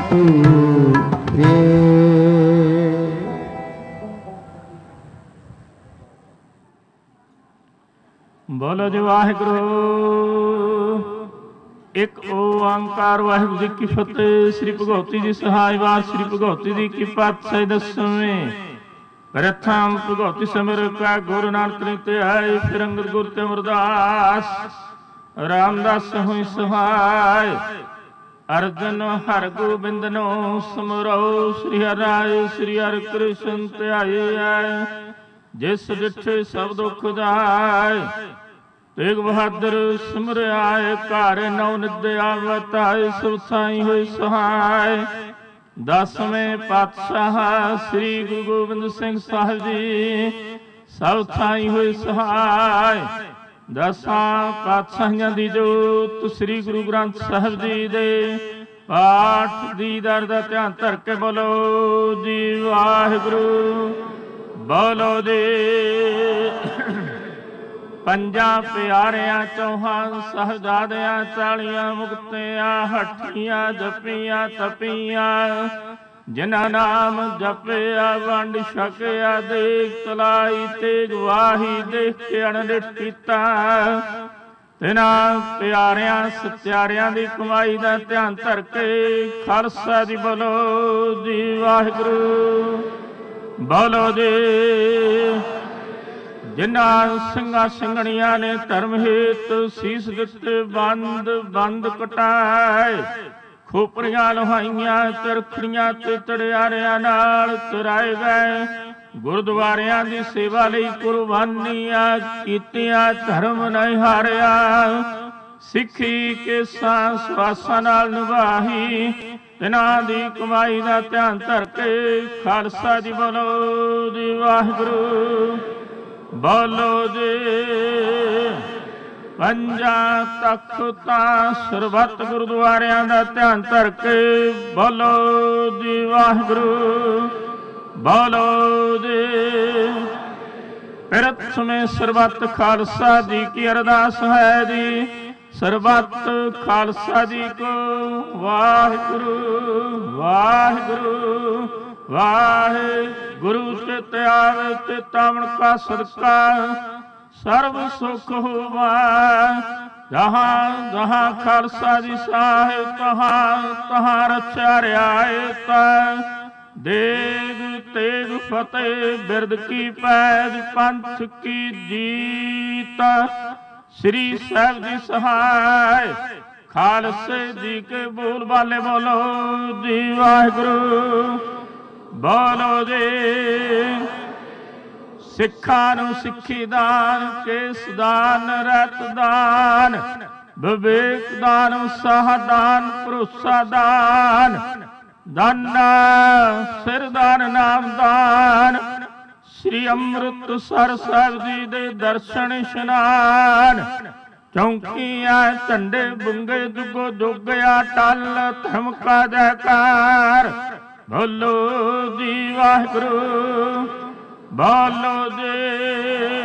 ਪੂਰੇ। ਬੋਲੋ ਜੀ ਵਾਹਿਗੁਰੂ। ਇੱਕ ਓੰਕਾਰ ਵਾਹਿਗੁਰੂ ਜੀ ਕੀ ਫਤਿਹ। ਸ੍ਰੀ ਭਗਉਤੀ ਜੀ ਸਹਾਇ ਵਾਰ। ਸ੍ਰੀ ਭਗਉਤੀ ਜੀ ਕੀ ਪਾਤਸ਼ਾਹੀ ਦਸਵੇਂ। ਪ੍ਰਥਮ ਭਗਉਤੀ ਸਿਮਰ ਕਾ ਗੁਰੂ ਨਾਨਕ ਨੇ ਤੇ ਆਏ। ਫਿਰ ਅੰਗਦ ਗੁਰ ਤੇ ਅਮਰਦਾਸ, ਰਾਮਦਾਸ ਹੋਈ ਸਹਾਇ। ਅਰਜਨ ਹਰਿ ਗੋਬਿੰਦ ਨੂੰ ਸਿਮਰੋ। ਸ੍ਰੀ ਹਰਿ ਰਾਏ ਸ੍ਰੀ ਹਰਿ ਕ੍ਰਿਸ਼ਨ ਧਿਆਏ। ਜਿਸ ਡਿਠੇ ਸਭ ਦੁਖ ਜਾਏ, ਤੇਗ ਬਹਾਦਰ ਸਿਮਰਿਆਏ। ਘਰ ਨੌ ਨਿਦਿਆ ਵਤਾਏ, ਸਭ ਸਾਈ ਹੋਈ ਸਹਾਇ। ਦਸਵੇਂ ਪਾਤਸ਼ਾਹ ਸ੍ਰੀ ਗੁਰੂ ਗੋਬਿੰਦ ਸਿੰਘ ਸਾਹਿਬ ਜੀ, ਸਭ ਥਾਈ ਹੋਈ ਸਹਾਇ। ਦਸਾਂ ਪਾਤਸ਼ਾਹੀਆਂ ਦੀ ਜੋਤ ਸ੍ਰੀ ਗੁਰੂ ਗ੍ਰੰਥ ਸਾਹਿਬ ਜੀ ਦੇ ਪਾਠ ਦੀ ਦਰ ਦਾ ਧਿਆਨ ਧਰ ਕੇ ਬੋਲੋ ਜੀ ਵਾਹਿਗੁਰੂ। ਬੋਲੋ ਜੀ। ਪੰਜਾਂ ਪਿਆਰਿਆਂ ਚੌਹਾਂ ਸਾਹਿਬਜ਼ਾਦਿਆਂ, ਚਾਲੀਆਂ ਮੁਕਤਿਆਂ, ਹੱਠੀਆਂ ਜਪੀਆਂ ਤਪੀਆਂ। ਜਿਨ੍ਹਾਂ ਨਾਮ ਜਪਿਆ ਵੰਡ ਛਕਿਆ, ਦੇਖ ਤਲਾਈ ਤੇ ਗਵਾਹੀ ਦੇਖ ਕੇ ਅਣਡਿਠ ਕੀਤਾ। ਤਿਨਾਂ ਪਿਆਰਿਆਂ ਸਤਿਆਰਿਆਂ ਦੀ ਕਮਾਈ ਦਾ ਧਿਆਨ ਧਰ ਕੇ ਖਾਲਸਾ ਜੀ ਬੋਲੋ ਜੀ ਵਾਹਿਗੁਰੂ। ਬੋਲੋ ਜੀ। ਜਿਨ੍ਹਾਂ ਸਿੰਘਾਂ ਸਿੰਘਣੀਆਂ ਨੇ ਧਰਮ ਹੇਤ ਸੀਸ ਦਿੱਤੇ, ਬੰਦ ਬੰਦ ਕਟਾਏ। ਖੋਪਰੀਆਂ ਲੁਹਾਈਆਂ, ਤਿਰਖੜੀਆਂ ਤੇ ਤੜਿਆਰਿਆਂ ਨਾਲ ਤੁਰਾਏ ਗਏ। ਗੁਰਦੁਆਰਿਆਂ ਦੀ ਸੇਵਾ ਲਈ ਕੁਰਬਾਨੀਆਂ ਕੀਤੀਆਂ, ਧਰਮ ਨਹੀਂ ਹਾਰਿਆ। ਸਿੱਖੀ ਕੇ ਸਾਂਸ ਵਾਸਾਂ ਨਾਲ ਨਿਭਾਈ। ਤਿਨਾਂ ਦੀ ਕਮਾਈ ਦਾ ਧਿਆਨ ਧਰ ਕੇ ਖਾਲਸਾ ਜੀ ਬੋਲੋ ਜੀ ਵਾਹਿਗੁਰੂ। ਬੋਲੋ ਜੀ। ਪੰਜਾਂ ਤਖਤਾਂ ਸਰਬੱਤ ਗੁਰਦੁਆਰਿਆਂ ਦਾ ਧਿਆਨ ਧਰ ਕੇ ਬੋਲੋ ਜੀ ਵਾਹਿਗੁਰੂ। ਬੋਲੋ ਜੀ। ਪ੍ਰਥਮੇ ਸਰਬੱਤ ਖਾਲਸਾ ਜੀ ਕੀ ਅਰਦਾਸ ਹੈ ਜੀ। ਸਰਬੱਤ ਖਾਲਸਾ ਜੀ ਕੋ ਵਾਹਿਗੁਰੂ ਵਾਹਿਗੁਰੂ ਵਾਹਿਗੁਰੂ ਚਿਤ ਆਵੇ ਚਿਤਾਵਨ ਕਾ ਸਦਕਾ ਸਰਬ ਸੁਖ ਹੋਵਾ। ਜਹਾਂ ਜਹਾਂ ਖਾਲਸਾ ਜੀ ਸਾਹਿਬ ਤਹਾਂ ਤਹਾਂ ਰਚਿਆ ਰਿਆਇਤ। ਦੇਗ ਤੇਗ ਫਤਿਹ ਬਿਰਦ ਕੀ ਪੈਜ ਪੰਥ ਕੀ ਜੀਤ। ਸ੍ਰੀ ਸਾਹਿਬ ਜੀ ਸਹਾਇ ਖਾਲਸੇ ਜੀ ਕੇ ਬੋਲ ਬਾਲੇ ਬੋਲੋ ਜੀ ਵਾਹਿਗੁਰੂ ਬੋਲੋ ਜੀ। ਸਿੱਖਾਂ ਨੂੰ ਸਿੱਖੀ ਦਾਨ, ਕੇਸ ਦਾਨ, ਰਤ ਦਾਨ, ਵਿਵੇਕ ਦਾਨ, ਉਤਸਾਹ ਦਾਨ, ਭਰੋਸਾ ਦਾਨ, ਦਾਨਾ ਸਿਰ ਦਾਨ, ਨਾਮ ਦਾਨ। ਸ੍ਰੀ ਅੰਮ੍ਰਿਤਸਰ ਸਾਹਿਬ ਜੀ ਦੇ ਦਰਸ਼ਨ ਇਸ਼ਨਾਨ। ਚੌਂਕੀਆਂ ਝੰਡੇ ਬੁੰਗੇ ਜੁਗੋ ਜੋਗਿਆ ਟਲ ਧਰਮ ਕਾ ਜੈਕਾਰ। ਬੋਲੋ ਜੀ ਵਾਹਿਗੁਰੂ ਬੋਲੋ ਜੀ।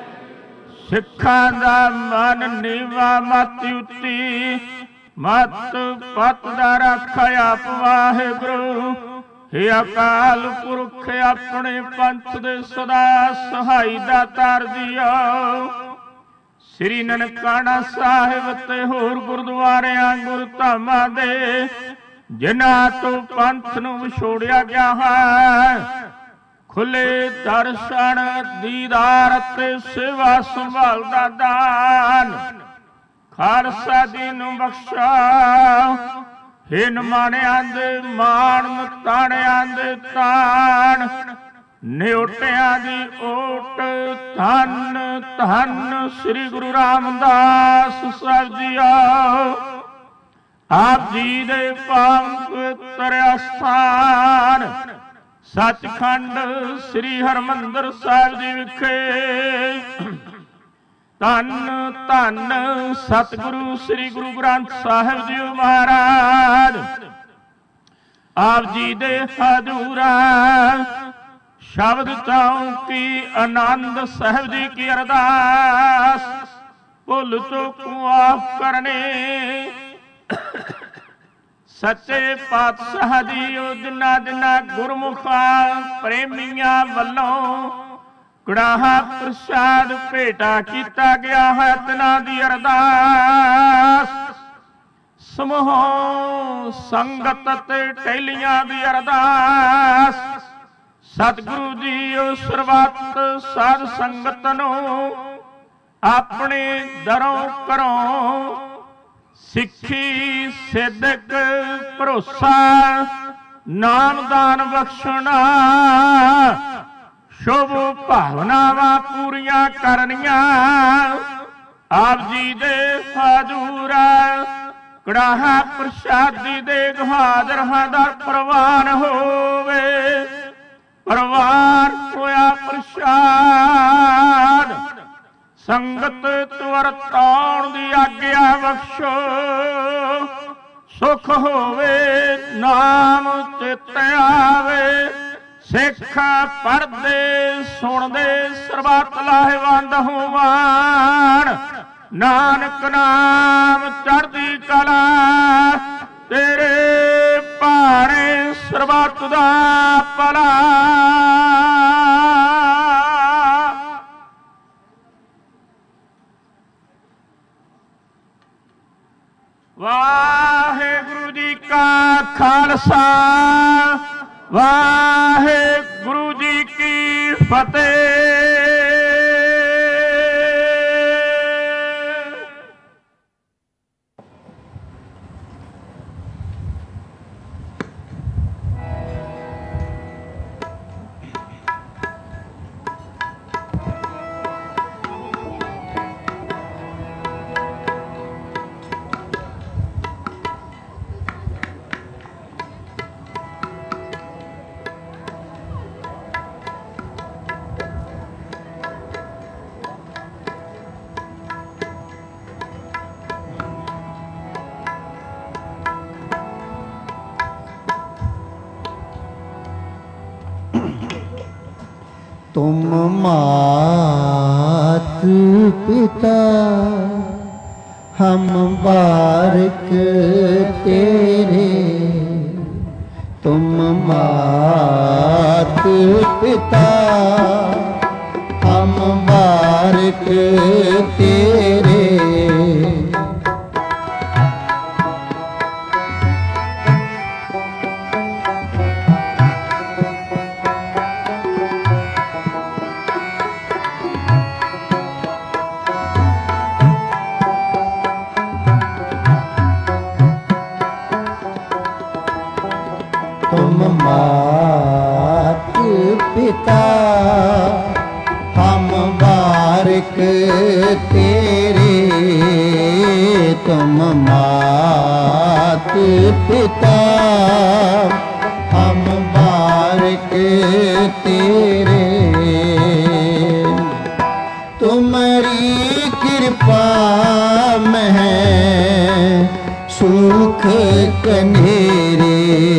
ਸਿੱਖਾਂ ਦਾ ਮਨ ਨੀਵਾ ਮਤ ਉੱਤੀ, ਮਤ ਪਤ ਦਾ ਰੱਖਿਆ ਆਪ ਵਾਹਿਗੁਰੂ। ਹੇ ਅਕਾਲ ਪੁਰਖ ਆਪਣੇ ਪੰਥ ਦੇ ਸਦਾ ਸਹਾਈ ਦਾ ਤਾਰ ਦਿਓ। ਸ੍ਰੀ ਨਨਕਾਣਾ ਸਾਹਿਬ ਤੇ ਹੋਰ ਗੁਰਦੁਆਰਿਆਂ ਗੁਰਧਾਮਾਂ ਦੇ ਜਿਨ੍ਹਾਂ ਤੋਂ ਪੰਥ ਨੂੰ ਵਿਛੋੜਿਆ ਗਿਆ ਹੈ, ਖੁੱਲੇ ਦਰਸ਼ਨ ਦੀਦਾਰ ਅਤੇ ਸੇਵਾ ਸੰਭਾਲ ਦਾ ਦਾਨ ਖਾਲਸਾ ਜੀ ਨੂੰ ਬਖਸ਼ਾ। ਹੇ ਨਿਮਾਣਿਆਂ ਦੇ ਮਾਣ, ਤਾਣਿਆਂ ਦੇ ਤਾਣ, ਨਿਓਟਿਆਂ ਦੀ ਓਟ। ਧੰਨ ਧੰਨ ਸ੍ਰੀ ਗੁਰੂ ਰਾਮਦਾਸ ਸਾਹਿਬ ਜੀਓ। ਆਪ ਜੀ ਦੇ ਪਾਵਨ ਪਵਿੱਤਰ ਅਸਥਾਨ ਸੱਚਖੰਡ ਸ੍ਰੀ ਹਰਿਮੰਦਰ ਸਾਹਿਬ ਜੀ ਵਿਖੇ ਧੰਨ ਧੰਨ ਸਤਿਗੁਰੂ ਸ੍ਰੀ ਗੁਰੂ ਗ੍ਰੰਥ ਸਾਹਿਬ ਜੀ ਮਹਾਰਾਜ ਆਪ ਜੀ ਦੇ ਹਜ਼ੂਰਾਂ ਸ਼ਬਦ ਚੌਂਕੀ ਆਨੰਦ ਸਾਹਿਬ ਜੀ ਕੀ ਅਰਦਾਸ। ਭੁੱਲ ਚੁੱਕ ਮਾਫ ਕਰਨੇ ਸੱਚੇ ਪਾਤਸ਼ਾਹ ਜੀਓ। ਜਿਨ੍ਹਾਂ ਜਿਨ੍ਹਾਂ ਗੁਰਮੁਖਾਂ ਪ੍ਰੇਮੀਆਂ ਵੱਲੋਂ ਕੜਾਹਾ ਪ੍ਰਸ਼ਾਦ ਭੇਟਾ ਕੀਤਾ ਗਿਆ ਹੈ, ਤਿਨਾਂ ਦੀ ਅਰਦਾਸ। ਸਮੂਹ ਸੰਗਤ ਤੇ ਟਹਿਲੀਆਂ ਦੀ ਅਰਦਾਸ। ਸਤਿਗੁਰੂ ਜੀਓ ਸਰਬੱਤ ਸਾਧ ਸੰਗਤ ਨੂੰ ਆਪਣੇ ਦਰੋਂ ਘਰੋਂ ਸਿੱਖੀ ਸਿੱਧਕ ਭਰੋਸਾ ਨਾਮਦਾਨ ਬਖਸ਼ਣਾ। ਸ਼ੁਭ ਭਾਵਨਾਵਾਂ ਪੂਰੀਆਂ ਕਰਨੀਆਂ। ਆਪ ਜੀ ਦੇ ਹਜ਼ੂਰ ਕੜਾਹਾ ਪ੍ਰਸ਼ਾਦੀ ਦੇ ਹਾਜ਼ਰ ਹਾਜ਼ਰ ਪ੍ਰਵਾਨ ਹੋਵੇ। ਪ੍ਰਵਾਨ ਹੋਇਆ ਪ੍ਰਸ਼ਾਦ ਸੰਗਤ ਤੁਰ ਤਾਉਣ ਦੀ ਆਗਿਆ ਬਖਸ਼ੋ। ਸੁਖ ਹੋਵੇ ਨਾਮ ਚਿਤ ਆਵੇ। ਸਿੱਖ ਪੜ੍ਹਦੇ ਸੁਣਦੇ ਸਰਬੱਤ ਲਾਹੇਵੰਦ ਹੋਵਣ। ਨਾਨਕ ਨਾਮ ਚੜ੍ਹਦੀ ਕਲਾ ਤੇਰੇ ਭਾਣੇ ਸਰਬੱਤ ਦਾ ਭਲਾ। ਵਾਹਿਗੁਰੂ ਜੀ ਕਾ ਖਾਲਸਾ ਵਾਹਿਗੁਰੂ ਜੀ ਕੀ ਫਤਿਹ। तुम मात पिता हम बारक तेरे। तुम मात पिता हम बारक तेरे। तुम मात पिता हम बारक तेरे। तुम मात पिता हम बारक तेरे। तुम्हारी कृपा में है सुख कनेरे।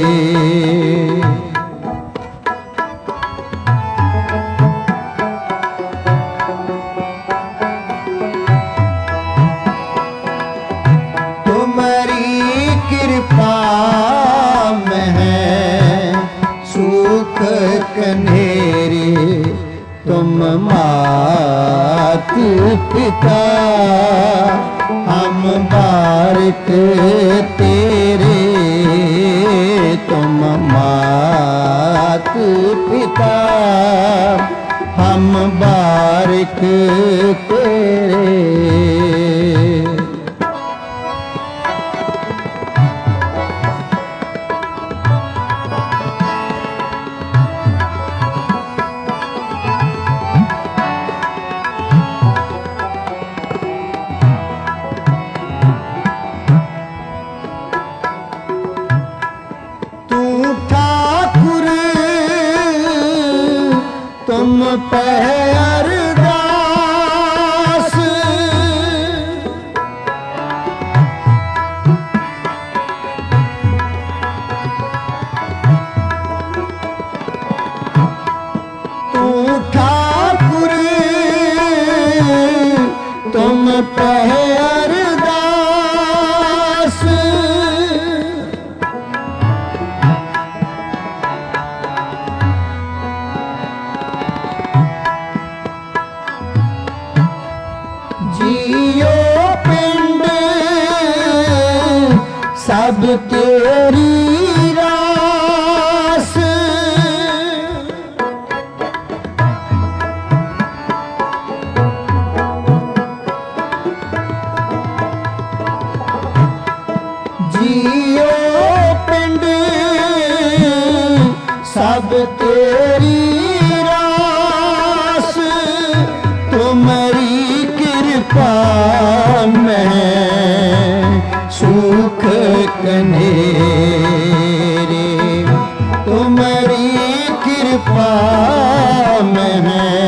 कनेरे तुम मात पिता हम बारक तेरे। तुम मात पिता हम बारक तेरे। तुम पे अरदास तू ठाकुर तुम पे अरदास। जियो पिंड सब तेरी रास। जियो पिंड सब तेरी रास। तुम्हारी कृपा में सुख कनेरे। तुम्हारी कृपा में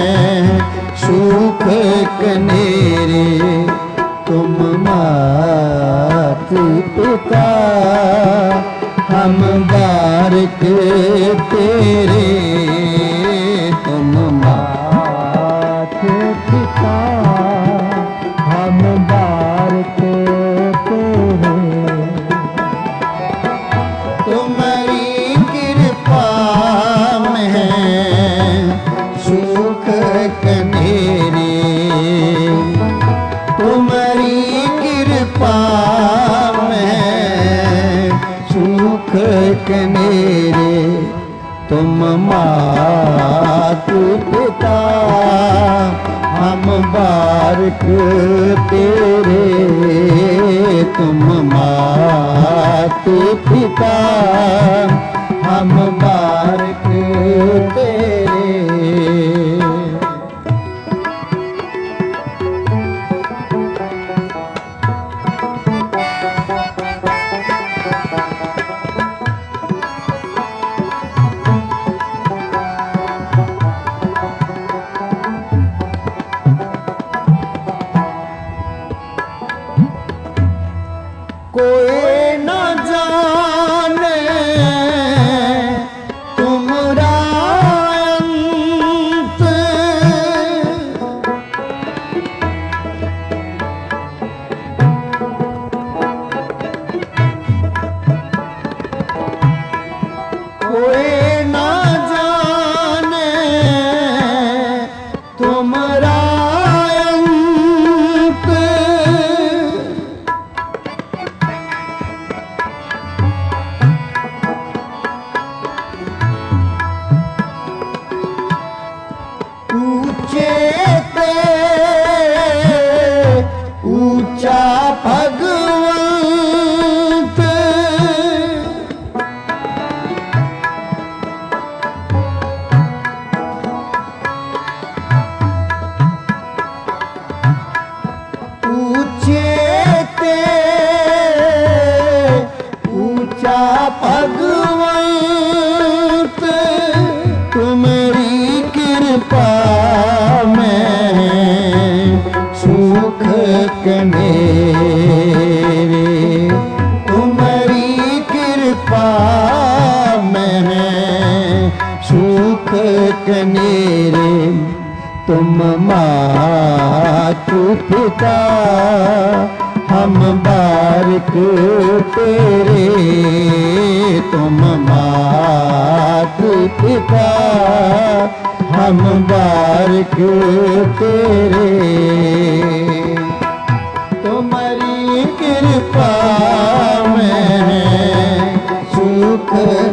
सुख कनेरे। तुम मात पिता हम बारक तेरे। तुम मात पिता हम बारक तेरे। तुम्हारी कृपा में सुख कनेरे। तुम्हारी कृपा में सुख कनेरे। तुम मात पिता हम बारक तेरे। तुम मात पिता हम बारक तेरे। कोई न जाने तुमरा अंत। ऊंचा भगवंत ऊंचे ते ऊंचा भगवंत तुम्हारी कृपा में सुख कनेरे तुम्हारी कृपा में सुख कनेरे तुम मातु पिता हम बारिक तेरे तुम मातु पिता हम बारिक तेरे तुम्हारी कृपा में सुख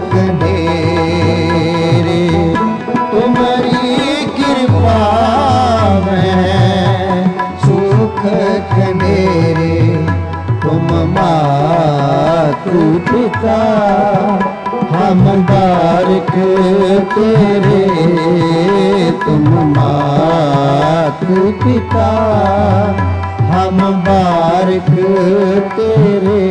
कनेरे तुम्हारी कृपा में सुख कनेरे तुम मातु पिता हम बारिक तेरे तुम मातु पिता हम बारिक तेरे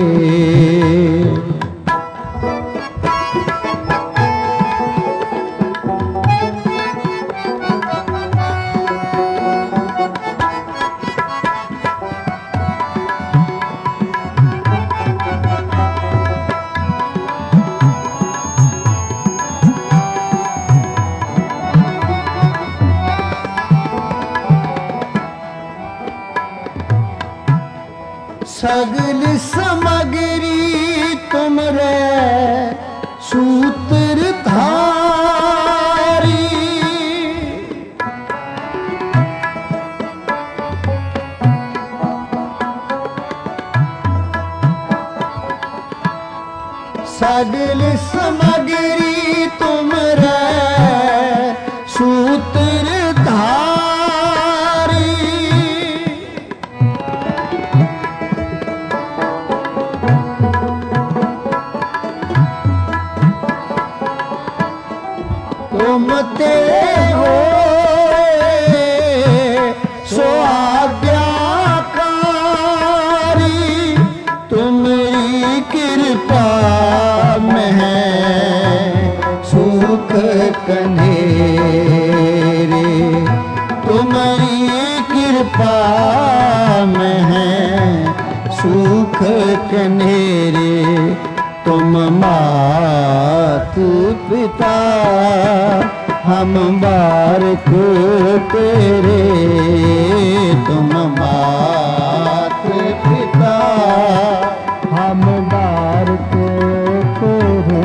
सगल समगरी तुमरे सूत्र धारी सगल समगरी तुमरे सूत्र धारी तुम ते हो सो आज्ञाकारी तुम्हारी कृपा में सुख कनेरे तुम्हारी कृपा में सुख कनेरे तुम मातु पिता हम बारिक तेरे तुम मातु पिता हम बारिक तेरे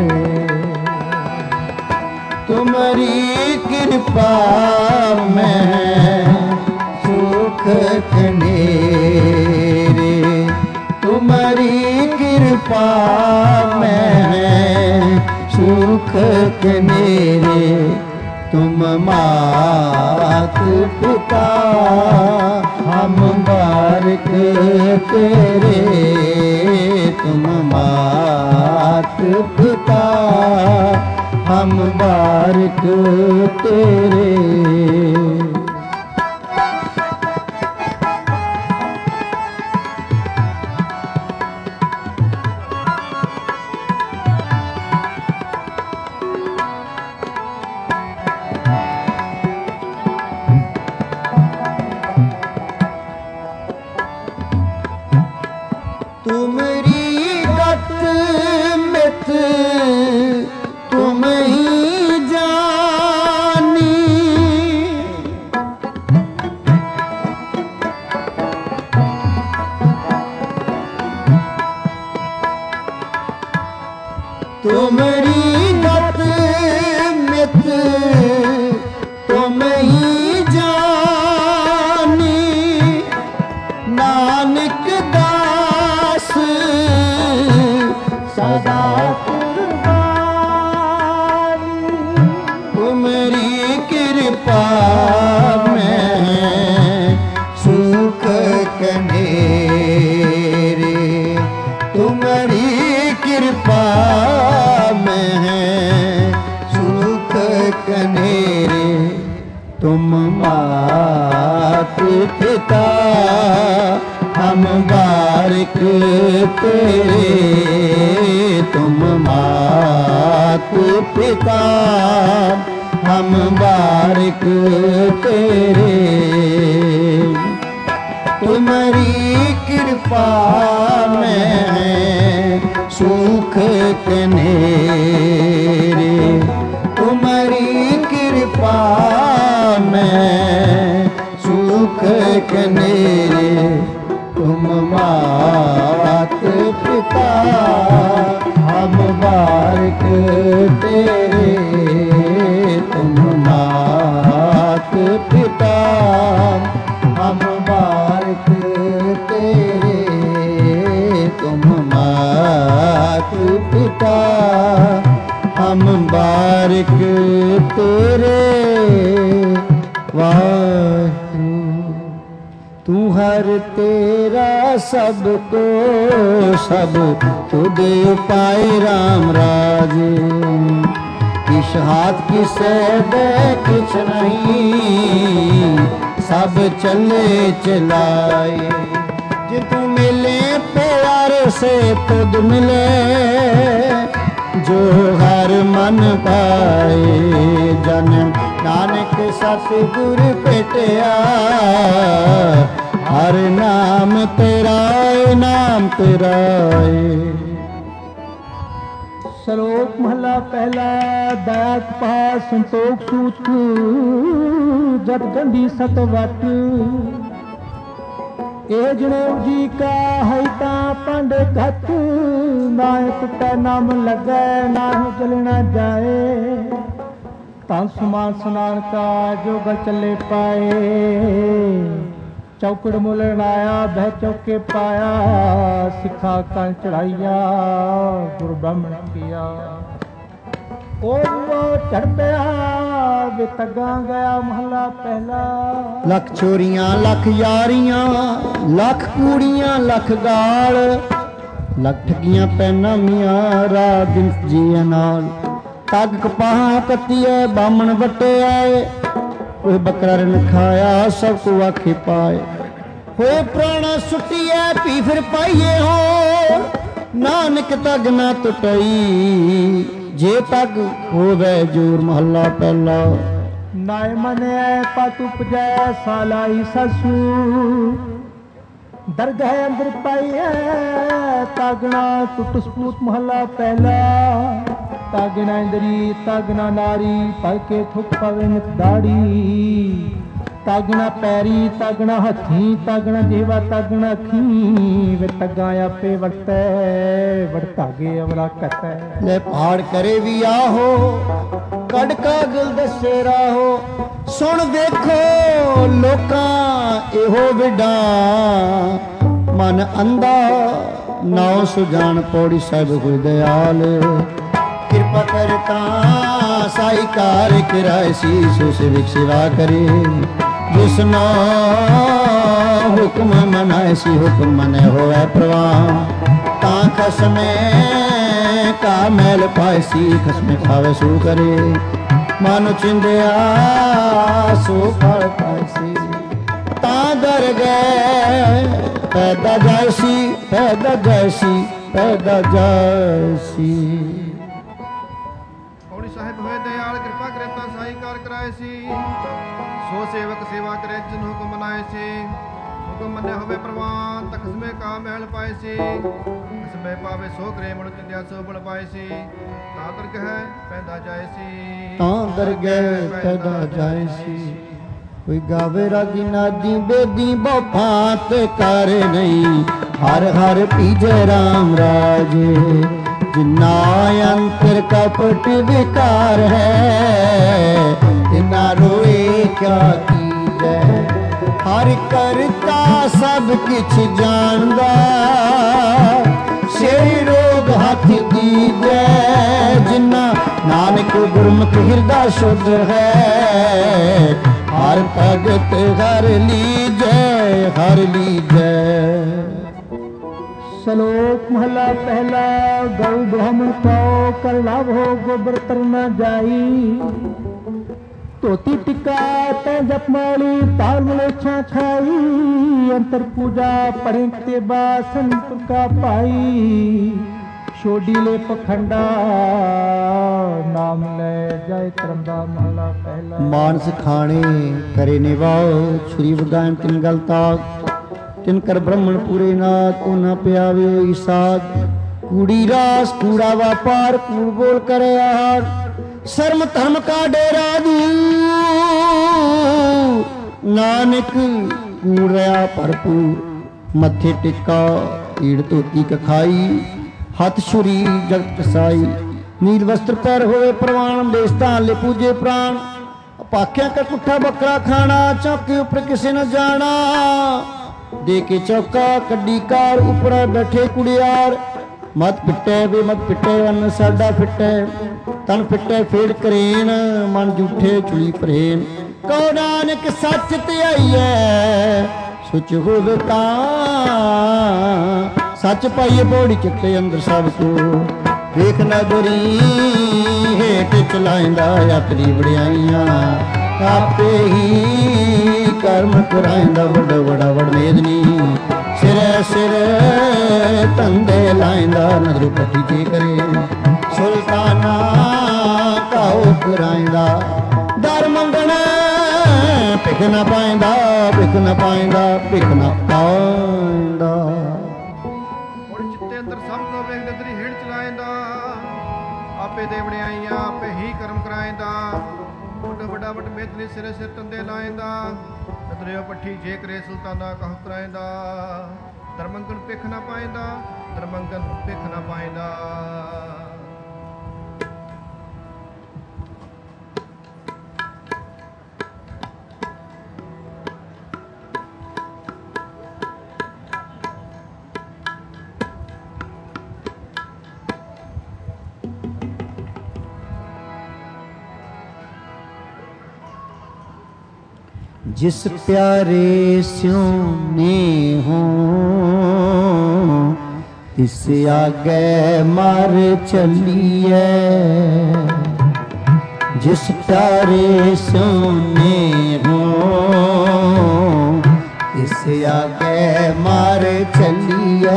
तुम्हारी कृपा में सुख कनेरे तुम्हारी कृपा में सुख कनेरे तुम मातु पिता हम बारिक तेरे तुम मातु पिता हम बारिक तेरे तुम्हारी गत मित तुम ही जानी तुम्हारी गत मित तुम ही जानी नानक दास सदा कुर्बानी तुम्हारी कृपा में सुख कने तुम मात पिता हम बारिक तेरे, तुम मात पिता हम बारिक तेरे। तुम्हारी कृपा में है सुख कनेरे, तुम्हारी कृपा में सुख कनेरे। तुम मात पिता हम बारिक तेरे, तुम मात पिता हम बारिक तेरे, तुम मात पिता हम बारिक तेरे। वाहिगुरू तू हर तेरा सबको सब तुद उपाय राम राजे। किस हाथ किस दे किछ नहीं, सब चले चलाए। जितू मिले प्यार से तुद मिले, जो हर मन पाए। जन्म नानक सतगुर भेटिया, हर नाम तेरा नाम तेरा। श्लोक महला पहला। दात पास संतोख सूत जट गंढी सतवट। ए जनेऊ जी का है ता पंड घट, ना टुटे नाम लगे ना जलना जाए। तां समान स्नान का जो गल चले पाए। चौकड़ मुलन आया बह चौके पाया, सिखा कन चढ़ाइया गुरु ब्राह्मण किया। ओ चढ़ पिया वे तगा गया महला पहला। लख चोरियां लख यारियां लख कूड़ियां लख गाल, लख ठगियां पैना मियां रात दिन जिया नाल। तग कपाह कत्तिया बामण वटे आए, कोई बकरा रन खाया सब को आखे पाए। होए प्राणा सुटिया पी फिर पाइए हो, नानक तग ना टुटई जे तग होवे जोर। महला पहला। नाय मने पत उपजै सालाई ससु, दरगाह अंदर पाइए तागना टुट सपूत। महला पहला। तागना इंद्री तागना नारी, पलके थुक पवे नित दाड़ी। तागना पैरी तागना हथी, तागना देवा तागना अखी। वे तगा आपे वरतै वरतागे अवला कहता। ले पहाड़ करे भी आहो, कड़का गुल दसे राहो। सुन देखो लोकां एहो विडा, मन अंधा नाव सुजान। पौड़ी साहिब कोई दयाल कृपा करता साईकार किराए शीशो से सेवा करे। जिसना हुक्म मनाए सी हुक्म मने होए प्रवान। ता खसमे का मैल पाए सी खसमे खावे सो करे। मन चिंदिया सो फल पाए सी, ता दर गए पैदा जायसी पैदा जायसी पैदा जायसी। पौड़ी साहिब होए दयाल कृपा करता साईकार कराए सी। सो सेवक सेवा करे जिन हुक्म मनाए से। हुक्म मने होवे प्रवान तखसमे का महल पाए से। खसमे पावे सो करे मनु चिंदिया सो बल पाए से। ता दरगह पैदा जाए सी ता दरगह पैदा जाए सी। कोई गावे रागी नादी बेदी बफात कर नहीं, हर हर पीजे राम राजे। जिन्ना अंतर कपट विकार है, तिना रोए क्या कीजे। हर करता सब किछ जानदा, से रोग हाथ दीजे। जिन्ना नानक गुरमुख हृदय शुद्ध है, हर भगत हर लीजे हर लीजे। श्लोक महला पहला। गौ ब्राह्मण पाओ कर लाभ हो गोबर तर न जाई। ਧੋਤੀ ਟਿੱਕਾ ਤੈ ਜਪਮਾਲੀ ਤਾਲ ਮਲੇਛਾ ਖਾਈ ਅੰਤਰ ਪੂਜਾ ਪਰੇ ਤੇ ਬਾਸਨ ਤੁਕਾ ਪਾਈ ਛੋਡੀ ਲੈ ਪਖੰਡਾ ਨਾਮ ਲੈ ਜਾਏ ਧਰਮ ਦਾ ਮਹਲਾ ਪਹਿਲਾ। ਮਾਨਸ ਖਾਣੇ ਕਰੇ ਨਿਵਾਉ ਸ਼੍ਰੀ ਵਦਾਨ ਤਿਨ ਗਲ ਤਾਕ ਤਿਨ ਕਰ ਬ੍ਰਹਮਣ ਪੂਰੇ ਨਾਥ ਉਹ ਨਾ ਪਿਆਵੇ ਹੋਈ ਸਾਧ ਕੂੜੀ ਰਾਸ ਕੂੜਾ ਵਾਪਾਰ ਕੂੜ ਬੋਲ ਕਰੇ ਆਹਾਰ ਸ਼ਰਮ ਧਰਮ ਕਾ ਡੇਰਾ ਦੂ ਨਾਨਕ ਕੂੜ ਰਿਆ ਭਰਪੂਰ ਮੱਥੇ ਟਿੱਕਾ ਈੜ ਧੋਤੀ ਕਖਾਈ ਹੱਥ ਛੁਰੀ ਜਗਤ ਕਸਾਈ ਨੀਲ ਵਸਤਰ ਪੈਰ ਹੋਵੇ ਪ੍ਰਵਾਨ ਬੇਸਤਾਨ ਲੈ ਪੂਜੇ ਪ੍ਰਾਣ ਪਾਖਿਆ ਕਾ ਪੁੱਠਾ ਬੱਕਰਾ ਖਾਣਾ ਚੌਕੇ ਉੱਪਰ ਕਿਸੇ न ਜਾਣਾ ਦੇ ਕੇ ਚੌਕਾ ਕੱਢੀ ਕਾਰ ਉੱਪਰ ਬੈਠੇ ਕੁੜਿਆਰ ਮਤ ਪਿੱਟੇ ਵੇ ਮਤ ਪਿੱਟੇ ਅੰਨ ਸਾਡਾ ਫਿੱਟੇ ਤਨ ਫਿੱਟੇ ਫੇੜ ਕਰੇਨ ਮਨ ਝੂਠੇ ਚੁਲੀ ਪ੍ਰੇਮ ਕਉ ਨਾਨਕ ਸੱਚ ਧਿਆਈਐ ਸੁਚ ਹੋਵੇ ਤਾਂ ਸੱਚ ਪਾਈਏ ਬੋੜੀ ਚਿੱਤੇ ਅੰਦਰ ਸਭ ਕੋ ਵੇਖ ਨਦਰੀ ਹੇਠ ਚਲਾਇੰਦਾ ਆਪਣੀ ਵਡਿਆਈਆਂ ਆਪੇ ਹੀ ਕਰਮ ਕਰਾਇੰਦਾ ਵੱਡਾ ਵੱਡਾ ਵਡਮੇਦਨੀ ਸਿਰ ਸਿਰ ਧੰਦੇ ਲਾਇੰਦਾ ਨਦਰ ਪੱਟੀ ਤੇ ਕਰੇ ਸੁਲਤਾਨਾ ਕਾਉ ਕਰਾਇੰਦਾ ਦਰ ਮੰਗਣ ਭਿਖ ਨਾ ਪਾਇੰਦਾ ਭਿਖ ਨਾ ਪਾਇੰਦਾ ਭਿਖ ਨਾ ਪਾਇੰਦਾ ਅੰਦਰ ਸਭ ਕੋ ਵੇਖ ਨਦਰੀ ਹੇਠ ਚਲਾਇੰਦਾ ਆਪੇ ਦੇ ਵਡਿਆਈਆਂ ਆਪੇ ਹੀ ਕਰਮ ਕਰਾਇੰਦਾ ਵੱਡਾ ਵੱਡਾ ਵਟ ਮੇਤਨੀ ਸਿਰੇ ਸਿਰ ਤੰਦੇ ਲਾਇੰਦਾ ਨਦਰਿਓ ਪੱਠੀ ਜੇ ਕਰੇ ਸੁਲਤਾਨਾ ਕਹ ਕਰਾਇੰਦਾ ਧਰਮੰਗਨ ਭਿਖ ਨਾ ਪਾਇੰਦਾ ਧਰਮੰਗਨ ਭਿਖ ਨਾ ਪਾਇੰਦਾ। जिस प्यारे स्यों ने हो तिस आगे मार चलिए जिस प्यारे स्यों ने हो तिस आगे मार चलिए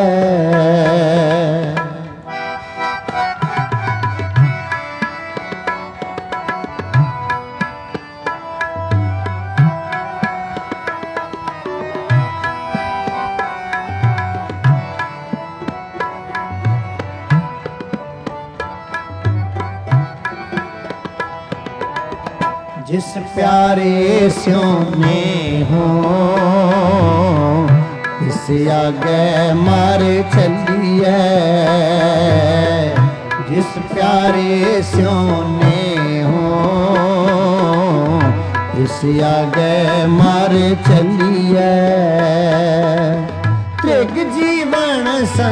जिस प्यारे स्यों ने हो इस आगे मार चलिए जिस प्यारे स्यों ने हो इस आगे मार चलिए त्रिग जीवन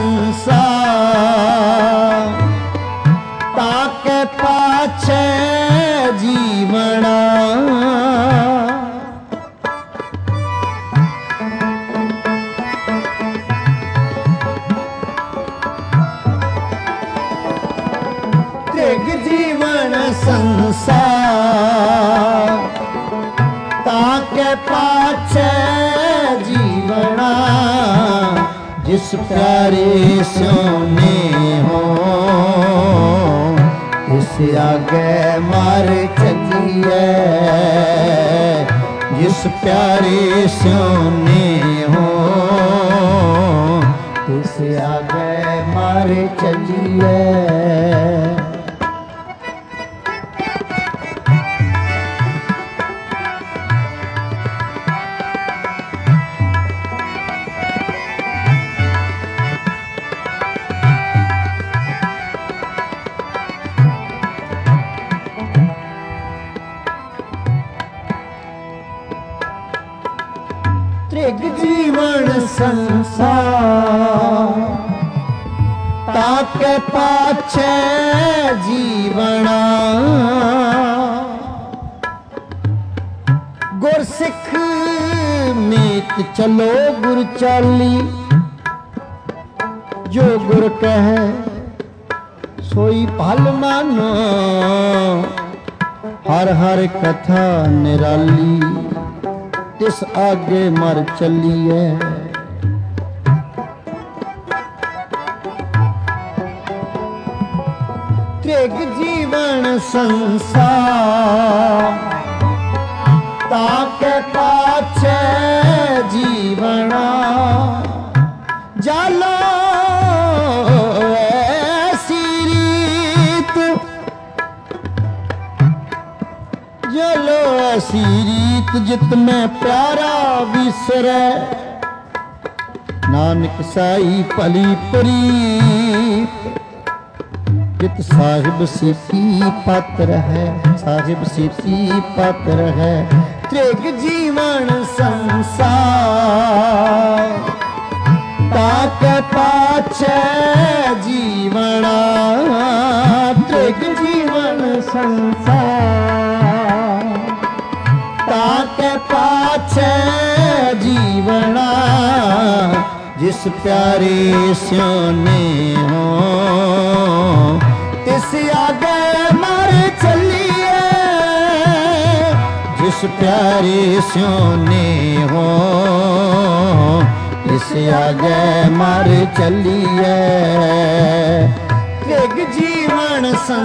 संसार ताके पाछे जीवना त्रिग जीवन संसार ताके पाछे जीवना जिस प्यारे स्यों ने हो इस आगे मार चलिए जिस प्यारे स्यों ने हो इस आगे मार चलिए। त्रिग जीवन संसार ताके पाछे जीवना गुरसिख मीत चलो गुर चाली जो गुर कहे सोई भल मानो हर हर कथा निराली तिस आगे मर चलिए। त्रिग जीवन संसार ताके पाछे जीवना जालो ऐसी रीत जलो ऐसी रीत जित में प्यारा विसरे नानक साई भली प्रीत जित साहिब सीती पात्र है साहिब सीती पात्र है। त्रिग जीवन संसार ताके पाछे जीवना त्रिग जीवन संसार ताके पाछे जीवना जिस प्यारे स्योने हो तिस आगे मर चलिए। जिस प्यारे स्योने हो तिस आगे मर चलिए। त्रिग जीवन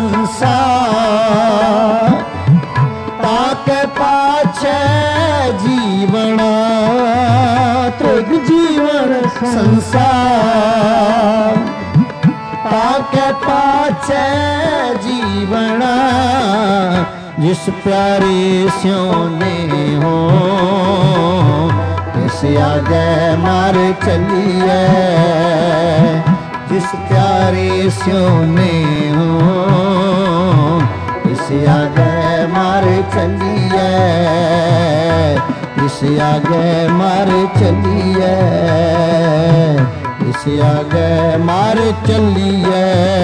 संसार ताके पाछे जीवना त्रिग जीवन संसार ताके पाछे जीवना जिस प्यारे स्योने हो तिस आगे मर चलिए। जिस प्यारे स्योने हो तिस आगे मर चलिए। तिस आगे मर चलिए। तिस आगे मर चलिए।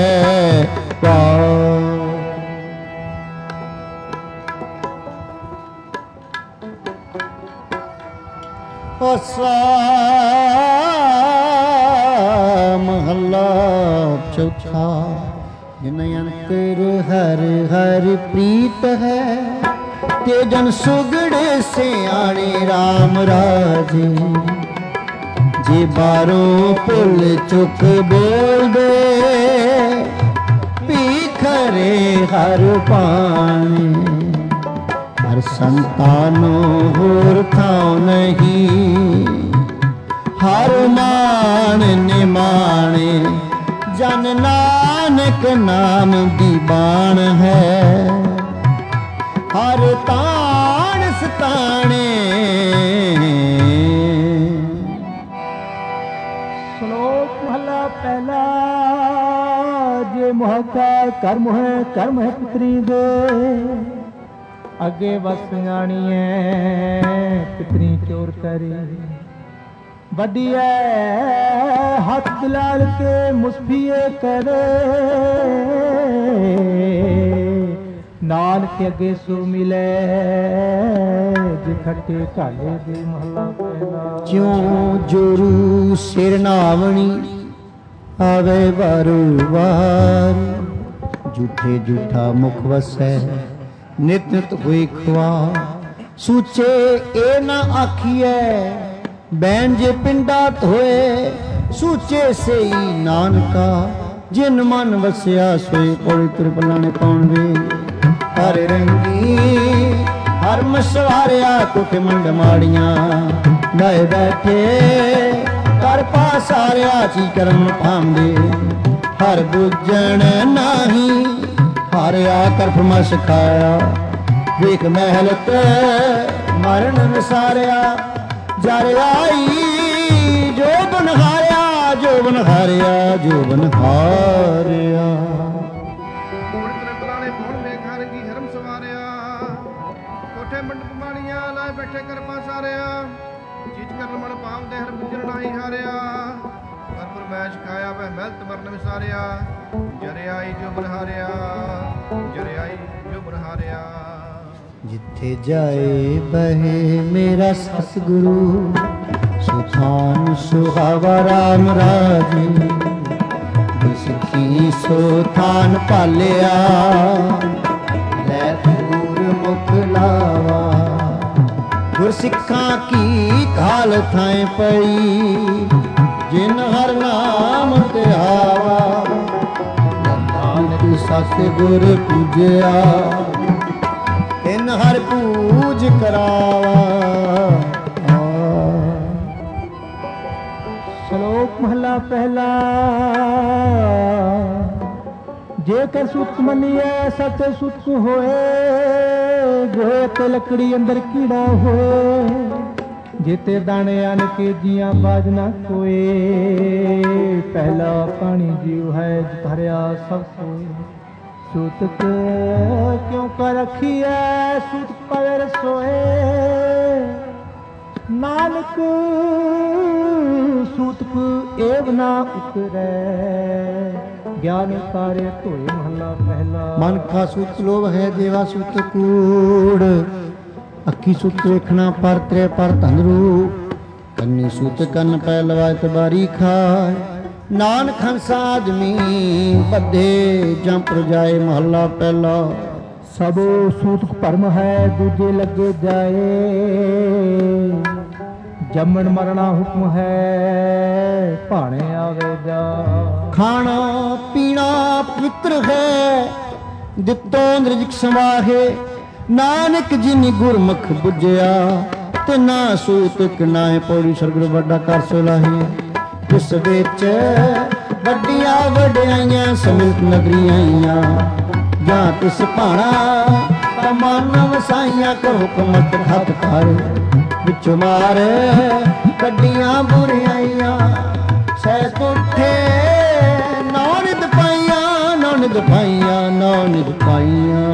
महला चौथा जिन अंतर हर हर प्रीत है ते जन सुगड़े से आने राम राजे। जे बारों पुल चुक बोल दे पीखरे हर पाने। हर संतानों होर थाओ नहीं हर मान निमाने। जन नानक नाम दीवान है हर तान सताने। श्लोक महला पहला जे मोहका कर्म है कर्म है पितरी दे अगे बस जानिए पितरी चोर करे। बड़ी है हाथ दिलाल के मुस्फिए करे नानक अगे सो मिले जिखटे काले दे महला पहला। क्यों जोरू सिर नावणी आवे बारू बार झूठे झूठा मुख वसै नित नित हुई खुआ। सूचे ए ना आखिए बैन जे पिंडा होए सूचे से ही नानका जिन मन वसिया सोए पौड़ी तुर पलाने कौन वे। हर रंगी हर मसवारिया कुट मंड माड़ियां लाए बैठे कर पास आरिया ची करम फांदे। हर बुझण नाही हर आकर फरमा सिखाया देख महलत मरण नसारिया। जर आई जो बन हारिया जो बन हारिया जो बन हारिया। कोठे मंडप माड़िया लाए बैठे कर पासारिया चीज कर मन पाम दे हर बुझण नाही हारिया। पर फरमैश खाया वह महलत मरण विसारिया। जर आई जो बन हारिया जर आई जो बन हारिया। जिथे जाए बहे मेरा सतगुरु सुथान सुहावा राम राजे। जिसकी सोथान पालिया लै दूर ਗੁਰਸਿੱਖਾਂ ਕੀ ਕਾਲ ਥਾਂ ਪਈ ਜਿਨ ਹਰ ਨਾਮ ਧਿਆਵਾ ਨਾਨਕ ਸਤਿਗੁਰ ਪੂਜਿਆ ਤਿਨ ਹਰ ਪੂਜ ਕਰਾਵਾ। ਸ਼ਲੋਕ ਮਹਲਾ ਪਹਿਲਾ। ਜੇਕਰ ਸੁੱਤ ਮੰਨੀਐ ਸੱਚ ਸੁੱਤ ਹੋਏ ਗੋਏ ਤੇ ਲੱਕੜੀ ਅੰਦਰ ਕੀੜਾ ਹੋਏ ਜਿਤੇ ਦਾਣੇ ਆਨ ਕੇ ਜੀਆਂ ਬਾਜ ਨਾ ਕੋਏ ਪਹਿਲਾ ਪਾਣੀ ਜੀਵ ਹੈ ਧਰਿਆ ਸਭ ਸੋਏ ਸੂਤਕ ਕਿਉਂ ਕਰ ਰਖੀਐ ਸੂਤ ਪਵਰ ਸੋਏ ਨਾਨਕ ਸੂਤਕ ਏਵ ਨਾ ਉਤਰੈ ਗਿਆਨ ਕਾਰੇ ਧੋਏ ਮਹਲਾ ਪਹਿਲਾ। ਮਨ ਕਾ ਸੂਤ ਲੋਭ ਹੈ ਦੇਵਾ ਸੂਤ ਕੂੜ ਅੱਖੀ ਸੂਤ ਵੇਖਣਾ ਪਰ ਤ੍ਰੇ ਪਰ ਧੰਦਰੂ ਕੰਨੀ ਸੂਤ ਕੰਨ ਪੈ ਲਵਾਇਤ ਬਾਰੀ ਖਾਏ ਨਾਨਕ ਹੰਸਾ ਆਦਮੀ ਬੱਧੇ ਜਾਂ ਪ੍ਰਜਾਏ ਮਹਲਾ ਪਹਿਲਾ। ਸਭ ਸੂਤਕ ਭਰਮ ਹੈ ਦੂਜੇ ਲੱਗੇ ਜਾਏ ਜੰਮਣ ਮਰਣਾ ਹੁਕਮ ਹੈ ਭਾਣੇ ਆਵੇ ਜਾ। ਖਾਣਾ ਪੀਣਾ ਪਵਿੱਤਰ ਹੈ ਦਿੱਤੋ ਨਿਰਜਿਕ ਸਮਾਹੇ ਨਾਨਕ ਜਿਨੀ ਗੁਰਮੁਖ ਬੁੱਝਿਆ ਤੇ ਨਾ ਸੂਤਕ ਨਾਏ ਪੌੜੀ ਸਰਗੁਰ ਵੱਡਾ ਕਰ ਸਲਾਹੇ ਜਿਸ ਵਿੱਚ ਵੱਡੀਆਂ ਵਡਿਆਈਆਂ ਸਮਿਲਤ ਨਗਰੀਆਂ ਆਈਆਂ ਜਾਂ ਤਿਸ ਭਾਣਾ ਤਮਾਨ ਵਸਾਈਆਂ ਕੋ ਹੁਕਮਤ ਹੱਥ ਕਰ ਵਿੱਚ ਮਾਰ ਕੱਢੀਆਂ ਬੁਰਿਆਈਆਂ ਸਹਿ ਤੁਠੇ ਨੌਨਿਦ ਪਾਈਆਂ ਨੌਨਿਦ ਪਾਈਆਂ ਨੌਨਿਦ ਪਾਈਆਂ।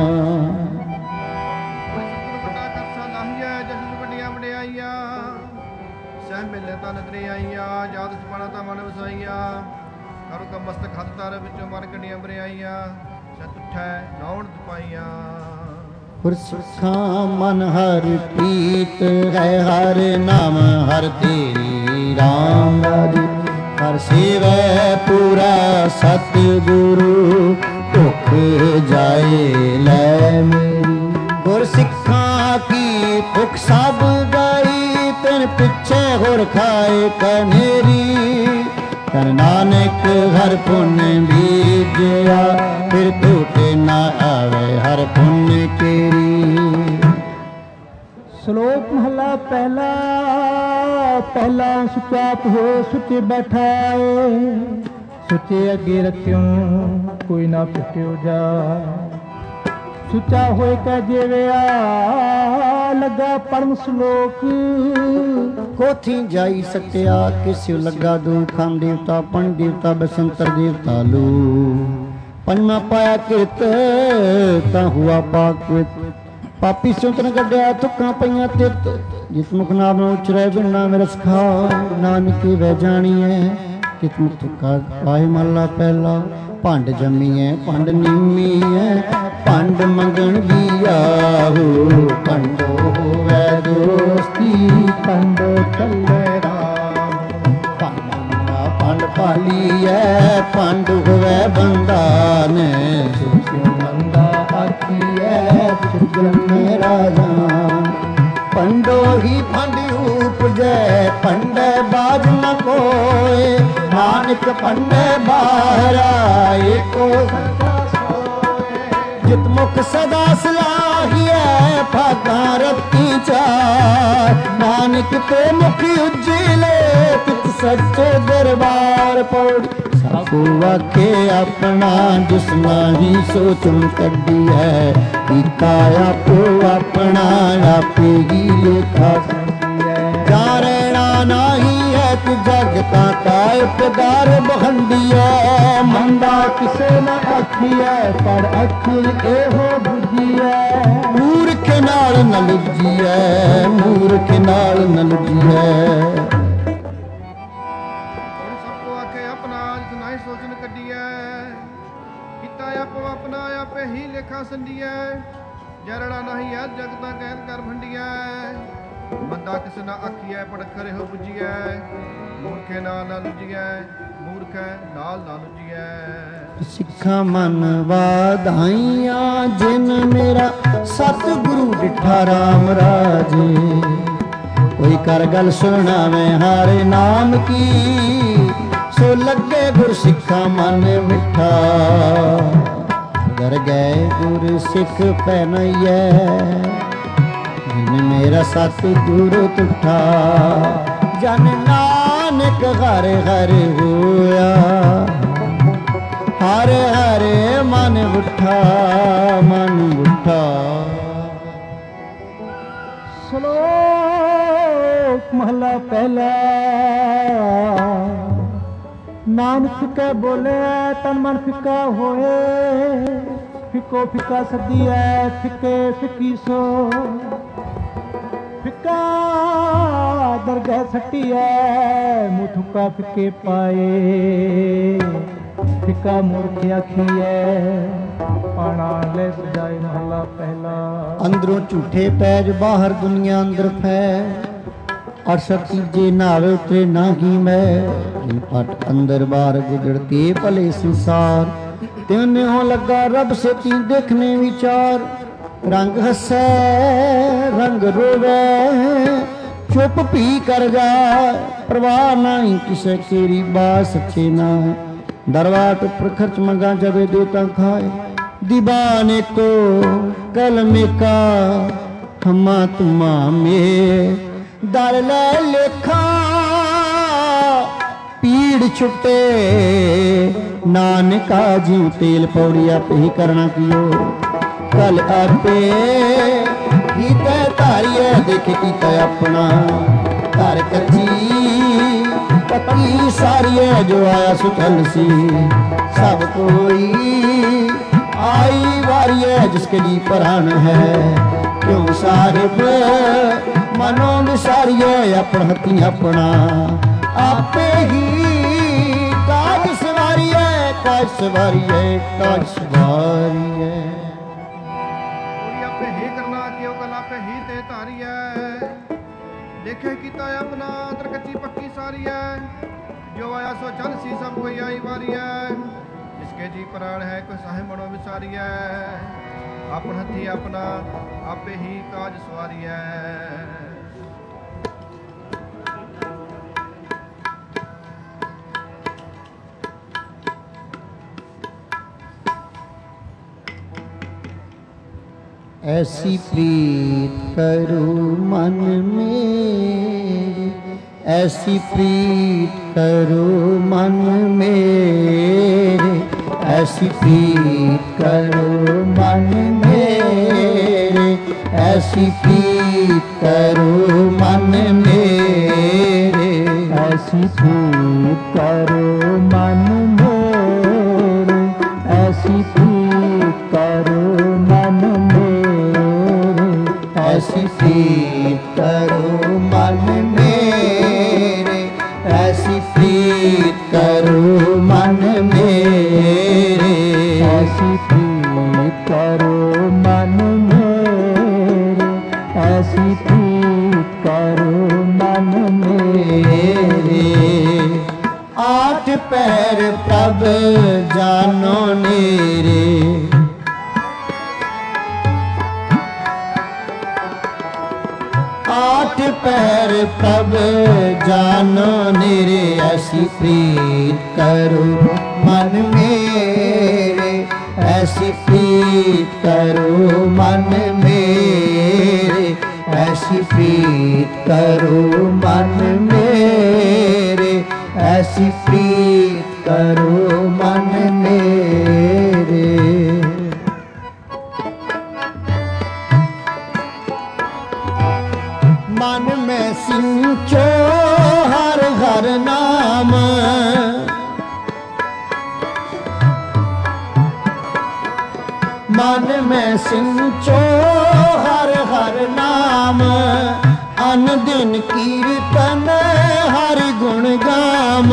ਸਹਿ ਮਿਲੇ ਤਾਂ ਨਦਰੇ ਆਈਆਂ ਜਾਤ ਸਪਾਣਾ ਤਾਂ ਮਨ ਵਸਾਈਆਂ ਕਰੋ ਕਾ ਮਸਤਕ ਹੱਥ ਤਾਰ ਵਿੱਚੋਂ ਮਨ ਕੱਢੀਆਂ ਬਰਿਆਈਆਂ ਸਹਿ ਤੁਠੈ ਨੌਨਿਦ ਪਾਈਆਂ। ਗੁਰਸਿੱਖਾਂ ਮਨ ਹਰ ਪ੍ਰੀਤ ਹੈ ਹਰ ਨਾਮ ਹਰ ਤੇਰੀ ਰਾਮ ਰਾਜੀ ਹਰ ਸੇਵੈ ਪੂਰਾ ਸਤਿਗੁਰੂ ਭੁਖ ਜਾਏ ਲੈ ਮੇਰੀ। ਗੁਰਸਿੱਖਾਂ ਕੀ ਭੁਖ ਸਭ ਗਈ ਤਿਨ ਪਿੱਛੇ ਹੋਰ ਖਾਏ ਕਨੇਰੀ ਤਨ ਨਾਨਕ ਹਰ ਪੁੰਨ ਬੀਜਿਆ ਫਿਰ ਟੂਟੇ ਨਾ ਆਵੇ ਹਰ ਪੁੰਨ ਕੇਰੀ। ਸ਼ਲੋਕ ਮਹਲਾ ਪਹਿਲਾ। ਪਹਿਲਾ ਸੁਚਾਪ ਹੋਏ ਸੁੱਚੇ ਬੈਠਾਏ ਸੁੱਚੇ ਅੱਗੇ ਰੱਖਿਓ ਕੋਈ ਨਾ ਪਿੱਟਿਓ ਜਾ ਸੁੱਚਾ ਹੋਏ ਕਹ ਜਿਵਿਆ ਲੱਗਾ ਪਰਮ ਸ਼ਲੋਕ ਕੋਥੀ ਜਾਈ ਸਕਿਆ ਕਿਸਿਉ ਲੱਗਾ ਦੂ ਖਾਮ ਦੇਵਤਾ ਪਣ ਦੇਵਤਾ ਬਸੰਤਰ ਦੇਵਤਾ ਲੂ ਪੰਜਵਾਂ ਪਾਇਆ ਕਿਰਤ ਤਾਂ ਹੁਆ ਪਾਕਿਤ ਪਾਪੀ ਸੁਤਨ ਕੱਢਿਆ ਤੁਕਾਂ ਪਈਆਂ ਤਿਰਤ ਜਿਤ ਮੁਖ ਨਾਮ ਨੂੰ ਉਚਰੈ ਬਿਨਾ ਮੇਰਾ ਸਖਾ ਨਾਨਕੀ ਵੈ ਜਾਣੀਐ ਕਿਤ ਮੁਖ ਤੁਕਾ ਪਾਏ ਮਹਲਾ ਪਹਿਲਾ। ਭੰਡ ਜੰਮੀਐ ਭੰਡ ਨੀਮੀਐ ਭੰਡ ਮੰਗਣ ਵੀ ਆਹੋ ਭੰਡੋ ਹੋਵੈ ਦੋਸਤੀ ਭੰਡ ਚੱਲੇ ਰਾਮ ਭੰਡ ਪਾਲੀਐ ਭੰਡ ਹੋਵੈ ਬੰਦਾਨ ਸੁਖਿਓ ਬੰਦਾ ਆਖੀਐ ਸੁਜਨ ਮੇਰਾ ਜਾਨ ਭੰਡੋ ਹੀ ਭੰਡ ਉਪਜੈ ਭੰਡੈ ਬਾਜ ਨ ਕੋਏ ਨਾਨਕ ਭੰਡੈ ਬਾਹਰਾ ਏਕੋ ਸਦਾ ਸੋਏ ਜਿਤ ਮੁਖ ਸਦਾ ਸਲਾਹੀਐ ਭਾਗਾਂ ਰਤੀ ਚਾਰ ਨਾਨਕ ਤੇ ਮੁਖ ਉਜਲੇ ਤਿਤ ਸੱਚੇ ਦਰਬਾਰ ਪੌੜੀ ਸਾਕੂ ਵਾਕੇ ਆਪਣਾ ਜਿਸ ਨਾਹੀ ਸੋਚਮ ਕੱਢੀ ਹੈ ਕੀਤਾ ਆਪੋ ਆਪਣਾ ਆਪੇ ਹੀ ਲੇਖਾ ਜਾਰਣਾ ਨਹੀਂ ਹੈ ਕਿ ਜਗਤਾਂ ਕਾ ਇਕਦਾਰ ਬਖੰਡੀਐ ਮੰਦਾ ਕਿਸੇ ਨ ਆਖੀਐ ਪਰ ਅੱਖੀ ਇਹੋ ਬੁਝੀਐ ਮੂਰਖ ਨਾਲ ਨ ਲੁਝੀਐ ਮੂਰਖ ਨਾਲ ਨ ਲੁਝੀਐ। ਸੋਚਨ ਕੱਢੀਐ ਕੀਤਾ ਆਪੋ ਆਪਣਾ ਆਪੇ ਹੀ ਲੇਖਾ ਸੰਡੀਐ ਜਰੜਾ ਨਹੀਂ ਹੈ ਜਗਤਾਂ ਕਹਿਤ ਕਰ ਭੰਡੀਐ ਮੰਦਾ ਕਿਸ ਨਾ ਆਖੀਐ ਪੜਖਰੇ ਹੋ ਬੁਝੀਐ ਮੂਰਖੇ ਨਾਲ ਨਾ ਲੁਝੀਐ ਮੂਰਖੈ ਨਾਲ ਨਾ ਲੁਝੀਐ। ਸਿੱਖਾਂ ਮਨ ਵਾਧਾਈਆਂ ਜਿਨ ਮੇਰਾ ਸਤਿਗੁਰੂ ਡਿਠਾ ਰਾਮ ਰਾਜੇ कोई कर गल सुनावे हारे नाम की, सो लगे गुर सिखा मन मिठा। अगर गए गुर सिख पहनइए, जिन मेरा सतगुर तुठा। जन नानक हर हर होया, हरे हरे मन उठा मन उठा। श्लोक महला पहला। नानक फिका बोले तन मन फिका होए, फिको फिका सदी है फिके फिकी सो। फिका दरगाह सटी है मुठुका फिके पाए, फिका मूर्ख आखी है पाना ले सजाए महला पहला। अंदरों झूठे पैज बाहर दुनिया अंदर फैज, अड़सठ तीजे नावे उतरे ना ही मैं। पट अंदर बार गुजरते भले संसार, तेने हो लगा रब से ती देखने विचार। रंग हसे रंग रोवे, चुप पी कर जाए परवाह नहीं किसे केरी बात सच्चे ना। दरवाट पर खर्च मंगा जबे देता खाए, दीवाने को कलमे का हमा तुमा में। दर ले लेखा पीड़ छुटे, नानका जीव तेल पौड़ी आप ही करना कियो। कल आपे गीता तारिए देखे गीता अपना, तार कच्ची पक्की सारी है जो आया सुखल सी। सब कोई आई वारी है जिसके जी परान है, क्यों साहिब मनो निसारी है अपन हथी अपना। आपे ही काज सवारी है काज सवारी है काज सवारी है। आपे ही करना क्यों कल आपे ही ते तारी है, देखे किता अपना तरकच्ची पक्की सारी है। जो आया सो चल सी सब कोई आई वारी है, जिसके जी प्राण है कोई साहे मनो विसारी है। अपन हथी अपना आपे ही काज सवारी है। ऐसी प्रीत करो मन मेरे, ऐसी प्रीत करो मन मेरे। ऐसी प्रीत करो मन मेरे, ऐसी प्रीत करो मन मेरे। ऐसी प्रीत करो मन मेरे, ऐसी प्रीत करो मन मेरे। ऐसी प्रीत करो मन मेरे, ऐसी प्रीत करो मन मेरे। ऐसी प्रीत करो मन मेरे, ऐसी प्रीत करो मन मेरे। आठ पैर प्रभ जानो नेरे, आठ पैर प्रभ जानो नेरे। ऐसी प्रीत करो मन मेरे, ऐसी प्रीत करो मन मेरे। ऐसी प्रीत करो मन मेरे, ऐसी प्रीत करो मन मेरे। मन में सिंचो हर हर नाम, मन में सिंचो हर हर नाम। अन दिन कीर्तन हरि गुण गाम,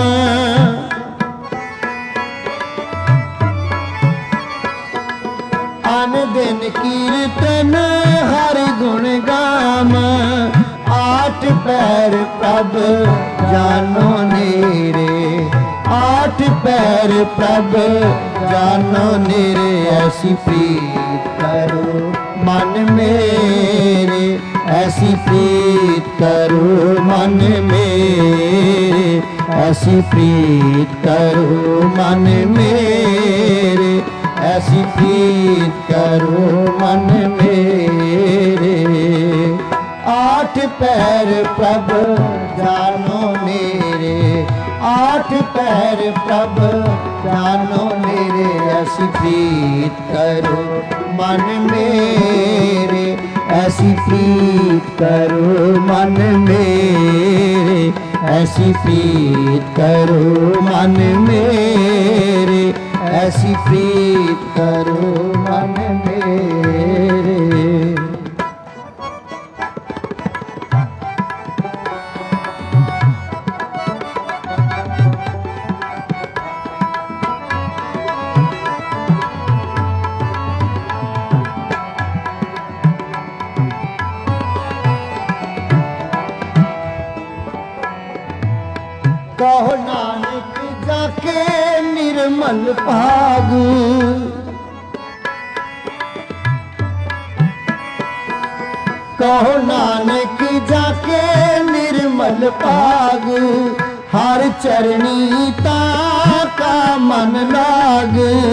अन दिन कीर्तन हरि गुण गाम। आठ पैर प्रभ जानो नेरे, आठ पैर प्रभ जानो निरे ऐसी प्रीत करो मन मेरे, ऐसी प्रीत करो मन मेरे, ऐसी प्रीत करो मन मेरे, ऐसी प्रीत करो मन मेरे। आठ पैर प्रभ जानो मेरे, आठ पैर प्रभ जानो मेरे, ऐसी प्रीत करो मन मेरे, ऐसी प्रीत करो मन मेरे, ऐसी प्रीत करो मन मेरे, ऐसी प्रीत करो मन मेरे। कहो नानक जाके निर्मल भाग, कहो नानक जाके निर्मल भाग, हर चरणी ताका मन लाग।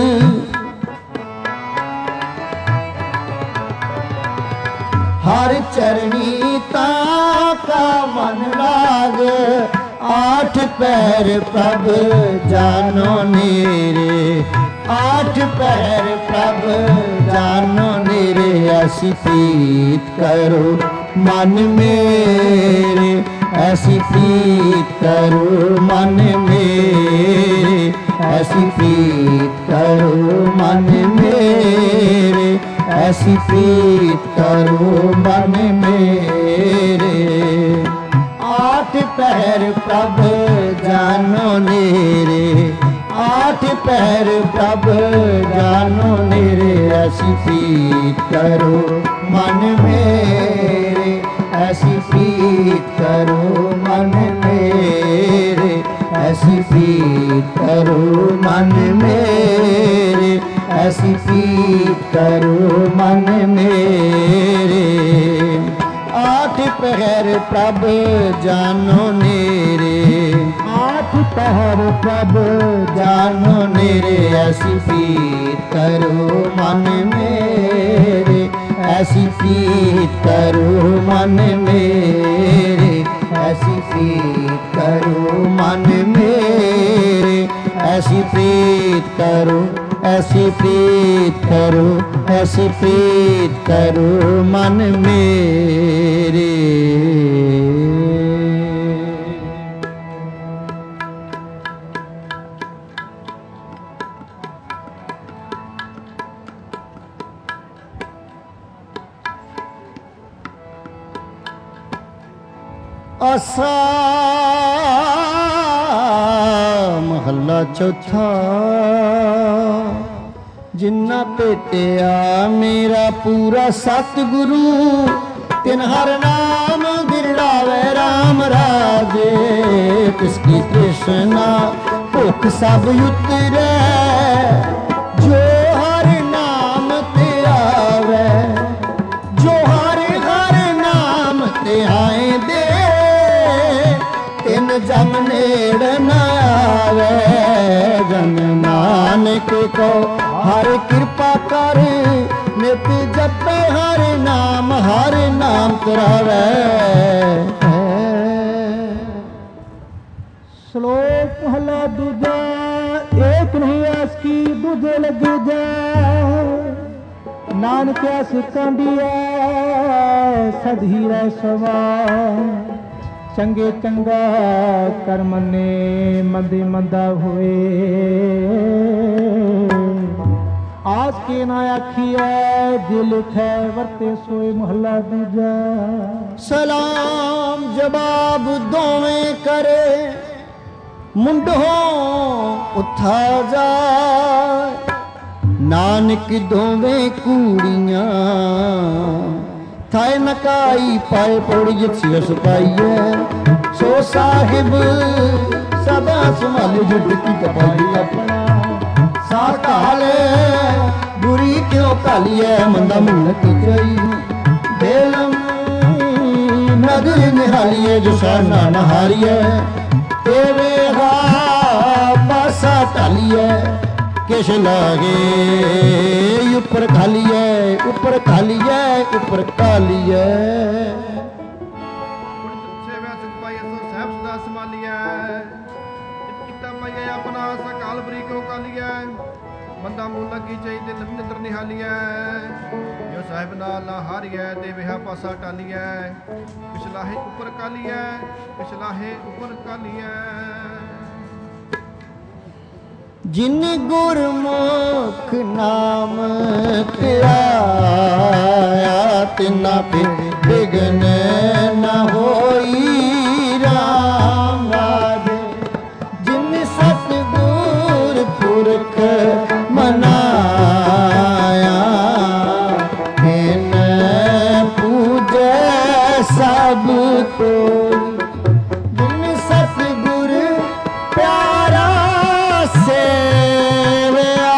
हर चरणी ताका मन लाग। आठ पैर प्रभ जानो नेरे, आठ पैर प्रभ जानो नेरे, ऐसी प्रीत करो मन मेरे, ऐसी प्रीत करो मन मेरे, ऐसी प्रीत करो मन मेरे, ऐसी प्रीत करो मन मेरे। आठ पैर प्रभ जानो नेरे, आठ पैर प्रभ जानो नेरे, ऐसी प्रीत करो मन मेरे, ऐसी प्रीत करो मन मेरे, ऐसी प्रीत करो मन मेरे, ऐसी प्रीत करो मन मेरे। आठ पहर प्रभ जानो नेरे, आठ पहर प्रभ जानो नेरे, ऐसी प्रीत करो मन मेरे, ऐसी प्रीत करो मन मेरे, ऐसी प्रीत करो मन मेरे, ऐसी प्रीत करो, ऐसी प्रीत करो, ऐसी प्रीत करो मन मेरे। आसा महला चौथा, जिन्ना भेटिया मेरा पूरा सतगुरु, तिन हर नाम गिरड़ावे राम राजे। तिसकी तृष्णा भुख सब उतरे, जो हर नाम ते आवे, जो हर हर नाम ते आए दे, तिन जम नेड़ न आवे। जन नानक को हर कृपा कर, नित जपे हर नाम, हर नाम करावे। श्लोक पहला दूजा, एक नहीं आसकी दूजे लगे जाए, नानक सिकांदिया सधी रह सवा। चंगे चंगा कर मने, मंदे मंदा हुए, आस के ना आखिए दिल थे वर्ते सोए। मोहल्ला दूजा, सलाम जवाब दोवें करे, मुंडो उठा जाए। नानक दोवें कूड़ियां थाए नकाई पाए, पौड़ी जिसी सुपाइए। सो साहिब सदा संभाले जुट की कपाई अपना, साका ਢਾਲੀਐ ਮੰਦਾ ਮੁੱਲ ਕੀ ਚਈ ਬੇਲਮ ਨਗਰ ਨਿਹਾਲੀਏ ਜੋ ਸਾਨਾ ਨਹਾਰੀਐ ਤੇਰੇ ਹਾ ਪਾਸਾ ਢਾਲੀਐ ਕਿਛ ਲਾਗੇ ਉੱਪਰ ਖਾਲੀਐ ਉੱਪਰ ਖਾਲੀਐ ਉੱਪਰ ਖਾਲੀਐ ਸੇਵਿਆ ਸੁਖਪਾਈ ਅਸੋ ਸਹਿਬ ਸਦਾ ਸੰਭਾਲੀਐ ਕੀਤਾ ਪਈਐ ਆਪਣਾ ਸਕਾਲ ਬਰੀ ਕੋ ਕਾਲੀਐ ਬੰਦਾ ਮੂਲ ਲੱਗੀ ਚਾਹੀ ਤੇ ਨਿੰਦਰ ਨਿਹਾਲੀਐ ਜੋ ਸਾਹਿਬ ਨਾਲ ਨਾ ਹਾਰੀਐ ਤੇ ਵਿਹਾ ਪਾਸਾ ਟਾਲੀਐ ਪਿਛਲਾਹੇ ਉੱਪਰ ਕਾਲੀਐ ਪਿਛਲਾਹੇ ਉੱਪਰ ਕਾਲੀਐ ਜਿਨ ਗੁਰਮੁਖ ਨਾਮ ਧਿਆਇਆ ਤਿਨਾ ਬਿਗਨ ਨਾ ਹੋਈ ਰਾਮ ਰਾਜੇ ਜਿਨ ਸਤਿਗੁਰ ਪੁਰਖ ਮਨਾਇਆ ਇਨ ਪੂਜੈ ਸਭ ਕੋਈ ਜਿਨ ਸਤਿਗੁਰ ਪਿਆਰਾ ਸੇਵਿਆ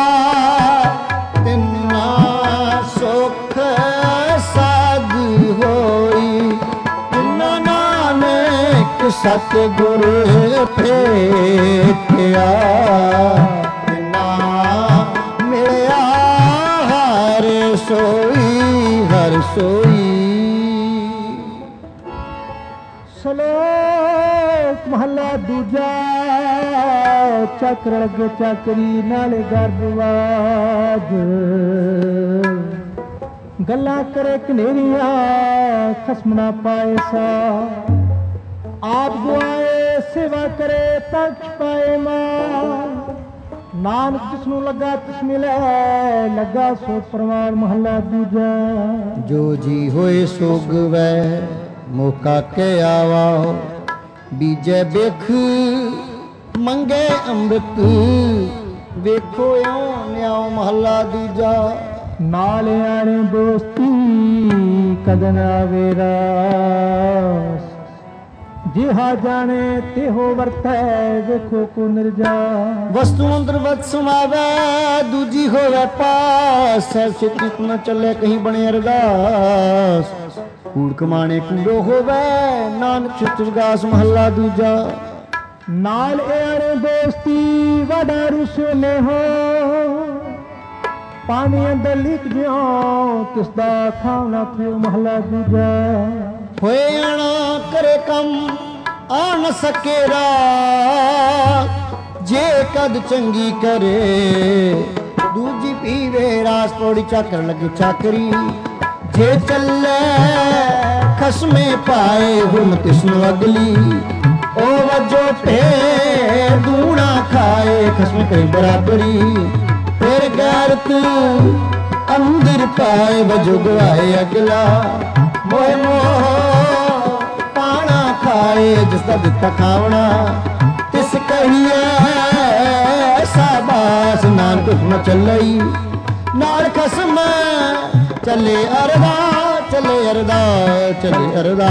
ਤਿਨਾ ਸੁਖ ਸਾਧ ਹੋਈ ਤਿਨਾ ਨਾਨਕ ਸਤਿਗੁਰ ਭੇਟਿਆ ਤਿਨਾ ਮਿਲਿਆ ਹਰ ਸੋਈ ਹਰ ਸੋਈ। ਸ਼ਲੋਕ ਮਹਲਾ ਦੂਜਾ ਚੱਕਰ ਲੱਗੇ ਚੱਕਰੀ ਨਾਲੇ ਗਰਦਵਾਜ ਗੱਲਾਂ ਕਰੇ ਕਨੇਰੀਆਂ ਖਸਮ ਨਾ ਪਾਏ ਸਾ ਆਪ ਦੁਆਏ ਸੇਵਾ ਕਰੇ ਤਖਸ਼ ਪਾਏ ਮਾਂ ਨਾਨਕ ਜਿਸ ਨੂੰ ਲੱਗਾ ਤਿਸ ਮਿਲੇ ਲੱਗਾ ਸੋ ਪਰਮਾਰ ਮਹਲਾ ਦੂਜਾ ਜੋ ਜੀ ਹੋਏ ਸੋਗ ਵੈ ਮੌਕਾ ਕੇ ਆਵਾ ਬੀਜੈ ਬਿਖ ਮੰਗੇ ਅੰਮ੍ਰਿਤ ਵੇਖੋ ਇਉਂ ਨਿਆਉ ਮਹੱਲਾ ਦੂਜਾ ਨਾਲ ਆਣੇ ਦੋਸਤੀ ਕਦਨ ਆਵੇ ਰਾਸ ਜਿਹਾ ਜਾਣੇ ਤਿਹੋ ਵਰਤੈ ਵੇਖੋ ਕੋ ਨਿਰਜਾ ਵਸਤੂ ਅੰਦਰ ਵਤ ਸਮਾਵੈ ਦੂਜੀ ਹੋਵੇ ਪਾਸ ਸਹਿਬ ਚਿਤ ਨ ਚੱਲੇ ਕਹੀਂ ਬਣੇ ਅਰਦਾਸ ਕੂੜ ਕਮਾਣੇ ਕੂੜੋ ਹੋਵੇ ਨਾਨਕ ਚਿਤ ਵਿਗਾਸ ਮਹੱਲਾ ਦੂਜਾ ਨਾਲ ਆਣੇ ਦੋਸਤੀ ਵਡਾ ਰੁਸੇ ਨੇ ਹੋ ਪਾਣੀ ਅੰਦਰ ਲਿਖ ਜਿਉ ਤਿਸ ਦਾ ਖਾਣਾ ਫਿਰ ਮਹੱਲਾ ਦੂਜਾ ਹੋਏ ਆਣਾ ਕਰੇ ਕੰਮ ਆ ਨ ਸਕੇ ਰਾਤ ਜੇ ਕਦ ਚੰਗੀ ਕਰੇ ਦੂਜੀ ਪੀਵੇ ਰਾਸ ਪੌੜੀ ਚਾਕਰ ਲੱਗੇ ਚਾਕਰੀ ਜੇ ਚੱਲੇ ਖਸਮੇ ਪਾਏ ਹੁਰਮਤ ਇਸ ਨੂੰ ਅਗਲੀ ਉਹ ਵਜੋ ਪੇ ਦੂਣਾ ਖਾਏ ਖਸਮੇ ਕਰੇ ਬਰਾਬਰੀ ਫਿਰ ਗੈਰਤ ਅੰਦਰ ਪਾਏ ਵਜੋ ਗਵਾਏ ਅਗਲਾ ਮੋਹ ਮੋਹ ਪਾਣਾ ਖਾਏ ਜਿਸ ਦਾ ਦਿੱਤਾ ਖਾਵਣਾ ਤਿਸ ਕਹੀਏ ਸਾਬਾਸ ਨਾਨਕ ਹੁਕਮ ਚੱਲਈ ਨਾਲ ਖਸਮ ਚੱਲੇ ਅਰਦਾ ਚੱਲੇ ਅਰਦਾ ਚੱਲੇ ਅਰਦਾ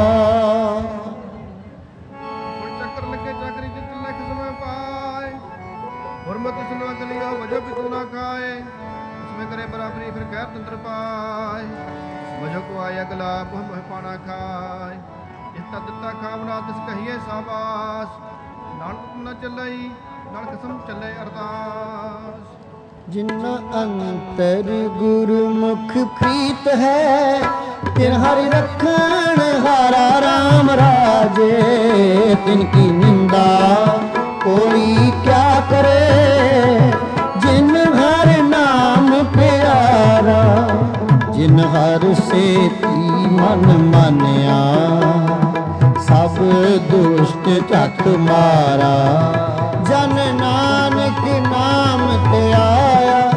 ਚੱਕਰ ਲੱਗੇ ਚੱਕਰੀ ਤੇ ਚੱਲੇ ਖਸਮ ਪਾਏ ਹੁਰਮਤ ਇਸ ਨੂੰ ਅਗਲੀ ਹੋ ਵਜੋ ਪਿਤੂ ਨਾ ਖਾਏ ਉਸਮੇ ਕਰੇ ਬਰਾਬਰੀ ਫਿਰ ਗੈਰ ਤੰਤਰ ਪਾਏ ਵਜੋ ਕੋ ਆਏ ਅਗਲਾ ਮੋਹ ਮੋਹ ਪਾਣਾ ਖਾਏ ਇਸਤਾ ਦਿੱਤਾ ਖਾਵਣਾ ਤਿਸ ਕਹੀਏ ਸਾਬਾਸ ਨਾਨਕ ਨਾ ਚੱਲਈ ਨਾਲ ਕਸਮ ਚੱਲੇ ਅਰਦਾਸ ਜਿਨ ਅੰਤਰ ਗੁਰਮੁਖ ਪ੍ਰੀਤ ਹੈ ਤਿਨ ਹਰਿ ਰਖਣ ਹਾਰਾ ਰਾਮ ਰਾਜੇ ਤਿਨ ਕੀ ਨਿੰਦਾ ਕੋਈ ਕਿਆ ਕਰੇ ਜਿਨ ਹਰ ਨਾਮ ਪਿਆਰਾ ਜਿਨ ਹਰ ਸੇਤੀ ਮਨ ਮਾਨਿਆ ਸਭ ਦੁਸ਼ਟ ਝਟ ਮਾਰਾ ਜਨ ਨਾਨਕ ਨਾਮ ਤੇ ਆਇਆ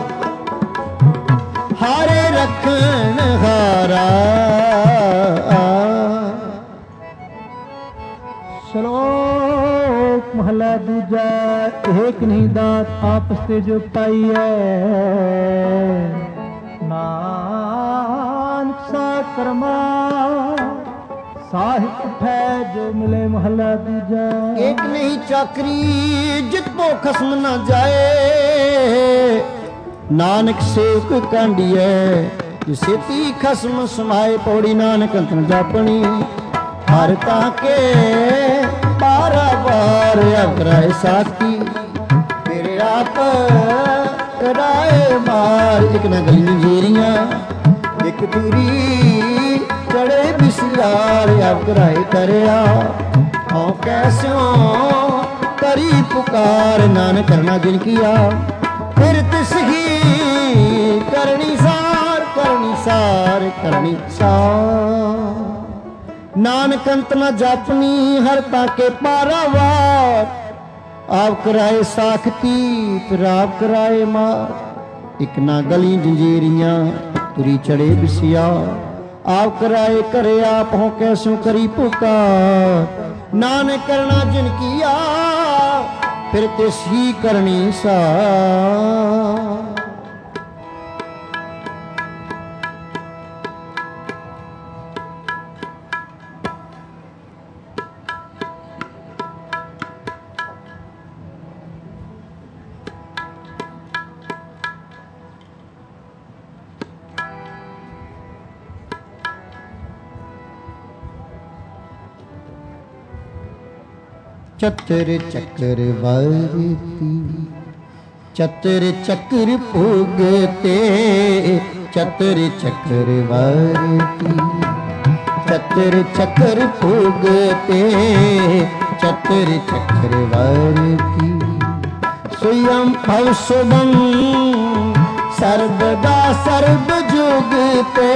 ਹਾਰੇ ਰੱਖਣ ਹਾਰਾ ਸ਼ਲੋਕ ਮਹਲਾ ਦੂਜਾ ਏਕ ਨਹੀਂ ਦਾਤ ਆਪਸ ਤੇ ਜੋ ਪਾਈ ਹੈ ਨਾਨਕ ਸਾ ਕਰਮਾ ਸਾਹਿਬ ਉਠੈ ਜੋ ਮਿਲੇ ਮਹਲਾ ਦੂਜਾ ਏਕ ਨਹੀਂ ਚਾਕਰੀ ਜਿਤ ਭੋ ਖਸਮ ਨਾ ਜਾਏ नानक सेवक कांडिए सेती खसम समाए। पौड़ी नानक अंतन जापनी हर ताके बारह बार अवराए साथी मेरे आप कराए मार। एक न गली जेरियां एक दूरी चढ़े बिसरार अब कराए करया हाँ कैसो करी पुकार नान करना जिन किया फिर तिसही करनी सार करनी सार करनी सार। नानक अंत न जापनी हर ताके पारावार आप कराए साखती फिर आप कराए मार। एक ना गली जंजीरियां तुरी चढ़े बिसिया आप कराए करे आप हो कैसो करी पुकार। नानक करना जिन किया फिर तिस ही करनी सार। चतर चक्र वर्ती चतर चक्र भोगते चतर चक्र वर्ती चतर चक्र भोगते चतर चक्र वर्ती। स्वयं भव शुभं सर्वदा सर्व जुगते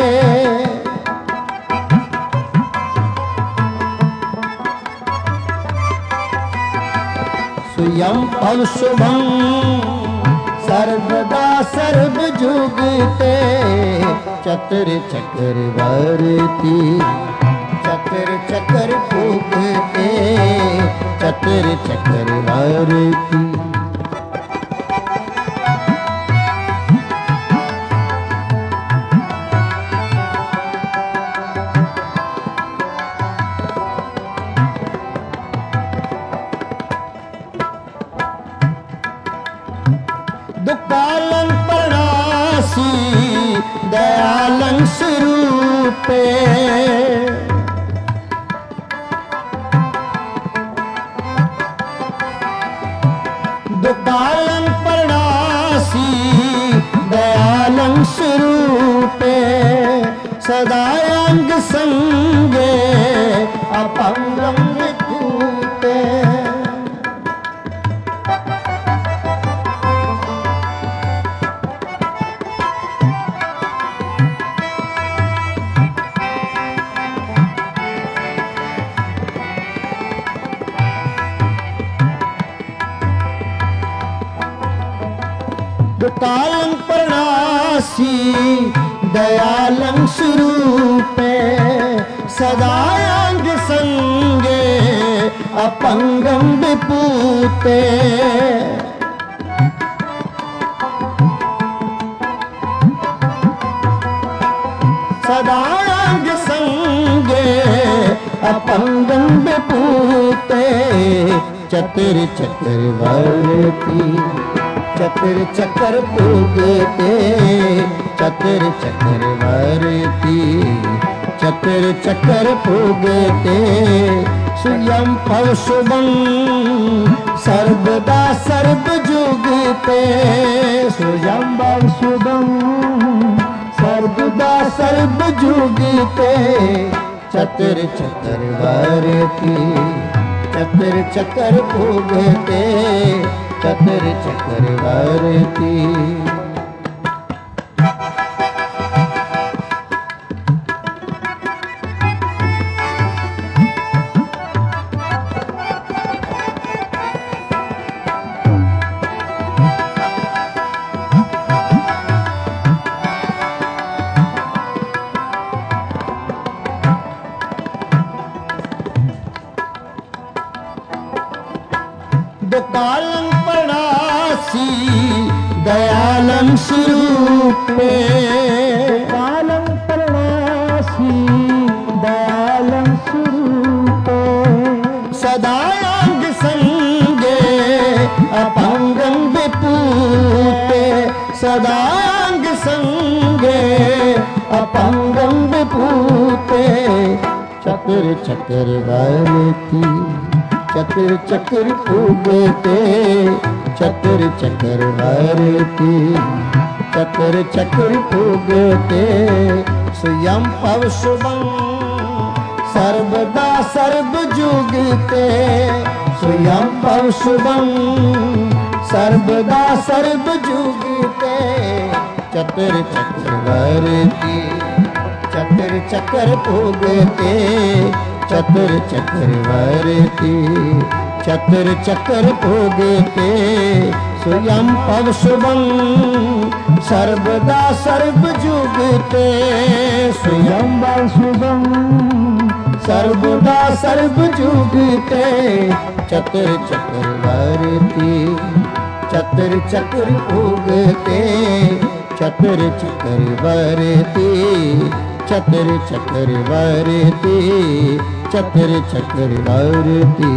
स्वयं भव शुभं सर्वदा सर्व जुगते चतर चक्र वर्ती चतर चक्र भोगते चतर चक्र वर्ती। दुकालं प्रणासी दयालं स्वरूपे दुकालं प्रणासी दयालं स्वरूपे सदा अंग संगे अपंगं विभूते। दुकालं प्रणासी दयालं स्वरूपे सदा अंग संगे अपंगं विभूते। सदा अंग संगे अपंगं विभूते चतर चक्र वर्ती चतर चक्र भोगते चतर चक्र वर्ती चतर चक्र भोगते। स्वयं भव शुभं सर्वदा सर्व जुगते स्वयं भव शुभं सर्वदा सर्व जुगते चतर चक्र वर्ती चतर चक्र भोगते चतर चक्र वर्ती। दुकालं प्रणासी दयालं स्वरूपे दुकालं प्रणासी दयालं स्वरूपे सदा अंग संगे अपंगं विभूते सदांग संगे अपंगम विभूते चक्र चक्र वारती चक्र चक्र फूगते चक्र चक्र वारती चक्र चक्र फूगते स्वयं पव शुभं सर्वदा सर्व जुगते स्वयं पव शुभं सर्वदा सर्व जुगते चक्र चक्र वारती चक्र चक्र फूगते चक्र चक्र वारती चक्र चक्र फूगते स्वयं पव शुभं सर्वदा सर्व जुगते स्वयं पव शुभं सर्वदा सर्व जुगते चक्र चक्र वारती चक्र चक्र फूगते चक्र चक्र वारती चक्र चक्र वारती चक्र चक्र वारती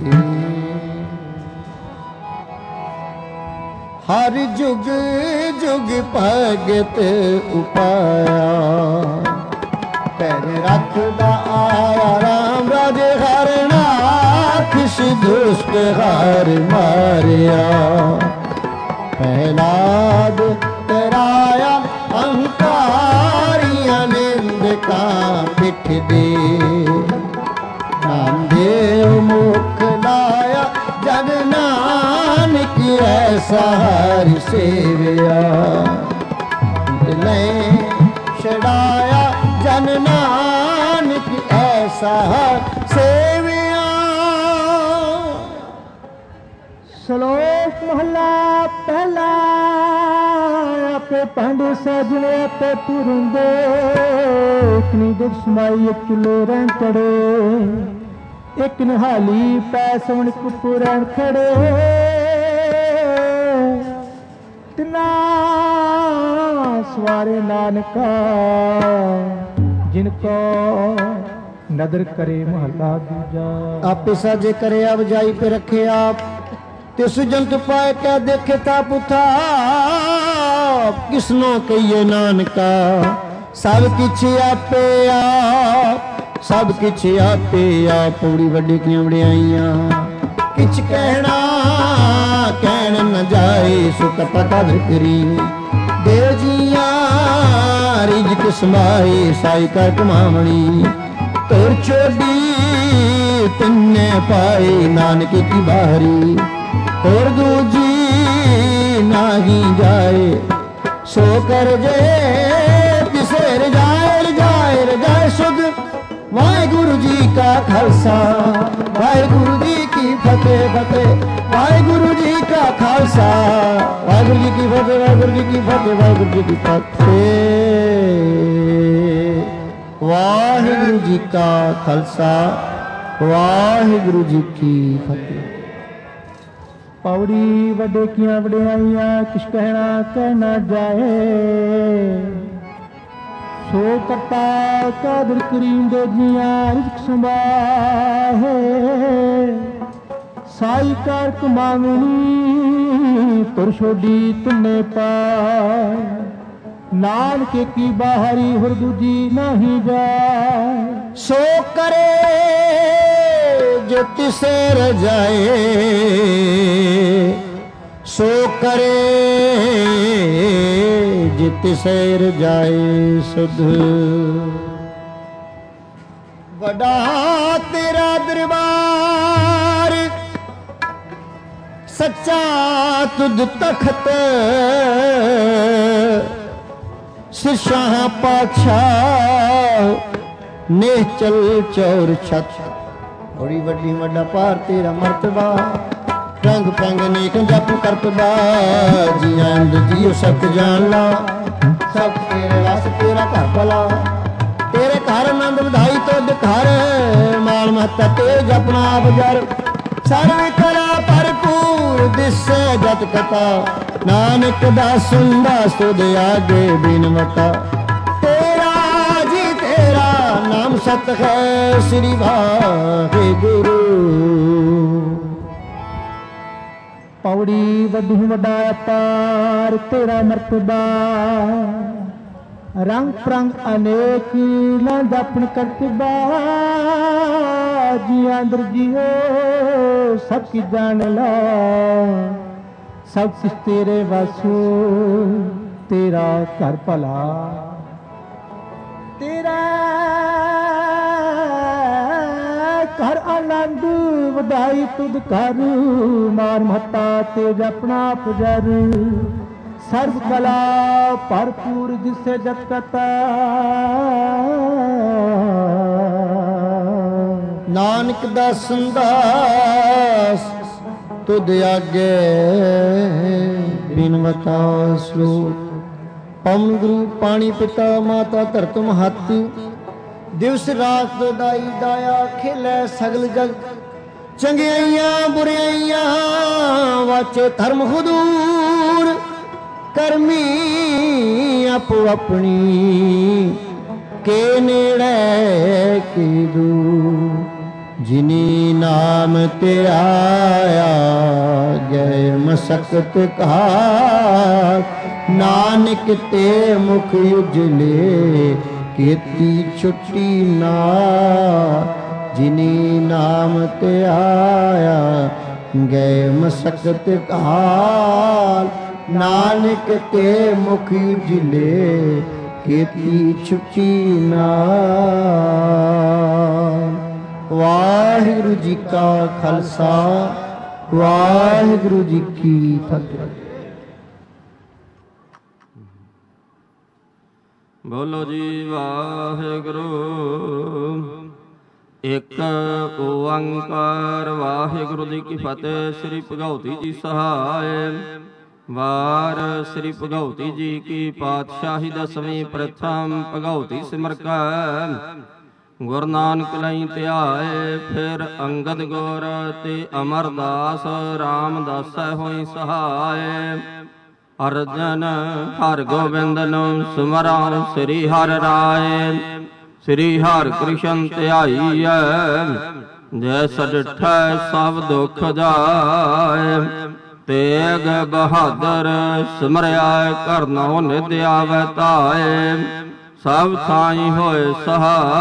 हर जुग जुग भगत उपाया पैर रखदा आया राम राजे हर नाथ दुष्ट हार मारिया प्रहलाद तराया अहंकारियां निंदका पिठ दे नामदेव मुख लाया जग नानक ऐसा हर सेविया दिलें छड़ाया जन नानक ऐसा हर सेविया। श्लोक महला पहला आपे पांडे सजने आपे पुरंदे इतनी देर समाई एक चुले रहन चढ़े एक निहाली पै सवण कुपुरन खड़े तिना सवारे नानका जिनको नदर करे महला दूजा आपे साजे करे अब जाई पे रखे आप तिस जंत पाए क्या देखे ता पुथा किसनो कहिए नानका सब किछ आपे आप सब किछ आपे आप पौड़ी वड्डी कियां वड्याइयां किछ कहना कहन न जाए सुख पता करी देव जियां रिजक समाए साई कर कमावणी तोर चोडी तिन्ने पाए नानक की बाहरी और दूजी नाही जाए सो कर जे किसे रजाए रजाए रजाए सुध वाहिगुरु जी का खालसा वाहिगुरु जी की फतेह फतेह वाहिगुरु जी का खालसा वाहिगुरु जी की फतेह वाहिगुरु जी की फतेह वाहिगुरु जी की फतेह वाहिगुरु जी का खालसा वाहिगुरु जी की फतेह। पौड़ी वडे किया वड्याइयां किस कहना कहना जाए सो करता कादर करीम दे जियां रिज़्क़ संभाहे साई कार कमावनी तुर छोड़ी तुन्ने पाए नानक की बाहरी हुर दूजी नहीं जाए सो करे जो तिसे रजाए सो करे जित सैर जाए सुध बड़ा तेरा दरबार सच्चा तुद तख्त सिरशाह पातशाह नेचल चौर छत बड़ी वड्डी वड्डा पार तेरा मर्तबा रंग पंग नेक जप करतबा जी आंद जियो सत जान ला सब तेरे वास तेरा घर भला तेरे घर आनंद ਵਧਾਈ तुद घर माल महता तेज अपना आप जर सर्व कला भरपूर दिसे जत कथा नानक दा सुंदा सुध आगे बिनवता तेरा जी तेरा नाम सत है श्री वाहिगुरु। ਪੌੜੀ ਵੱਡੂ ਵੱਡਾ ਅਪਾਰ ਤੇਰਾ ਮਰਤਬਾ, ਰੰਗ ਪ੍ਰੰਗ ਅਨੇਕ ਨਾ ਜਾਪਣ ਕਰਤਬਾ, ਜੀ ਅੰਦਰ ਜੀਓ ਸਭ ਕੀ ਜਾਣ ਲਾ, ਸਭ ਕੁਛ ਤੇਰੇ ਵਾਸੂ ਤੇਰਾ ਘਰ ਭਲਾ, ਤੇਰਾ ਘਰ ਆਨੰਦ ਵਧਾਈ ਤੁਧ ਘਰ, ਮਾਰ ਮਹੱਤਾ ਤੇਜ ਆਪਣਾ ਪੁਜਰ, ਸਰਬ ਕਲਾ ਭਰਪੂਰ ਜਿਸੇ ਜਤ ਕਤਾ, ਨਾਨਕ ਦਾ ਸੰਦਾਸ ਤੁਧ ਆਗੇ ਬਿਨਵਤਾ ਸਲੋਕ, ਪਵਨ ਗੁਰੂ ਪਾਣੀ ਪਿਤਾ ਮਾਤਾ ਧਰਤ ਮਹੱਤ, ਦਿਵਸ ਰਾਤ ਦਾਈ ਦਾਇਆ ਖੇਲੇ ਸਗਲ ਜਗ, ਚੰਗਿਆਈਆਂ ਬੁਰਿਆਈਆਂ ਵਾਚੇ ਧਰਮ ਹਦੂਰ, ਕਰਮੀ ਆਪੋ ਆਪਣੀ ਕੇ ਨੇੜੇ ਕੀ ਦੂਰ, ਜਿਨੀ ਨਾਮ ਤੇ ਆਇਆ ਗਏ ਮਸਕਤ ਘਾਟ, ਨਾਨਕ ਤੇ ਮੁਖ ਉਜਲੇ ਕੀਤੀ ਛੁੱਟੀ ਨਾ, ਜਿਨੀ ਨਾਮ ਤੇ ਆਇਆ ਗਏ ਮਸਕਤ ਘਾਟ, ਨਾਨਕ ਤੇ ਮੁਖ ਉਜਲੇ ਕੀਤੀ ਛੁੱਟੀ ਨਾ। ਵਾਹਿਗੁਰੂ ਜੀ ਕਾ ਖਾਲਸਾ, ਵਾਹਿਗੁਰੂ ਜੀ ਕੀ ਫਤਿਹ। ਬੋਲੋ ਜੀ ਵਾਹਿਗੁਰੂ। ਇੱਕ ਓੰਕਾਰ ਵਾਹਿਗੁਰੂ ਜੀ ਕੀ ਫਤਿਹ। ਸ੍ਰੀ ਭਗਉਤੀ ਜੀ ਸਹਾਇ। ਵਾਰ ਸ੍ਰੀ ਭਗਉਤੀ ਜੀ ਕੀ ਪਾਤਸ਼ਾਹੀ ਦਸਵੀਂ ਪ੍ਰਥਮ ਭਗਉਤੀ ਸਿਮਰ ਕੈ, ਗੁਰੂ ਨਾਨਕ ਲਈ ਧਿਆਏ। ਫਿਰ ਅੰਗਦ ਗੁਰ ਤੇ ਅਮਰਦਾਸ ਰਾਮਦਾਸੈ ਹੋਈ ਸਹਾਇ। ਅਰਜਨ ਹਰਿ ਗੋਬਿੰਦ ਨੂੰ ਸਿਮਰਉ ਸ੍ਰੀ ਹਰਿ ਰਾਏ। ਸ੍ਰੀ ਹਰਿ ਕ੍ਰਿਸ਼ਨ ਧਿਆਈਐ, ਜੈਸ ਡਿਠੈ ਸਭ ਦੁਖ ਜਾਏ। ਤੇਗ ਬਹਾਦਰ ਸਿਮਰਿਆ, ਕਰਨੋ ਨਿਧ ਆਵੈ ਧਾਏ। ਸਭ ਥਾਈ ਹੋਏ ਸਹਾਇ।